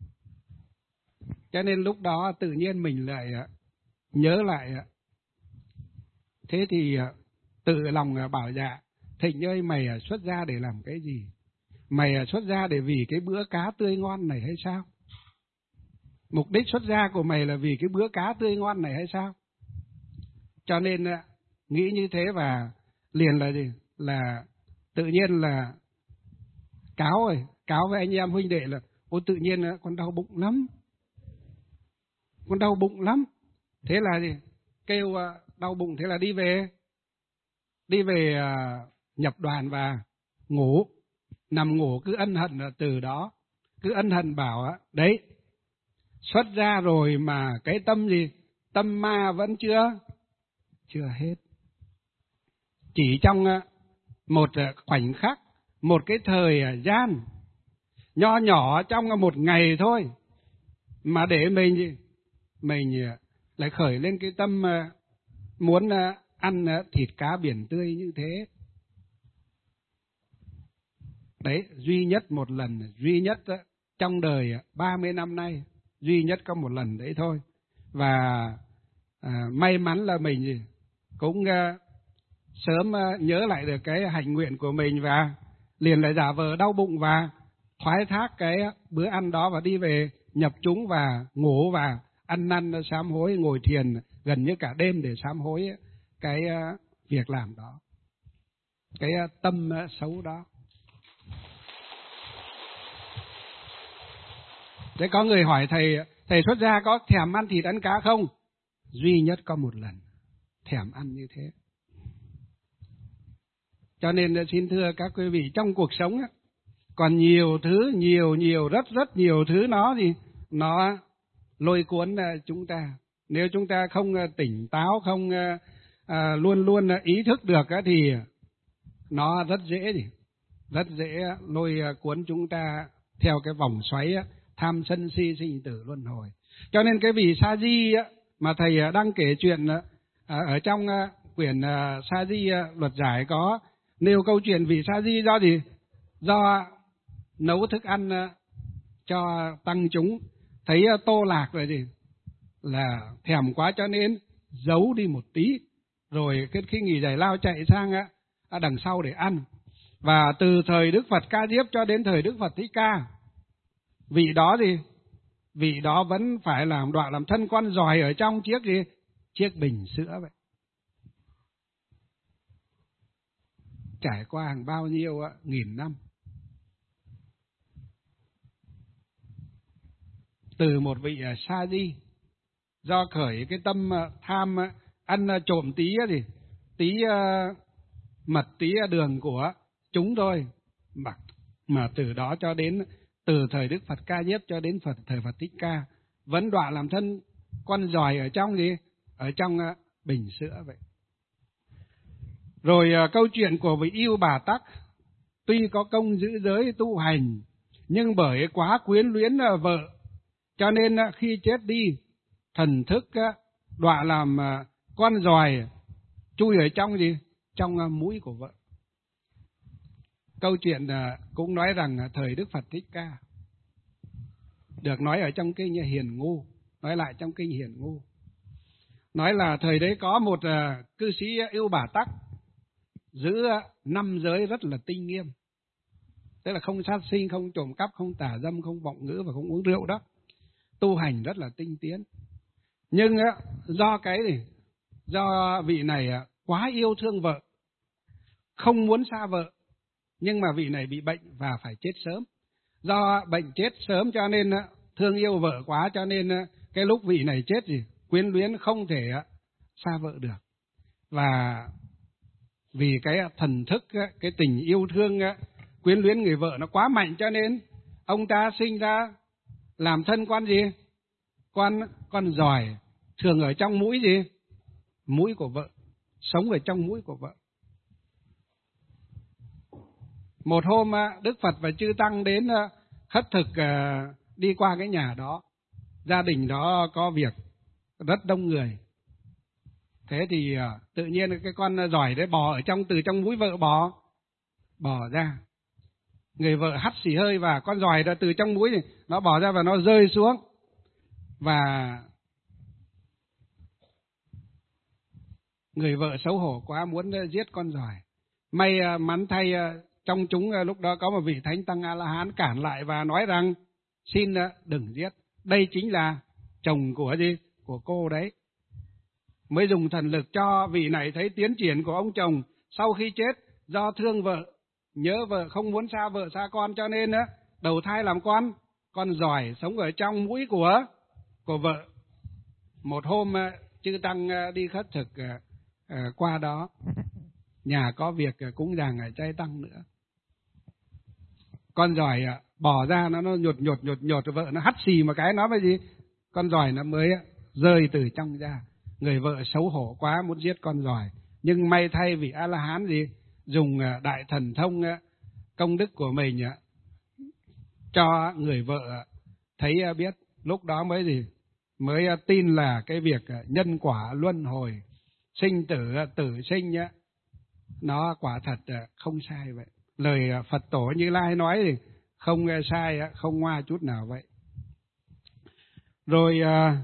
Cho nên lúc đó tự nhiên mình lại nhớ lại. Thế thì tự lòng bảo dạ, Thịnh ơi, mày xuất gia để làm cái gì? Mày xuất gia để vì cái bữa cá tươi ngon này hay sao? Mục đích xuất gia của mày là vì cái bữa cá tươi ngon này hay sao? Cho nên nghĩ như thế và liền là gì? Là tự nhiên là cáo rồi, cáo với anh em huynh đệ là ôi tự nhiên con đau bụng lắm. Con đau bụng lắm. Thế là gì? Kêu đau bụng, thế là đi về. Đi về nhập đoàn và ngủ. Nằm ngủ cứ ân hận từ đó. Cứ ân hận bảo đấy, xuất ra rồi mà cái tâm gì? Tâm ma vẫn chưa chưa hết. Chỉ trong một khoảnh khắc, một cái thời gian nho nhỏ trong một ngày thôi mà để mình gì? Mình lại khởi lên cái tâm muốn ăn thịt cá biển tươi như thế. Đấy, duy nhất một lần, duy nhất trong đời ba mươi năm nay, duy nhất có một lần đấy thôi. Và à, may mắn là mình gì? Cũng uh, sớm uh, nhớ lại được cái hạnh nguyện của mình và liền lại giả vờ đau bụng và thoái thác cái bữa ăn đó và đi về nhập chúng và ngủ và ăn năn sám hối, ngồi thiền gần như cả đêm để sám hối cái uh, việc làm đó, cái uh, tâm uh, xấu đó. Thế có người hỏi thầy, thầy xuất gia có thèm ăn thịt ăn cá không? Duy nhất có một lần thèm ăn như thế. Cho nên xin thưa các quý vị, trong cuộc sống còn nhiều thứ, nhiều nhiều rất rất nhiều thứ nó gì nó lôi cuốn chúng ta. Nếu chúng ta không tỉnh táo, không à, luôn luôn ý thức được thì nó rất dễ gì rất dễ lôi cuốn chúng ta theo cái vòng xoáy tham sân si sinh tử luân hồi. Cho nên cái vị Sa Di mà thầy đang kể chuyện ở trong quyển Sa Di luật giải có nêu câu chuyện vị Sa Di do gì? Do nấu thức ăn cho tăng chúng, thấy tô lạc rồi gì là thèm quá cho nên giấu đi một tí, rồi khi nghỉ giải lao chạy sang đằng sau để ăn. Và từ thời Đức Phật Ca Diếp cho đến thời Đức Phật Thích Ca, vị đó gì vị đó vẫn phải làm đọa làm thân con giòi ở trong chiếc gì chiếc bình sữa vậy. Trải qua hàng bao nhiêu nghìn năm, từ một vị Sa Di do khởi cái tâm tham ăn trộm tí gì tí mật tí đường của chúng thôi, mà mà từ đó cho đến từ thời Đức Phật Ca Diếp cho đến Phật thời Phật Thích Ca vẫn đọa làm thân con giòi ở trong gì ở trong bình sữa vậy. Rồi câu chuyện của vị Yêu Bà Tắc, tuy có công giữ giới tu hành nhưng bởi quá quyến luyến vợ cho nên khi chết đi thần thức đọa làm con giòi chui ở trong gì trong mũi của vợ. Câu chuyện cũng nói rằng thời Đức Phật Thích Ca, được nói ở trong kinh Hiền Ngu, nói lại trong kinh Hiền Ngu, nói là thời đấy có một cư sĩ Yêu Bà Tắc giữ năm giới rất là tinh nghiêm, tức là không sát sinh, không trộm cắp, không tà dâm, không vọng ngữ và không uống rượu đó, tu hành rất là tinh tiến. Nhưng do cái gì do vị này quá yêu thương vợ, không muốn xa vợ, nhưng mà vị này bị bệnh và phải chết sớm. Do bệnh chết sớm cho nên thương yêu vợ quá, cho nên cái lúc vị này chết gì quyến luyến không thể xa vợ được. Và vì cái thần thức, cái tình yêu thương quyến luyến người vợ nó quá mạnh, cho nên ông ta sinh ra làm thân con gì con con giòi, thường ở trong mũi gì mũi của vợ, sống ở trong mũi của vợ. Một hôm Đức Phật và chư tăng đến khất thực đi qua cái nhà đó, gia đình đó có việc rất đông người. Thế thì tự nhiên cái con giòi đấy bò ở trong từ trong mũi vợ bò bò ra. Người vợ hắt xì hơi và con giòi đã từ trong mũi này, nó bò ra và nó rơi xuống. Và người vợ xấu hổ quá muốn giết con giòi. May mắn thay trong chúng lúc đó có một vị Thánh Tăng A-la-hán cản lại và nói rằng xin đừng giết, đây chính là chồng của gì của cô đấy. mới dùng thần lực cho vị này thấy tiến triển của ông chồng sau khi chết, do thương vợ, nhớ vợ, không muốn xa vợ xa con, cho nên á đầu thai làm con con giỏi sống ở trong mũi của của vợ. Một hôm chư tăng đi khất thực qua đó, nhà có việc cúng dường ở trai tăng nữa, con giỏi bỏ ra nó nó nhột nhột nhột nhột vợ nó hắt xì một cái, nó cái gì, con giỏi nó mới rơi từ trong ra. Người vợ xấu hổ quá muốn giết con giỏi, nhưng may thay vị A La Hán gì dùng đại thần thông công đức của mình cho người vợ thấy biết, lúc đó mới gì mới tin là cái việc nhân quả luân hồi, sinh tử tử sinh nó quả thật không sai vậy. Lời Phật tổ Như Lai nói thì không sai, không ngoa chút nào vậy. Rồi à,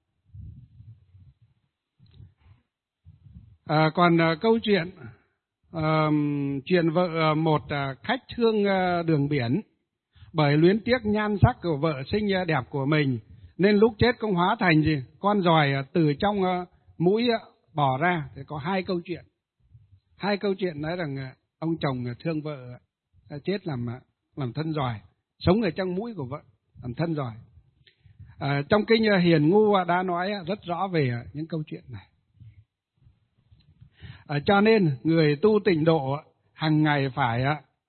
à, còn à, câu chuyện à, chuyện vợ một à, khách thương à, đường biển, bởi luyến tiếc nhan sắc của vợ xinh đẹp của mình nên lúc chết cũng hóa thành gì con giòi từ trong à, mũi à, bỏ ra. Thì có hai câu chuyện, hai câu chuyện nói rằng à, ông chồng thương vợ à, chết làm à, làm thân giòi, sống ở trong mũi của vợ làm thân giòi. À, trong kinh Hiền Ngu đã nói rất rõ về những câu chuyện này. À, cho nên người tu tịnh độ hàng ngày phải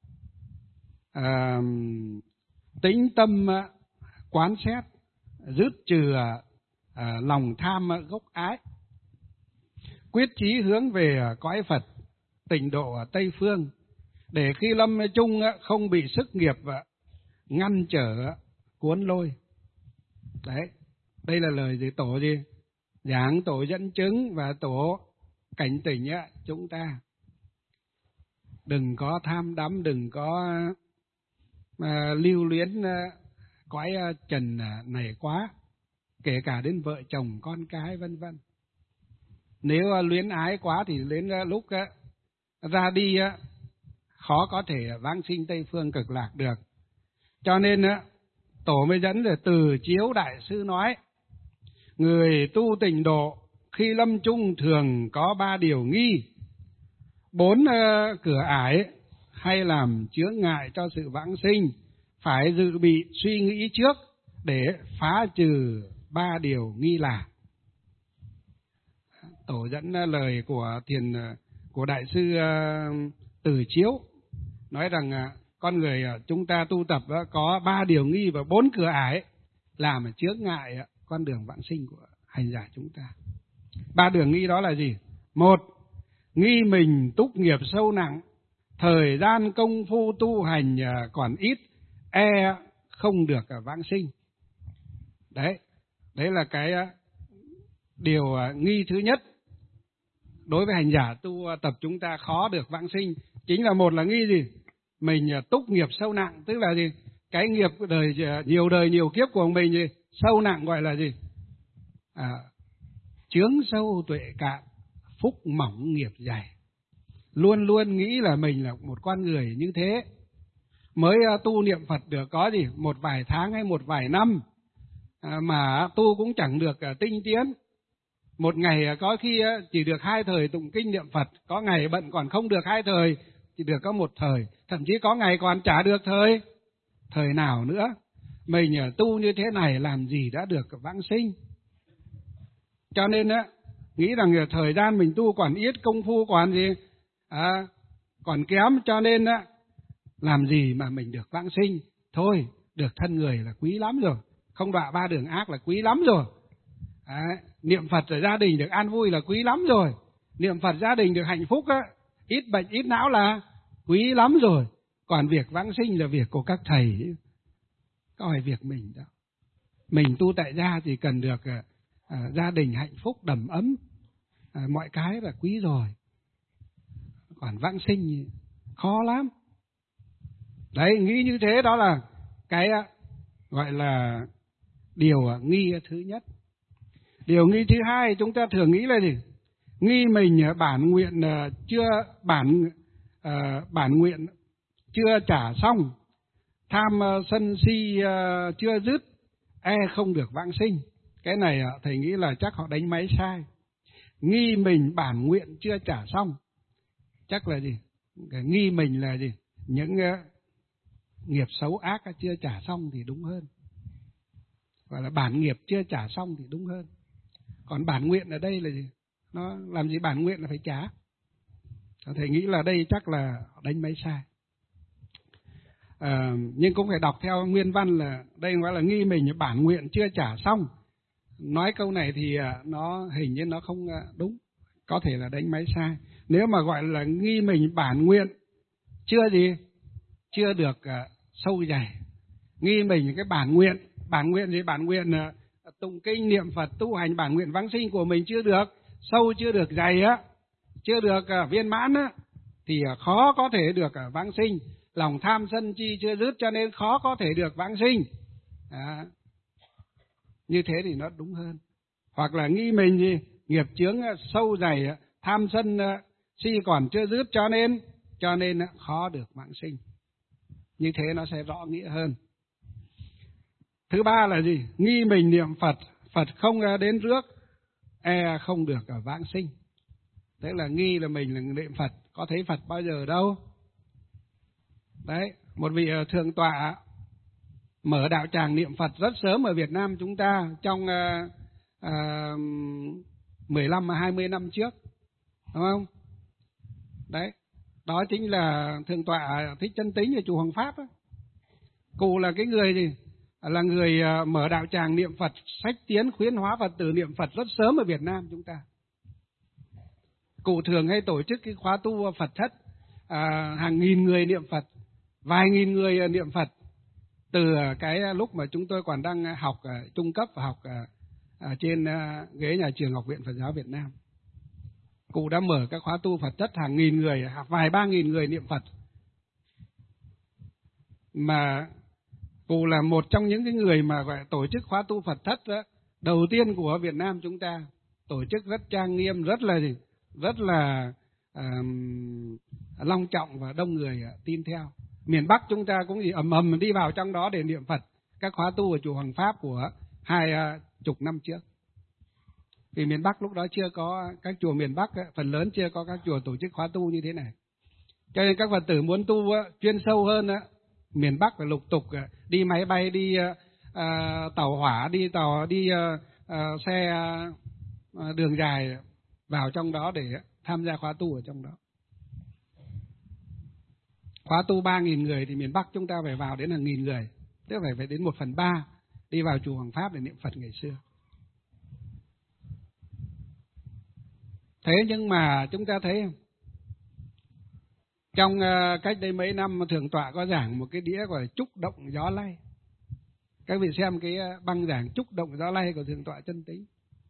à, tĩnh tâm quán xét, dứt trừ à, lòng tham gốc ái, quyết chí hướng về cõi Phật tịnh độ ở Tây Phương, để khi lâm chung không bị sức nghiệp ngăn trở cuốn lôi. Đấy, đây là lời gì tổ gì giảng, tổ dẫn chứng và tổ cảnh tỉnh á, chúng ta đừng có tham đắm, đừng có mà lưu luyến cõi trần này quá, kể cả đến vợ chồng con cái vân vân. Nếu luyến ái quá thì đến lúc ra đi khó có thể vãng sinh Tây Phương Cực Lạc được. Cho nên tổ mới dẫn về Từ Chiếu Đại Sư nói, người tu tịnh độ khi lâm chung thường có ba điều nghi, bốn uh, cửa ải hay làm chướng ngại cho sự vãng sinh, phải dự bị suy nghĩ trước để phá trừ ba điều nghi là. Tổ dẫn uh, lời của thiền uh, của Đại sư uh, Từ Chiếu nói rằng uh, con người uh, chúng ta tu tập uh, có ba điều nghi và bốn cửa ải làm chướng ngại uh, con đường vãng sinh của hành giả chúng ta. Ba đường nghi đó là gì? Một, nghi mình túc nghiệp sâu nặng, thời gian công phu tu hành còn ít, e không được vãng sinh. Đấy, đấy là cái điều nghi thứ nhất. Đối với hành giả tu tập chúng ta khó được vãng sinh, chính là một là nghi gì? Mình túc nghiệp sâu nặng, tức là gì? Cái nghiệp đời nhiều đời nhiều kiếp của mình gì? Sâu nặng gọi là gì? À, chướng sâu tuệ cạn, phúc mỏng nghiệp dày. Luôn luôn nghĩ là mình là một con người như thế, mới tu niệm Phật được có gì một vài tháng hay một vài năm, mà tu cũng chẳng được tinh tiến. Một ngày có khi chỉ được hai thời tụng kinh niệm Phật, có ngày bận còn không được hai thời, chỉ được có một thời, thậm chí có ngày còn chả được thời thời nào nữa. Mình tu như thế này làm gì đã được vãng sinh. Cho nên á, nghĩ rằng thời gian mình tu còn ít, công phu còn gì à, còn kém, cho nên á, làm gì mà mình được vãng sinh. Thôi, được thân người là quý lắm rồi, không đọa ba đường ác là quý lắm rồi. À, niệm Phật ở gia đình được an vui là quý lắm rồi. Niệm Phật gia đình được hạnh phúc á, ít bệnh ít não là quý lắm rồi. Còn việc vãng sinh là việc của các thầy, có phải việc mình đâu. Mình tu tại gia thì cần được À, gia đình hạnh phúc đầm ấm, à, mọi cái là quý rồi. Còn vãng sinh khó lắm. Đấy, nghĩ như thế đó là cái gọi là điều nghi thứ nhất. Điều nghi thứ hai chúng ta thường nghĩ là gì? Nghi mình bản nguyện chưa bản uh, bản nguyện chưa trả xong, tham sân si uh, chưa dứt, e không được vãng sinh. Cái này thầy nghĩ là chắc họ đánh máy sai. nghi mình bản nguyện chưa trả xong. Chắc là gì? Cái nghi mình là gì? Những uh, nghiệp xấu ác chưa trả xong thì đúng hơn. Gọi là bản nghiệp chưa trả xong thì đúng hơn. Còn bản nguyện ở đây là gì? Nó làm gì bản nguyện là phải trả. Thầy nghĩ là đây chắc là đánh máy sai. À, nhưng cũng phải đọc theo nguyên văn là đây gọi là nghi mình bản nguyện chưa trả xong. Nói câu này thì nó hình như nó không đúng, có thể là đánh máy sai. Nếu mà gọi là nghi mình bản nguyện chưa gì, chưa được uh, sâu dày. Nghi mình cái bản nguyện, bản nguyện gì? Bản nguyện uh, tụng kinh niệm Phật tu hành bản nguyện vãng sinh của mình chưa được sâu, chưa được dày á, chưa được uh, viên mãn á, thì uh, khó có thể được uh, vãng sinh. Lòng tham sân chi chưa dứt cho nên khó có thể được vãng sinh. À, như thế thì nó đúng hơn. Hoặc là nghĩ mình gì nghiệp chướng sâu dày, tham sân si còn chưa dứt cho nên cho nên khó được vãng sinh. Như thế nó sẽ rõ nghĩa hơn. Thứ ba là gì? Nghi mình niệm Phật, Phật không đến rước, e không được vãng sinh. Thế là nghi là mình là niệm Phật, có thấy Phật bao giờ đâu. Đấy, một vị thượng tọa mở đạo tràng niệm Phật rất sớm ở Việt Nam chúng ta, trong uh, uh, mười lăm hai mươi năm trước, đúng không? Đấy, đó chính là thượng tọa Thích Chân Tính ở chùa Hoàng Pháp đó. Cụ là cái người gì? Là người uh, mở đạo tràng niệm Phật, sách tiến khuyến hóa Phật tử niệm Phật rất sớm ở Việt Nam chúng ta. Cụ thường hay tổ chức cái khóa tu Phật thất, uh, hàng nghìn người niệm Phật, vài nghìn người niệm Phật. Từ cái lúc mà chúng tôi còn đang học uh, trung cấp và học uh, trên uh, ghế nhà trường Học viện Phật giáo Việt Nam, cụ đã mở các khóa tu Phật thất hàng nghìn người, vài ba nghìn người niệm Phật. Mà cụ là một trong những cái người mà gọi tổ chức khóa tu Phật thất đó, đầu tiên của Việt Nam chúng ta, tổ chức rất trang nghiêm, rất là gì, rất là uh, long trọng và đông người uh, tin theo. Miền Bắc chúng ta cũng gì ầm ầm đi vào trong đó để niệm Phật, các khóa tu ở chùa Hoàng Pháp của hai uh, chục năm trước. Vì miền Bắc lúc đó chưa có, các chùa miền Bắc phần lớn chưa có các chùa tổ chức khóa tu như thế này. Cho nên các Phật tử muốn tu chuyên sâu hơn, miền Bắc phải lục tục đi máy bay, đi uh, tàu hỏa, đi tàu, đi uh, uh, xe uh, đường dài vào trong đó để tham gia khóa tu ở trong đó. Khóa tu ba nghìn người thì miền Bắc chúng ta phải vào đến hàng nghìn người, tức phải phải đến một phần ba đi vào chùa Hoàng Pháp để niệm Phật ngày xưa. Thế nhưng mà chúng ta thấy trong uh, cách đây mấy năm thượng tọa có giảng một cái đĩa gọi là Chúc Động Gió Lay. Các vị xem cái băng giảng Chúc Động Gió Lay của thượng tọa Chân Tính.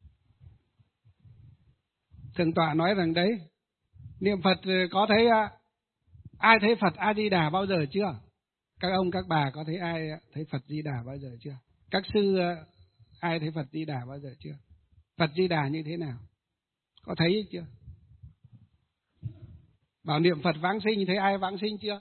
Thượng tọa nói rằng đấy, niệm Phật có thấy uh, ai thấy Phật A Di Đà bao giờ chưa? Các ông các bà có thấy ai thấy Phật Di Đà bao giờ chưa? Các sư uh, ai thấy Phật Di Đà bao giờ chưa? Phật Di Đà như thế nào? Có thấy chưa? Bảo niệm Phật vãng sinh, thấy ai vãng sinh chưa?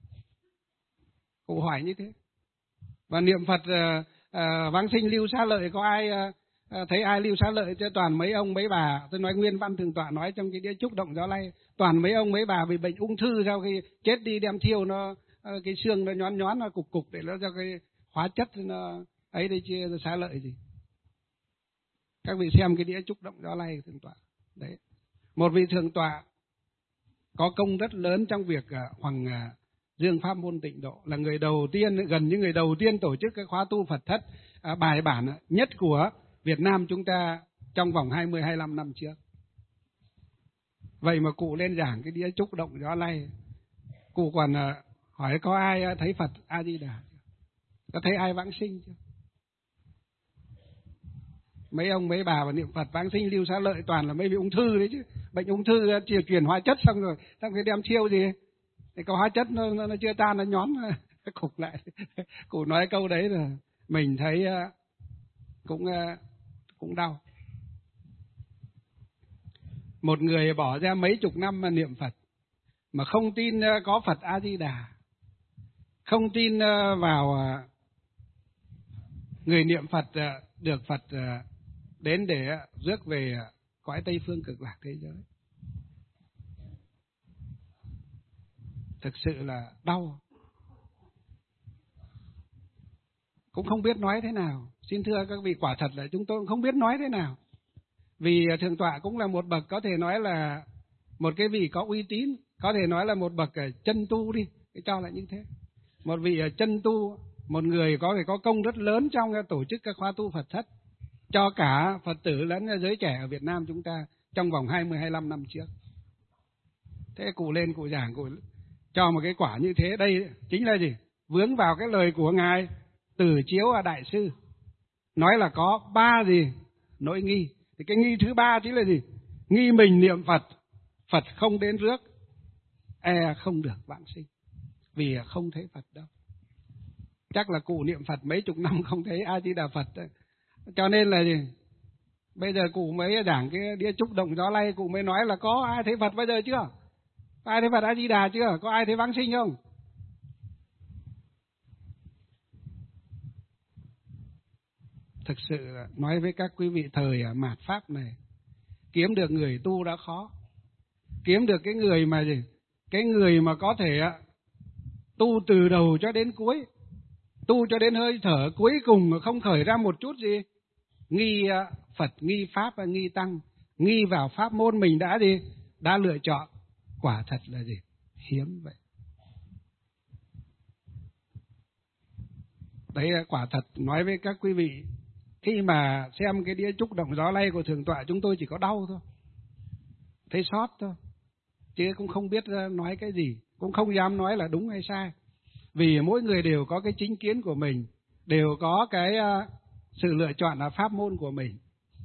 Cụ hỏi như thế. Và niệm Phật uh, uh, vãng sinh lưu xá lợi, có ai uh, thấy ai lưu xá lợi chưa? Toàn mấy ông mấy bà. Tôi nói nguyên văn thượng tọa nói trong cái đĩa Chúc Động Gió Lay, toàn mấy ông mấy bà bị bệnh ung thư, sau khi chết đi đem thiêu nó, uh, cái xương nó nhón nhón, nó cục cục để nó cho cái hóa chất nó ấy đây chia xá lợi gì. Các vị xem cái đĩa Chúc Động Gió Lay thượng tọa. Đấy. Một vị thượng tọa có công rất lớn trong việc uh, Hoàng uh, Dương Pháp Môn Tịnh Độ, là người đầu tiên, gần như người đầu tiên tổ chức cái khóa tu Phật thất uh, bài bản nhất của Việt Nam chúng ta trong vòng hai mươi hai mươi lăm năm trước. Vậy mà cụ lên giảng cái đĩa Chúc Động Gió Lay, cụ còn uh, hỏi có ai thấy Phật A Di Đà, có thấy ai vãng sinh chưa? Mấy ông mấy bà và niệm Phật vãng sinh lưu xá lợi toàn là mấy bị ung thư đấy chứ. Bệnh ung thư chỉ truyền hóa chất xong rồi, xong cái đem chiêu gì thì có hóa chất nó, nó, nó chưa tan, nó nhón cục lại. Cụ nói câu đấy là mình thấy cũng cũng đau. Một người bỏ ra mấy chục năm mà niệm Phật mà không tin có Phật A Di Đà, không tin vào người niệm Phật được Phật đến để rước về cõi Tây Phương Cực Lạc thế giới. Thực sự là đau, cũng không biết nói thế nào. Xin thưa các vị, quả thật là chúng tôi cũng không biết nói thế nào. Vì Thượng tọa cũng là một bậc có thể nói là một cái vị có uy tín, có thể nói là một bậc chân tu đi, cái cho là như thế. Một vị chân tu, một người có thể có công rất lớn trong tổ chức các khóa tu Phật thất cho cả Phật tử lẫn giới trẻ ở Việt Nam chúng ta trong vòng hai mươi hai mươi lăm năm trước. Thế cụ lên cụ giảng, cụ cho một cái quả như thế, đây chính là gì? Vướng vào cái lời của Ngài Từ Chiếu Đại Sư, nói là có ba gì? Nỗi nghi. Thì cái nghi thứ ba chính là gì? Nghi mình niệm Phật, Phật không đến rước, e không được vãng sinh. Vì không thấy Phật đâu. Chắc là cụ niệm Phật mấy chục năm không thấy A Di Đà Phật đấy. Cho nên là gì? Bây giờ cụ mới giảng cái đĩa chúc động gió lay, cụ mới nói là có ai thấy Phật bây giờ chưa? Có ai thấy Phật A Di Đà chưa? Có ai thấy vãng sinh không? Thực sự nói với các quý vị, thời mạt Pháp này, kiếm được người tu đã khó. Kiếm được cái người mà gì? Cái người mà có thể tu từ đầu cho đến cuối, tu cho đến hơi thở cuối cùng mà không khởi ra một chút gì nghi Phật, nghi Pháp và nghi Tăng, nghi vào pháp môn mình đã gì? Đã lựa chọn. Quả thật là gì? Hiếm vậy. Đấy là quả thật nói với các quý vị. Khi mà xem cái đĩa chúc động gió lay của Thượng tọa, chúng tôi chỉ có đau thôi, thấy xót thôi, chứ cũng không biết nói cái gì, cũng không dám nói là đúng hay sai. Vì mỗi người đều có cái chính kiến của mình, đều có cái sự lựa chọn là pháp môn của mình.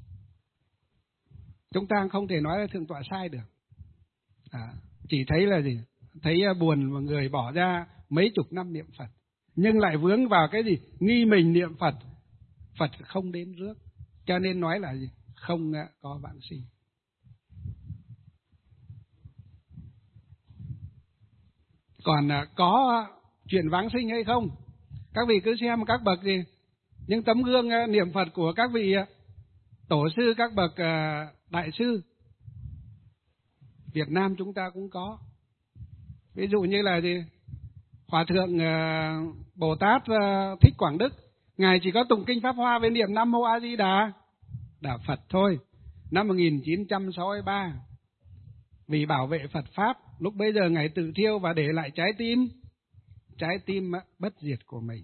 Chúng ta không thể nói là Thượng tọa sai được. À, chỉ thấy là gì? Thấy buồn mà người bỏ ra mấy chục năm niệm Phật, nhưng lại vướng vào cái gì? Nghi mình niệm Phật, Phật không đến rước, cho nên nói là gì? Không có vãng sinh. Còn có chuyện vãng sinh hay không? Các vị cứ xem các bậc gì? Những tấm gương niệm Phật của các vị tổ sư, các bậc đại sư Việt Nam chúng ta cũng có. Ví dụ như là gì? Hòa thượng Bồ Tát Thích Quảng Đức, Ngài chỉ có tụng kinh Pháp Hoa với niệm Nam Mô A Di Đà Đà Phật thôi. Năm một nghìn chín trăm sáu mươi ba, vì bảo vệ Phật Pháp, lúc bấy giờ Ngài tự thiêu và để lại trái tim, trái tim bất diệt của mình.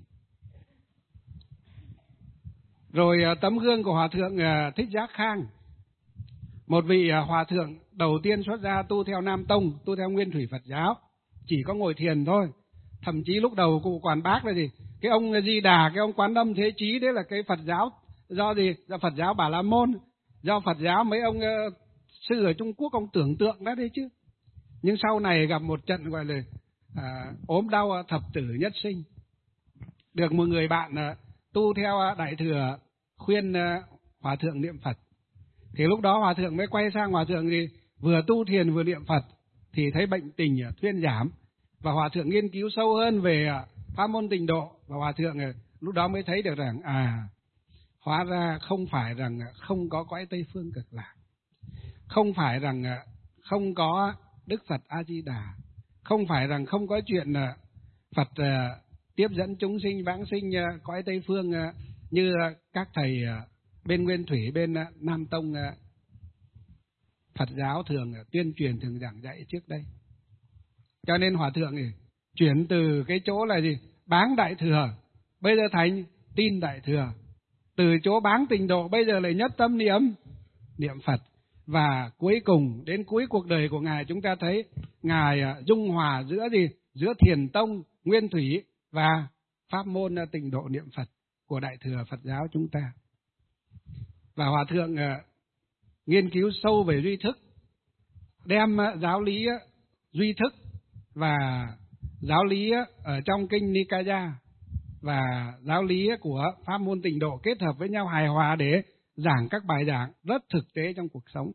Rồi tấm gương của Hòa thượng Thích Giác Khang, một vị hòa thượng đầu tiên xuất gia tu theo Nam Tông, tu theo Nguyên Thủy Phật giáo, chỉ có ngồi thiền thôi. Thậm chí lúc đầu cụ quản bác là gì? Cái ông Di Đà, cái ông Quán Âm Thế Chí, đấy là cái Phật giáo do gì? Do Phật giáo Bà La Môn, do Phật giáo mấy ông uh, sư ở Trung Quốc ông tưởng tượng đó đấy chứ. Nhưng sau này gặp một trận gọi là à, ốm đau thập tử nhất sinh, được một người bạn uh, tu theo uh, Đại Thừa khuyên uh, Hòa thượng niệm Phật. Thì lúc đó Hòa thượng mới quay sang Hòa thượng gì? Vừa tu thiền vừa niệm Phật thì thấy bệnh tình uh, thuyên giảm. Và Hòa thượng nghiên cứu sâu hơn về uh, pháp môn Tịnh độ, và Hòa thượng uh, lúc đó mới thấy được rằng à, hóa ra không phải rằng uh, không có cõi Tây Phương Cực Lạc, không phải rằng uh, không có Đức Phật A Di Đà, không phải rằng không có chuyện uh, Phật uh, tiếp dẫn chúng sinh vãng sinh uh, cõi Tây Phương uh, như uh, các thầy uh, bên Nguyên Thủy, bên uh, Nam Tông uh, Phật giáo thường uh, tuyên truyền, thường giảng dạy trước đây. Cho nên Hòa thượng này chuyển từ cái chỗ là gì? Báng Đại Thừa, bây giờ thành tin Đại Thừa. Từ chỗ báng Tịnh độ bây giờ lại nhất tâm niệm niệm Phật. Và cuối cùng đến cuối cuộc đời của Ngài, chúng ta thấy Ngài dung hòa giữa gì? Giữa Thiền Tông, Nguyên Thủy và pháp môn Tịnh độ niệm Phật của Đại Thừa Phật giáo chúng ta. Và Hòa thượng uh, nghiên cứu sâu về duy thức, đem uh, giáo lý uh, duy thức và giáo lý uh, ở trong kinh Nikaya và giáo lý uh, của pháp môn Tịnh độ kết hợp với nhau hài hòa để giảng các bài giảng rất thực tế trong cuộc sống.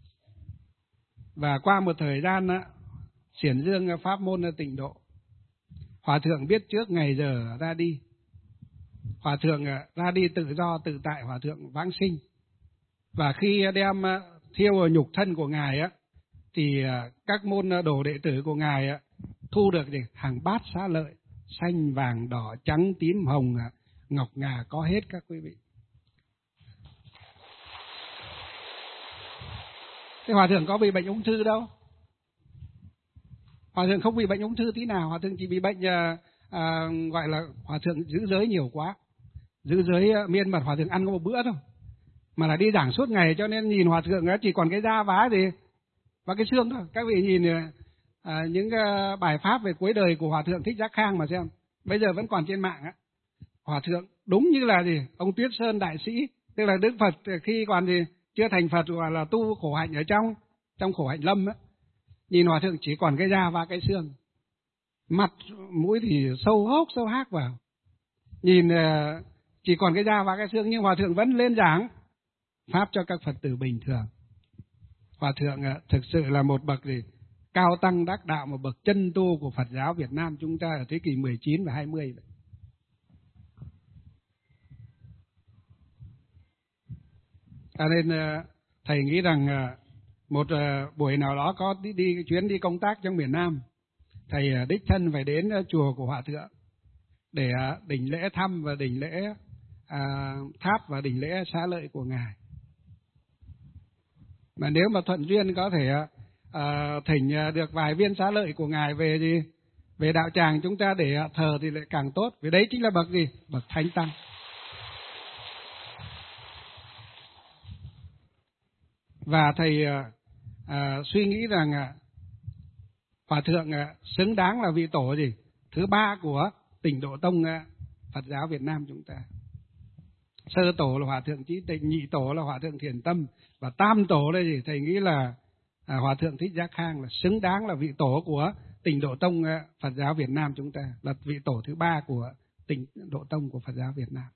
Và qua một thời gian uh, xiển dương uh, pháp môn uh, Tịnh độ, Hòa thượng biết trước ngày giờ ra đi. Hòa thượng uh, ra đi tự do tự tại, Hòa thượng vãng sinh. Và khi đem uh, thiêu nhục thân của ngài á, thì các môn đồ đệ tử của ngài á, thu được gì? Hàng bát xá lợi, xanh, vàng, đỏ, trắng, tím, hồng, ngọc ngà có hết các quý vị. Thế Hòa thượng có bị bệnh ung thư đâu. Hòa thượng không bị bệnh ung thư tí nào. Hòa thượng chỉ bị bệnh à, à, gọi là Hòa thượng giữ giới nhiều quá. Giữ giới miên mật Hòa thượng ăn có một bữa thôi, mà là đi giảng suốt ngày, cho nên nhìn Hòa thượng chỉ còn cái da vá gì và cái xương thôi. Các vị nhìn à, những à, bài pháp về cuối đời của Hòa thượng Thích Giác Khang mà xem, bây giờ vẫn còn trên mạng á. Hòa thượng đúng như là gì ông Tuyết Sơn đại sĩ, tức là Đức Phật khi còn gì chưa thành Phật, gọi là tu khổ hạnh ở trong trong khổ hạnh lâm á. Nhìn Hòa thượng chỉ còn cái da và cái xương, mặt mũi thì sâu hốc sâu hác vào, nhìn chỉ còn cái da và cái xương, nhưng Hòa thượng vẫn lên giảng pháp cho các Phật tử bình thường. Hòa thượng thực sự là một bậc gì cao tăng đắc đạo, một bậc chân tu của Phật giáo Việt Nam chúng ta ở thế kỷ mười chín và hai mươi vậy. Cho nên thầy nghĩ rằng một buổi nào đó có đi, đi chuyến đi công tác trong miền Nam, thầy đích thân phải đến chùa của Hòa thượng để đỉnh lễ thăm và đỉnh lễ à, tháp và đỉnh lễ xá lợi của ngài. Mà nếu mà thuận duyên có thể à, thỉnh được vài viên xá lợi của ngài về gì về đạo tràng chúng ta để thờ thì lại càng tốt, vì đấy chính là bậc gì bậc thánh tăng. Và thầy à, suy nghĩ rằng à, Hòa thượng à, xứng đáng là vị tổ gì thứ ba của Tịnh Độ Tông à, Phật giáo Việt Nam chúng ta. Sơ tổ là Hòa thượng Chí Tịnh, nhị tổ là Hòa thượng Thiền Tâm, và tam tổ đây thì thầy nghĩ là à, Hòa thượng Thích Giác Khang là xứng đáng là vị tổ của Tịnh Độ Tông à, Phật giáo Việt Nam chúng ta, là vị tổ thứ ba của Tịnh Độ Tông của Phật giáo Việt Nam.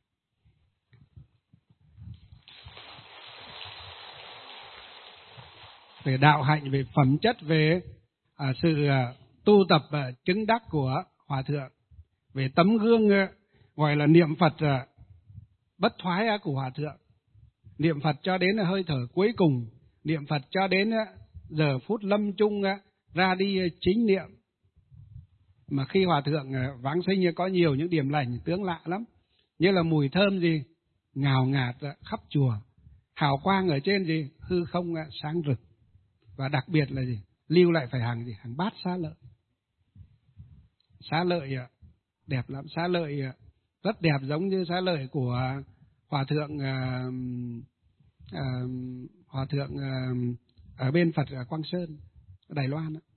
Về đạo hạnh, về phẩm chất, về à, sự à, tu tập à, chứng đắc của Hòa thượng, về tấm gương à, gọi là niệm Phật à, bất thoái à, của Hòa thượng, niệm Phật cho đến à, hơi thở cuối cùng, niệm Phật cho đến à, giờ phút lâm chung à, ra đi à, chính niệm. Mà khi Hòa thượng à, vãng sinh có nhiều những điểm lành tướng lạ lắm, như là mùi thơm gì ngào ngạt à, khắp chùa, hào quang ở trên gì hư không à, sáng rực. Và đặc biệt là gì? Lưu lại phải hàng gì? Hàng bát xá lợi. Xá lợi đẹp lắm. Xá lợi rất đẹp, giống như xá lợi của Hòa thượng uh, uh, Hòa thượng uh, ở bên Phật ở Quang Sơn, ở Đài Loan đó.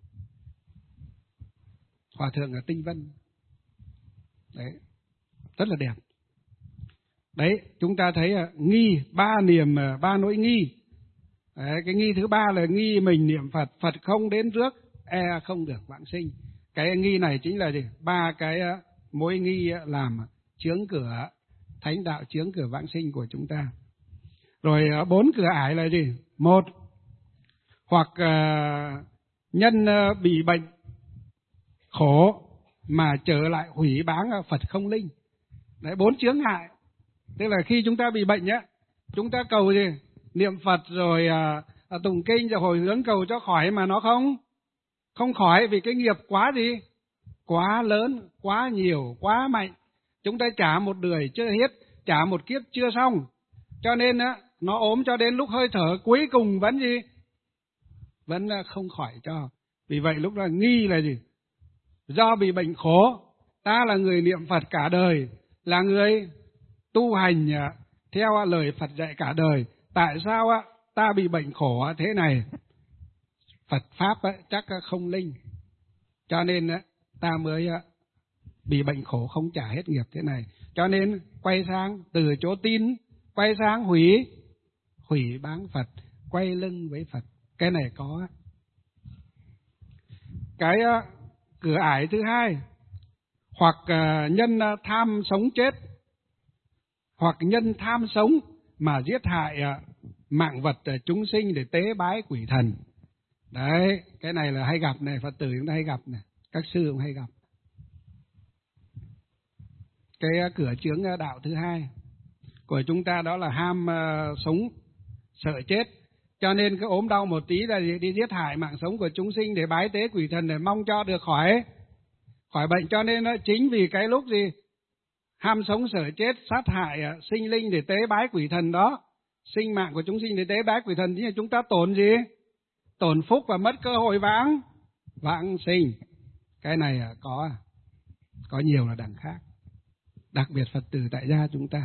Hòa thượng ở Tinh Vân. Đấy, rất là đẹp. Đấy, chúng ta thấy uh, nghi, ba niềm, uh, ba nỗi nghi. Đấy, cái nghi thứ ba là nghi mình niệm Phật, Phật không đến rước, e không được vãng sinh. Cái nghi này chính là gì? Ba cái mối nghi làm chướng cửa thánh đạo, chướng cửa vãng sinh của chúng ta. Rồi bốn cửa ải là gì? Một, hoặc uh, nhân uh, bị bệnh khổ mà trở lại hủy báng Phật không linh. Đấy, bốn chướng ngại. Tức là khi chúng ta bị bệnh nhá, chúng ta cầu gì? Niệm Phật rồi à, à, tụng kinh rồi hồi hướng cầu cho khỏi, mà nó không không khỏi vì cái nghiệp quá gì quá lớn, quá nhiều, quá mạnh. Chúng ta trả một đời chưa hết, trả một kiếp chưa xong, cho nên á nó ốm cho đến lúc hơi thở cuối cùng vẫn gì vẫn không khỏi cho. Vì vậy lúc đó nghi là gì? Do bị bệnh khổ, ta là người niệm Phật cả đời, là người tu hành theo lời Phật dạy cả đời, tại sao á ta bị bệnh khổ thế này? Phật pháp á, chắc không linh, cho nên á, ta mới á, bị bệnh khổ không trả hết nghiệp thế này. Cho nên quay sang từ chỗ tin, quay sang hủy hủy báng Phật, quay lưng với Phật. Cái này có. Cái á, cửa ải thứ hai, hoặc à, nhân tham sống chết, hoặc nhân tham sống mà giết hại à, mạng vật à, chúng sinh để tế bái quỷ thần. Đấy, cái này là hay gặp này, Phật tử chúng ta hay gặp này, các sư cũng hay gặp. Cái à, cửa chướng đạo thứ hai của chúng ta đó là ham à, sống, sợ chết. Cho nên cái ốm đau một tí là đi giết hại mạng sống của chúng sinh để bái tế quỷ thần để mong cho được khỏi khỏi bệnh. Cho nên nó chính vì cái lúc gì ham sống sợ chết, sát hại sinh linh để tế bái quỷ thần đó, sinh mạng của chúng sinh để tế bái quỷ thần, thì chúng ta tổn gì? Tổn phúc và mất cơ hội vãng vãng sinh. Cái này có có nhiều là đằng khác, đặc biệt Phật tử tại gia chúng ta.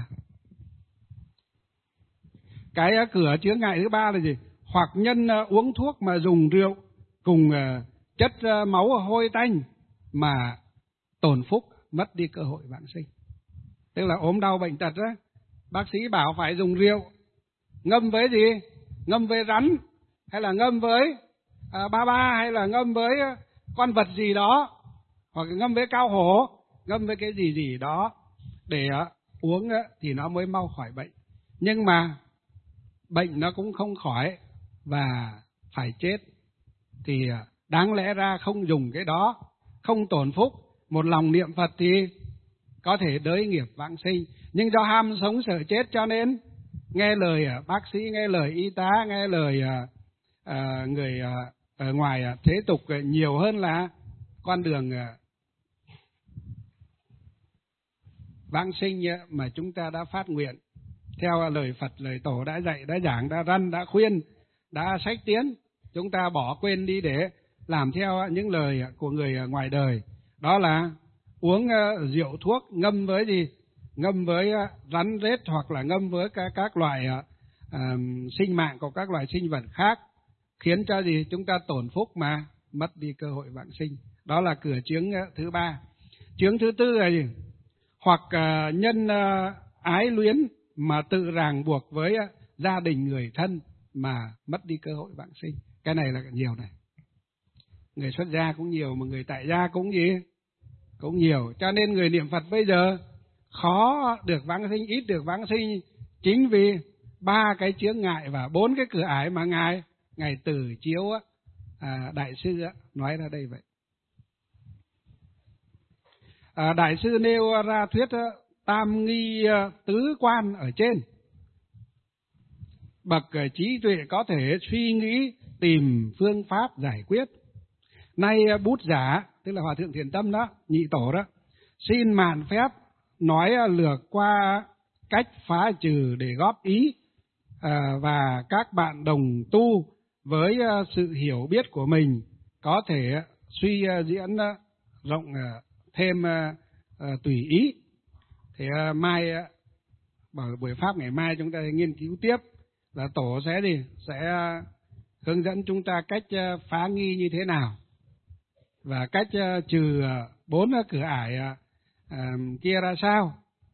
Cái cửa chướng ngại thứ ba là gì? Hoặc nhân uống thuốc mà dùng rượu cùng chất máu hôi tanh mà tổn phúc, mất đi cơ hội vãng sinh. Tức là ốm đau bệnh tật đó, bác sĩ bảo phải dùng rượu ngâm với gì? Ngâm với rắn, hay là ngâm với à, ba ba, hay là ngâm với con vật gì đó, hoặc ngâm với cao hổ, ngâm với cái gì gì đó để uh, uống uh, thì nó mới mau khỏi bệnh. Nhưng mà bệnh nó cũng không khỏi và phải chết, thì uh, đáng lẽ ra không dùng cái đó, không tổn phúc, một lòng niệm Phật thì có thể đới nghiệp vãng sinh. Nhưng do ham sống sợ chết cho nên nghe lời uh, bác sĩ, nghe lời y tá, nghe lời uh, uh, người uh, ở ngoài uh, thế tục uh, nhiều hơn là con đường uh, vãng sinh mà chúng ta đã phát nguyện theo lời Phật, lời Tổ đã dạy, đã giảng, đã răn, đã khuyên, đã sách tiến. Chúng ta bỏ quên đi để làm theo những lời của người ngoài đời. Đó là uống rượu thuốc ngâm với gì? Ngâm với rắn rết, hoặc là ngâm với các, các loại uh, sinh mạng của các loại sinh vật khác, khiến cho gì? Chúng ta tổn phúc mà mất đi cơ hội vãng sinh. Đó là cửa chướng thứ ba. Chướng thứ tư là gì? Hoặc uh, nhân uh, ái luyến mà tự ràng buộc với uh, gia đình người thân mà mất đi cơ hội vãng sinh. Cái này là nhiều này. Người xuất gia cũng nhiều, mà người tại gia cũng gì? Cũng nhiều. Cho nên người niệm Phật bây giờ khó được vãng sinh, ít được vãng sinh, chính vì ba cái chướng ngại và bốn cái cửa ải mà Ngài Ngài Từ Chiếu uh, Đại sư uh, nói ra đây vậy. À, Đại sư nêu ra thuyết tam nghi tứ quan ở trên. Bậc trí tuệ có thể suy nghĩ tìm phương pháp giải quyết. Nay bút giả, tức là Hòa Thượng Thiền Tâm đó, nhị tổ đó, xin mạn phép nói lược qua cách phá trừ để góp ý, à, và các bạn đồng tu với sự hiểu biết của mình có thể suy diễn rộng thêm uh, uh, tùy ý. Thì uh, mai uh, bảo buổi pháp ngày mai chúng ta nghiên cứu tiếp là tổ sẽ gì sẽ uh, hướng dẫn chúng ta cách uh, phá nghi như thế nào, và cách uh, trừ uh, bốn uh, cửa ải uh, uh, kia ra sao.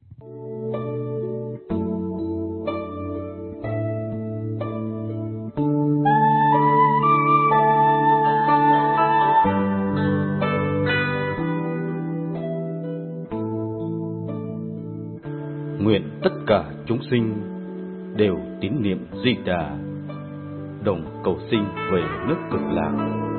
Nguyện tất cả chúng sinh đều tín niệm Di Đà, đồng cầu sinh về nước Cực Lạc.